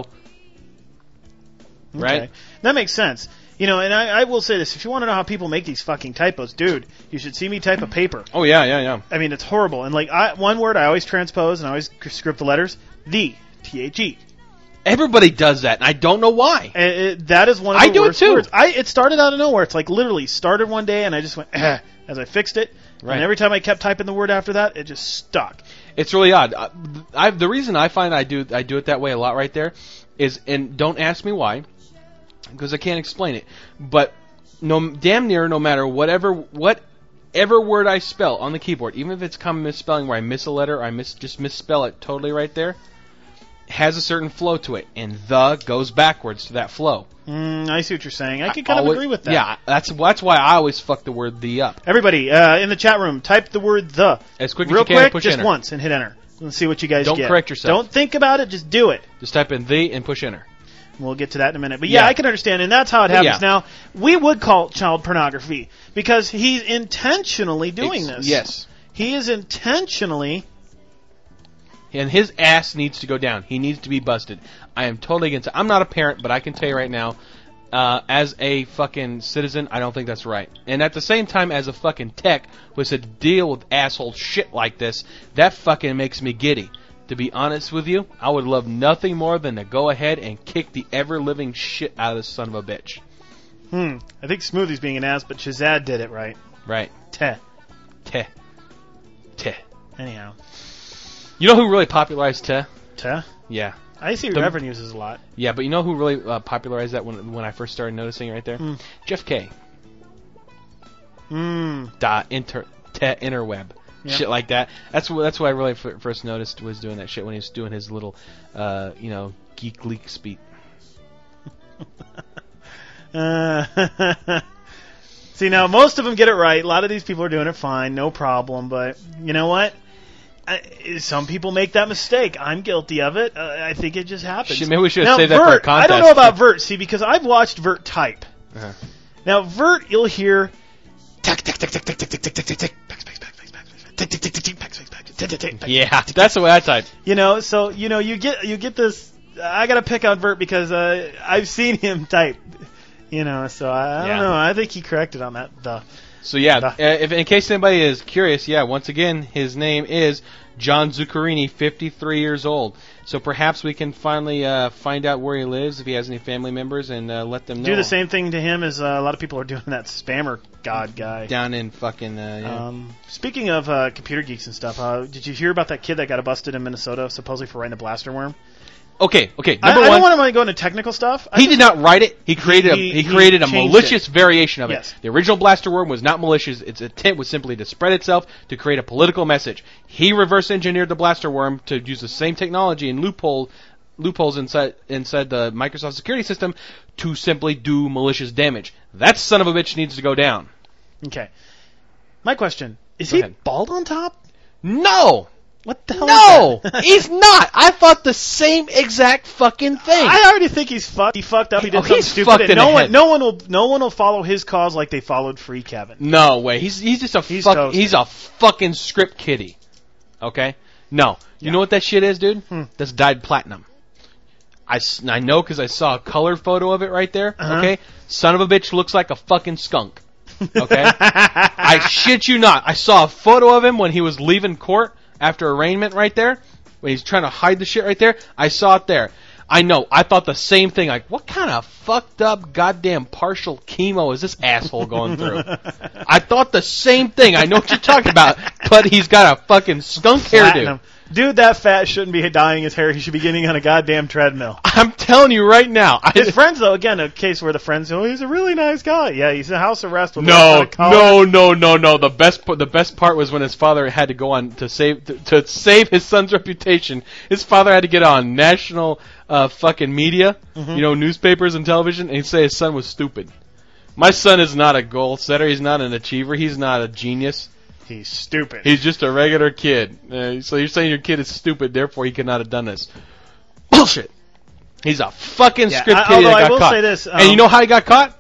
right? Okay. That makes sense. You know, and I, I will say this: if you want to know how people make these fucking typos, dude, you should see me type a paper. Oh yeah, yeah, yeah. I mean, it's horrible. And like I, one word, I always transpose and I always script the letters. The T H E. Everybody does that, and I don't know why. And it, that is one of I the do it worst too. words. I it started out of nowhere. It's like literally started one day, and I just went eh, as I fixed it. Right. And every time I kept typing the word after that, it just stuck. It's really odd. I, I, the reason I find I do I do it that way a lot right there is, and don't ask me why, because I can't explain it. But no, damn near no matter whatever whatever word I spell on the keyboard, even if it's common misspelling where I miss a letter or I miss just misspell it totally right there, has a certain flow to it, and the goes backwards to that flow. Mm, I see what you're saying. I can kind of always- agree with that. Yeah, that's that's why I always fuck the word the up. Everybody uh, in the chat room, type the word the As quick as real you can quick, and push just enter. once, and hit enter. Let's see what you guys Don't get. correct yourself. Don't think about it. Just do it. Just type in the and push enter. We'll get to that in a minute. But yeah, Yeah. I can understand, and that's how it But happens. yeah. Now, we would call it child pornography because he's intentionally doing Ex- this. Yes. He is intentionally... And his ass needs to go down. He needs to be busted. I am totally against it. I'm not a parent, but I can tell you right now, uh, as a fucking citizen, I don't think that's right. And at the same time, as a fucking tech who has to deal with asshole shit like this, that fucking makes me giddy. To be honest with you, I would love nothing more than to go ahead and kick the ever-living shit out of this son of a bitch. Hmm. I think Smoothie's being an ass, but Shazad did it right. Right. Teh. Teh. Teh. Anyhow. You know who really popularized Teh? Teh? Yeah. I see The- Reverend uses a lot. Yeah, but you know who really uh, popularized that when when I first started noticing it right there? Mm. Jeff K. Hmm. Dot inter te, interweb. Yeah. Shit like that. That's what that's what I really f- first noticed was doing that shit when he was doing his little, uh, you know, geek leak speak. Uh, see, now, most of them get it right. A lot of these people are doing it fine, no problem. But you know what? I, some people make that mistake. I'm guilty of it. Uh, I think it just happens. Shit, maybe we should now, save that for a Vert, contest. I don't know about Vert, see, because I've watched Vert type. Uh-huh. Now, Vert, you'll hear... Yeah, that's the way I type. You know, so, you know, you get you get this... I gotta pick on Vert because uh, I've seen him type. You know, so I, I Yeah. don't know. I think he corrected on that. The, So yeah, the, uh, if in case anybody is curious, yeah, once again, his name is John Zuccarini, fifty-three years old. So perhaps we can finally uh, find out where he lives, if he has any family members, and uh, let them know. do the same thing to him as uh, a lot of people are doing that spammer god guy. Down in fucking. Uh, yeah. Um, speaking of uh, computer geeks and stuff, uh, did you hear about that kid that got busted in Minnesota supposedly for writing the blaster worm? Okay, okay. I, Number I one, don't want to go into technical stuff. I he just- did not write it. He created He- a he he created a changed malicious it. variation of it. Yes. The original Blaster Worm was not malicious. Its intent was simply to spread itself to create a political message. He reverse engineered the Blaster Worm to use the same technology and loophole loopholes inside inside the Microsoft security system to simply do malicious damage. That son of a bitch needs to go down. Okay. My question, is Go he ahead. bald on top? No! What the hell No! is that? He's not! I thought the same exact fucking thing. I already think he's fucked. He fucked up. He did Oh, something he's stupid. fucked and in no the one, head. no one will, no one will follow his cause like they followed Free Kevin. No way. He's he's just a He's fuck, toasted. he's a fucking script kiddie. Okay? No. You Yeah. know what that shit is, dude? Hmm. That's dyed platinum. I, s- I know because I saw a colored photo of it right there. Uh-huh. Okay? Son of a bitch looks like a fucking skunk. Okay? I shit you not. I saw a photo of him when he was leaving court after arraignment right there. When he's trying to hide the shit right there. I saw it there. I know. I thought the same thing. Like, what kind of fucked up goddamn partial chemo is this asshole going through? I thought the same thing. I know what you're talking about. But he's got a fucking skunk hairdo. Platinum. Dude, that fat shouldn't be dyeing his hair. He should be getting on a goddamn treadmill. I'm telling you right now. I, His friends, though, again, a case where the friends, oh, he's a really nice guy. Yeah, he's in house arrest with No, a collar. no, no, no, no. The best, p- the best part was when his father had to go on to save to, to save his son's reputation. His father had to get on national uh, fucking media, Mm-hmm. you know, newspapers and television, and say his son was stupid. My son is not a goal setter. He's not an achiever. He's not a genius. He's stupid. He's just a regular kid. Uh, so you're saying your kid is stupid, therefore he could not have done this. Bullshit. He's a fucking Yeah, script I- kid although that I got will caught. say this, and you um, know how he got caught?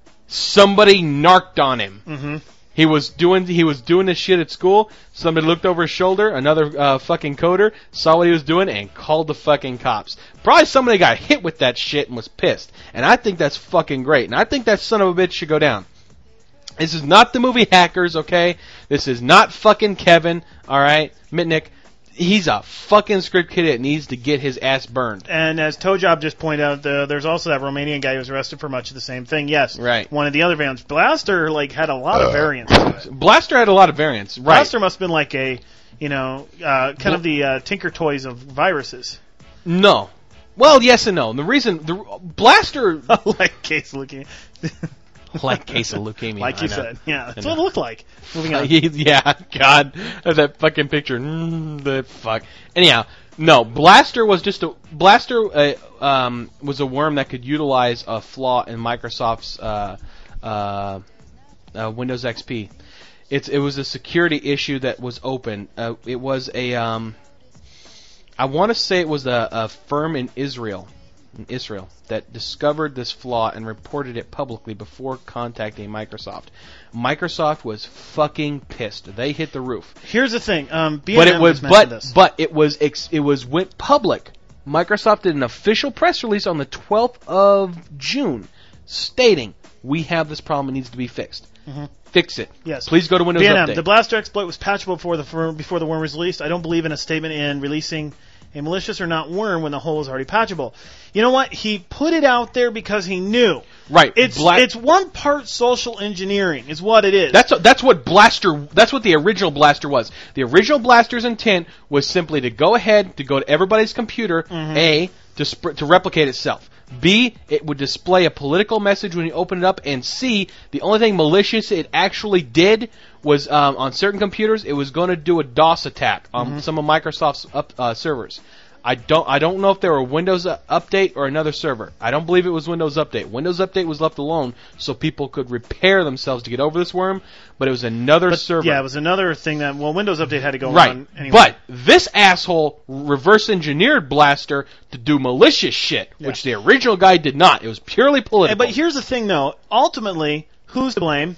Somebody narked on him. Mm-hmm. He was doing he was doing this shit at school. Somebody looked over his shoulder. Another uh, fucking coder saw what he was doing and called the fucking cops. Probably somebody got hit with that shit and was pissed. And I think that's fucking great. And I think that son of a bitch should go down. This is not the movie Hackers, okay? This is not fucking Kevin, alright? Mitnick. He's a fucking script kid that needs to get his ass burned. And as Tojob just pointed out, the, there's also that Romanian guy who was arrested for much of the same thing. Yes, Right. One of the other variants. Blaster like had a lot of variants. to it. Blaster had a lot of variants, right? Blaster must have been like a, you know, uh, kind of the uh, Tinker Toys of viruses. No. Well, yes and no. And the reason the Blaster like case looking. like case of leukemia, Like I you know. said, yeah, that's I what it know. looked like. Moving on. Yeah, God, that fucking picture. Mm, the fuck. Anyhow, no, Blaster was just a Blaster uh, um, was a worm that could utilize a flaw in Microsoft's uh, uh, uh, Windows X P. It's it was a security issue that was open. Uh, it was a um, I want to say it was a, a firm in Israel in Israel that discovered this flaw and reported it publicly before contacting Microsoft. Microsoft was fucking pissed. They hit the roof. Here's the thing. Um, B but M it was, just mentioned but this. but it was ex, it was went public. Microsoft did an official press release on the twelfth of June, stating we have this problem. It needs to be fixed. Mm-hmm. Fix it. Yes. Please go to Windows B N M, Update. the Blaster exploit was patchable before the before the worm was released. I don't believe in a statement in releasing a malicious or not worm when the hole is already patchable. You know what? He put it out there because he knew. Right. It's Black- it's one part social engineering is what it is. That's that's what Blaster. That's what the original Blaster was. The original Blaster's intent was simply to go ahead to go to everybody's computer. Mhm. A to sp- to replicate itself. B, it would display a political message when you open it up. And C, the only thing malicious it actually did was um, on certain computers, it was going to do a DOS attack on Mhm. some of Microsoft's up, uh, servers. I don't I don't know if they were Windows uh, Update or another server. I don't believe it was Windows Update. Windows Update was left alone so people could repair themselves to get over this worm, but it was another But, server. Yeah, it was another thing that well, Windows Update had to go Right. on anyway. But this asshole reverse engineered Blaster to do malicious shit, Yeah. which the original guy did not. It was purely political. But here's the thing, though. Ultimately, who's to blame?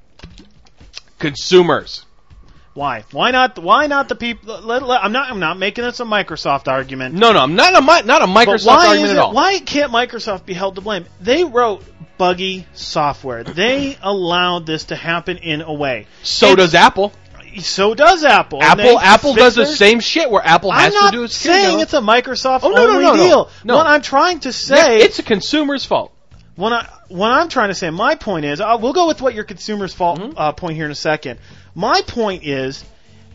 Consumers. Why? Why not? Why not the people? Let, let, I'm not. I'm not making this a Microsoft argument. No, no, I'm not a mi- not a But Microsoft why argument is at it- all. Why can't Microsoft be held to blame? They wrote buggy software. They allowed this to happen in a way. So It's- does Apple. So does Apple. And Apple they Apple fix does the their- same shit where Apple has I'm not to do its saying it's a Microsoft Oh, no, no, only no, no. deal. No. What I'm trying to Yeah, say, it's a consumer's fault. When I what I'm trying to say, my point is, uh, we'll go with what your consumer's fault Mm-hmm. uh, point here in a second. My point is,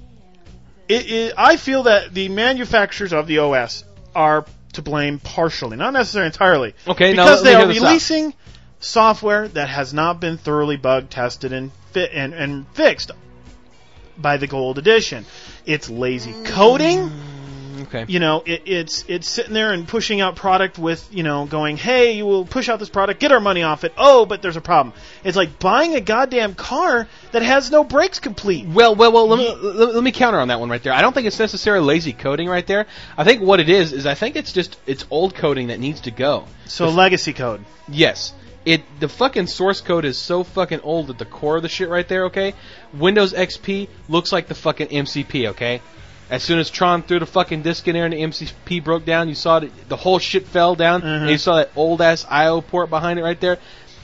it, it, I feel that the manufacturers of the O S are to blame partially, not necessarily entirely. Okay, now because let me they hear are this out. releasing software that has not been thoroughly bug tested and fit and, and fixed by the Gold Edition. It's lazy coding. Okay. You know, it, it's it's sitting there and pushing out product with, you know, going, hey, you will push out this product, get our money off it. Oh, but there's a problem. It's like buying a goddamn car that has no brakes complete. Well, well, well. Let me let, let me counter on that one right there. I don't think it's necessarily lazy coding right there. I think what it is is I think it's just it's old coding that needs to go. So The f- legacy code. Yes. It the fucking source code is so fucking old at the core of the shit right there, okay? Windows X P looks like the fucking M C P, okay? As soon as Tron threw the fucking disk in there and the M C P broke down, you saw it, the whole shit fell down, Mm-hmm. and you saw that old ass I O port behind it right there.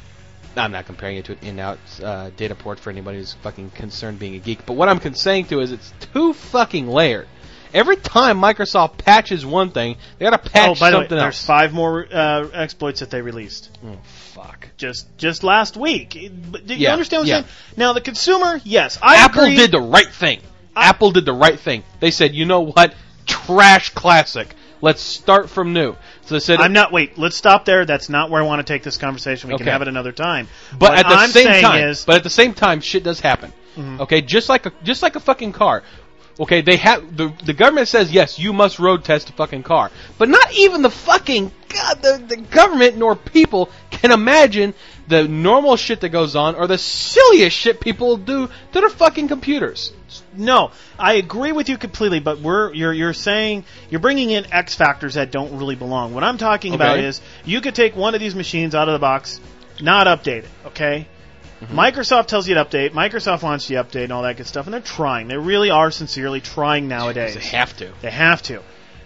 I'm not comparing it to an in-out uh, data port for anybody who's fucking concerned being a geek, but what I'm saying to is it's too fucking layered. Every time Microsoft patches one thing, they gotta patch oh, by the way, something there's else. five more uh, exploits that they released. Oh, fuck. Just just last week. But do you Yeah, understand what I'm yeah. saying? Now, the consumer, yes, I Apple agree. did the right thing. Apple did the right thing. They said, you know what? Trash classic. Let's start from new. So they said, I'm not. Wait, let's stop there. That's not where I want to take this conversation. We can Okay. have it another time. but what at the I'm same saying time, is, but at the same time, shit does happen. Mhm. Okay, just like a just like a fucking car. Okay, they have the the government says yes, you must road test a fucking car, but not even the fucking God, the the government nor people can imagine the normal shit that goes on or the silliest shit people do to their fucking computers. no, I agree with you completely. But we're you're you're saying you're bringing in X factors that don't really belong. What I'm talking about Okay. is you could take one of these machines out of the box, not update it. Okay. Mm-hmm. Microsoft tells you to update. Microsoft wants you to update and all that good stuff, and they're trying. They really are sincerely trying nowadays. They have to. They have to.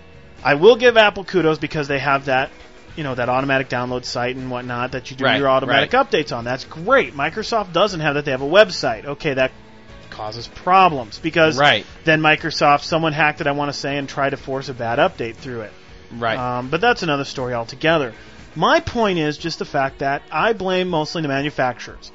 I will give Apple kudos because they have that, you know, that automatic download site and whatnot that you do Right, your automatic right. updates on. That's great. Microsoft doesn't have that. They have a website. Okay, that causes problems because Right. then Microsoft, someone hacked it, I want to say, and tried to force a bad update through it. Right. Um, but that's another story altogether. My point is just the fact that I blame mostly the manufacturers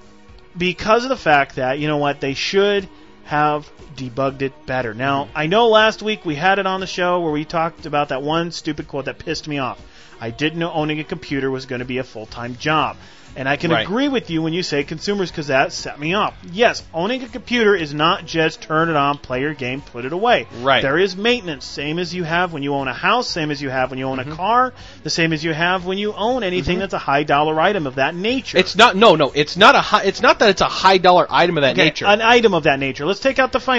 because of the fact that, you know what, they should have debugged it better. Now, I know last week we had it on the show where we talked about that one stupid quote that pissed me off. I didn't know owning a computer was going to be a full-time job. And I can Right. agree with you when you say consumers because that set me off. Yes, owning a computer is not just turn it on, play your game, put it away. Right. There is maintenance, same as you have when you own a house, same as you have when you own a car, the same as you have when you own anything that's a high-dollar item of that nature. It's not. No, no. It's not a. High, it's not that it's a high dollar item of that Okay, nature. an item of that nature. Let's take out the financial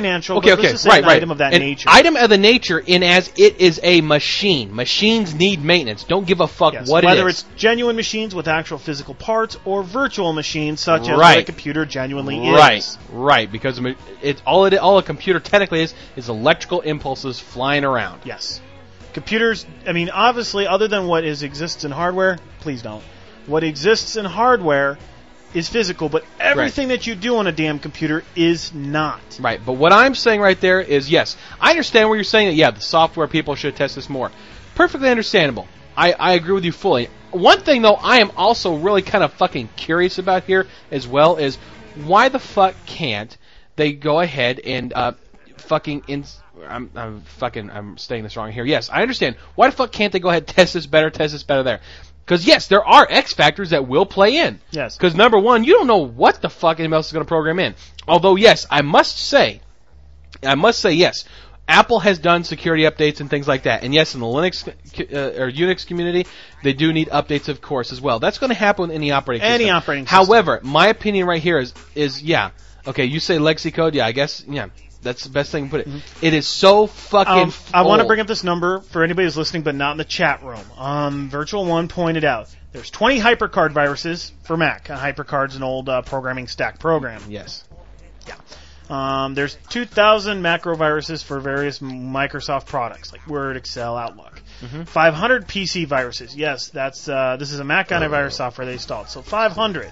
financial, Okay, but okay, let's just say right, an right. item of that an nature. item of the nature in as it is a machine. Machines need maintenance. Don't give a fuck Yes, what whether it is. it's genuine machines with actual physical parts or virtual machines such as what a Right. computer genuinely Right, is. right. Because it's all it all a computer technically is is electrical impulses flying around. Yes. Computers, I mean, obviously, other than what is exists in hardware, please don't. What exists in hardware is physical, but everything that you do on a damn computer is not. Right, but what I'm saying right there is, yes, I understand where you're saying that, yeah, the software people should test this more. Perfectly understandable. I, I agree with you fully. One thing, though, I am also really kind of fucking curious about here as well is why the fuck can't they go ahead and uh, fucking... In, I'm, I'm fucking... I'm saying this wrong here. Yes, I understand. Why the fuck can't they go ahead and test this better, test this better there? Because, yes, there are X factors that will play in. Yes. Because, number one, you don't know what the fuck anybody else is going to program in. Although, yes, I must say, I must say, yes, Apple has done security updates and things like that. And, yes, in the Linux uh, or Unix community, they do need updates, of course, as well. That's going to happen with any operating Any system. operating system. However, my opinion right here is, is yeah, okay, you say legacy code, yeah, I guess, yeah. That's the best thing to put it. Mm-hmm. It is so fucking Um, I want to old. bring up this number for anybody who's listening, but not in the chat room. Um, Virtual One pointed out there's twenty HyperCard viruses for Mac. Uh, HyperCard's an old uh, programming stack program. Yes. Yeah. Um, there's two thousand macro viruses for various Microsoft products like Word, Excel, Outlook. Mm-hmm. five hundred P C viruses. Yes, that's uh, this is a Mac antivirus software they installed. So five hundred.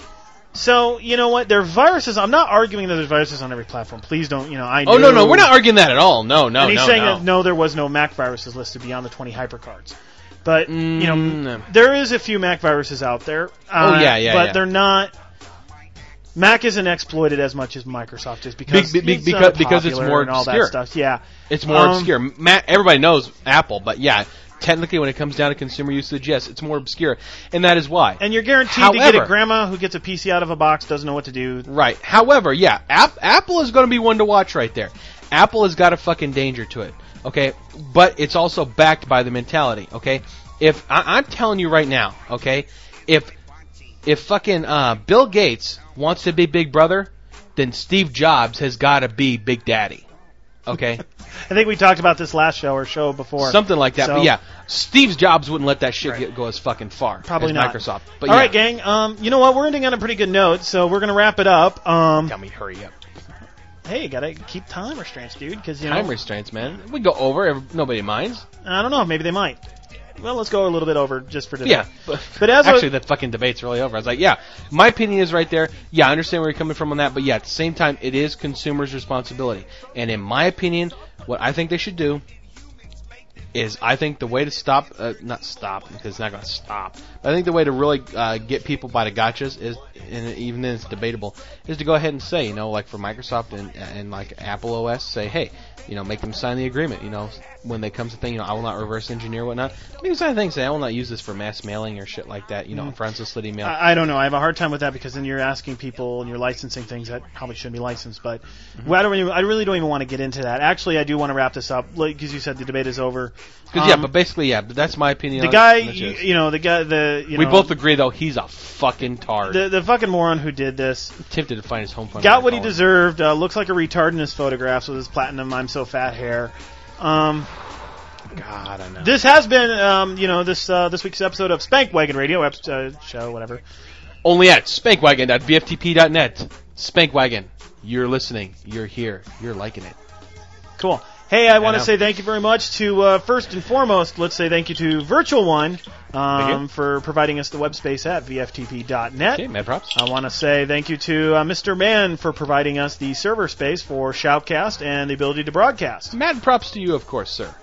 So, you know what? There are viruses. I'm not arguing that there's viruses on every platform. Please don't, you know, I Oh, know. no, no, we're not arguing that at all. No, no, And he's no, saying no. that no, there was no Mac viruses listed beyond the twenty HyperCards. But, you know, Mm, no. there is a few Mac viruses out there. Uh, Oh, yeah, yeah, But yeah. they're not... Mac isn't exploited as much as Microsoft is because Be- be- it's, because- uh, because it's popular more and all obscure. that stuff. Yeah. It's more Um, obscure. Matt, everybody knows Apple, but yeah, technically when it comes down to consumer usage, yes, it's more obscure. And that is why. And you're guaranteed to get However- a grandma who gets a P C out of a box, doesn't know what to do. Right. However, yeah, App, Apple is going to be one to watch right there. Apple has got a fucking danger to it. Okay? But it's also backed by the mentality. Okay? If I, I'm telling you right now, okay, if if fucking uh, Bill Gates wants to be Big Brother, then Steve Jobs has got to be Big Daddy. Okay? I think we talked about this last show or show before. Something like that. So- But yeah, Steve Jobs wouldn't let that shit Right. get, go as fucking far Probably as not. Microsoft. But All yeah. right, gang. Um, you know what? We're ending on a pretty good note, so we're gonna wrap it up. Um, Tell me, hurry up. hey, you gotta keep time restraints, dude, because you know. Time restraints, man. We go over. Every, nobody minds. I don't know. Maybe they might. Well, let's go a little bit over just for today. Yeah, but, But as actually, a, the fucking debate's really over. I was like, yeah, my opinion is right there. Yeah, I understand where you're coming from on that, but yeah, at the same time, it is consumers' responsibility. And in my opinion, what I think they should do is, I think the way to stop, uh, not stop because it's not going to stop, but I think the way to really uh, get people by the gotchas is, and even then it's debatable, is to go ahead and say, you know, like for Microsoft and and like Apple O S, say, hey, you know, make them sign the agreement. You know, when they comes to thing, you know, I will not reverse engineer whatnot. Maybe sign things say I will not use this for mass mailing or shit like that. You know, Mm. for unsolicited email. I, I don't know. I have a hard time with that because then you're asking people and you're licensing things that probably shouldn't be licensed. But Mm-hmm. well, I don't. Really, I really don't even want to get into that. Actually, I do want to wrap this up because you said the debate is over. Because yeah, Um, but basically, yeah, but that's my opinion. the on guy, it, which you, is- you know, the guy, the you we know, both agree though he's a fucking tard. the the fucking moron who did this Tempted to find his home phone. got what he number. deserved. Uh, looks like a retard in his photographs with his platinum "I'm so fat" hair. Um, God, I know. this has been, um, you know, this uh, this week's episode of Spank Wagon Radio episode, show, whatever. Only at spankwagon dot v f t p dot net. Spankwagon, you're listening. You're here. You're liking it. Cool. Hey, I want to know. say thank you very much to, uh, first and foremost, let's say thank you to Virtual One um, you. for providing us the web space at v f t p dot net. Okay, mad props. I want to say thank you to uh, Mister Mann for providing us the server space for Shoutcast and the ability to broadcast. Mad props to you, of course, sir.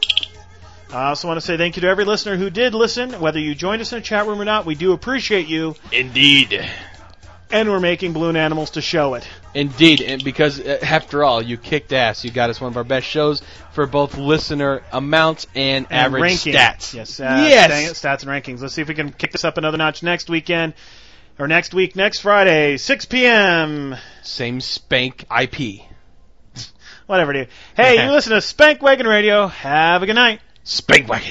I also want to say thank you to every listener who did listen, whether you joined us in a chat room or not. We do appreciate you, Indeed. and we're making balloon animals to show it. Indeed, and because uh, after all, you kicked ass. You got us one of our best shows for both listener amounts and, And average ranking. stats. Yes, uh, yes. sta- stats and rankings. Let's see if we can kick this up another notch next weekend, or next week, next Friday, six p.m. Same spank I P. Whatever, dude. Hey, you listen to Spank Wagon Radio. Have a good night. Spankwagon.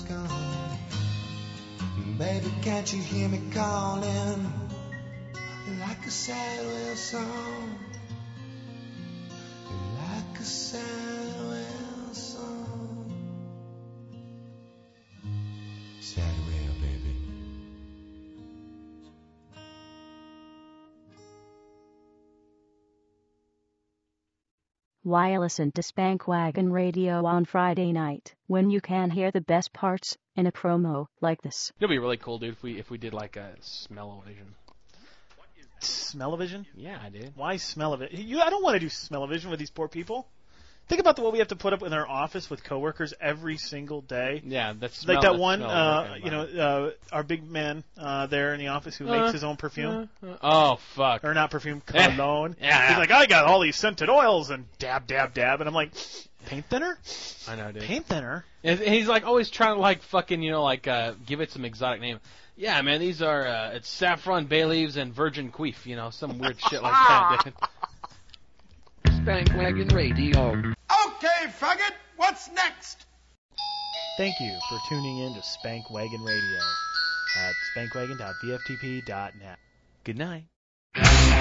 gone. Baby, can't you hear me calling? Like a sad whale song. Like a sad whale song. Sad whale, baby. Why listen to Spank Wagon Radio on Friday night when you can hear the best parts in a promo like this? It'd be really cool, dude, if we if we did like a smell-o-vision. Smell-o-vision? Yeah, I did. Why smell-o-vision? You, I don't want to do smell-o-vision with these poor people. Think about the, what we have to put up in our office with coworkers every single day. Yeah, that's like smell, that one. smell Uh, you know, uh, our big man uh, there in the office who Uh, makes his own perfume. Uh, uh, oh fuck! Or not perfume, cologne. Yeah. He's like, I got all these scented oils and dab, dab, dab, and I'm like, paint thinner? I know, dude. Paint thinner. And he's like always trying to like fucking you know like uh, give it some exotic name. Yeah, man, these are uh, it's saffron, bay leaves, and virgin queef. You know, some weird shit like that, dude. Spank Wagon Radio. Okay, faggot, what's next? Thank you for tuning in to Spank Wagon Radio at spankwagon dot v f t p dot net. Good night.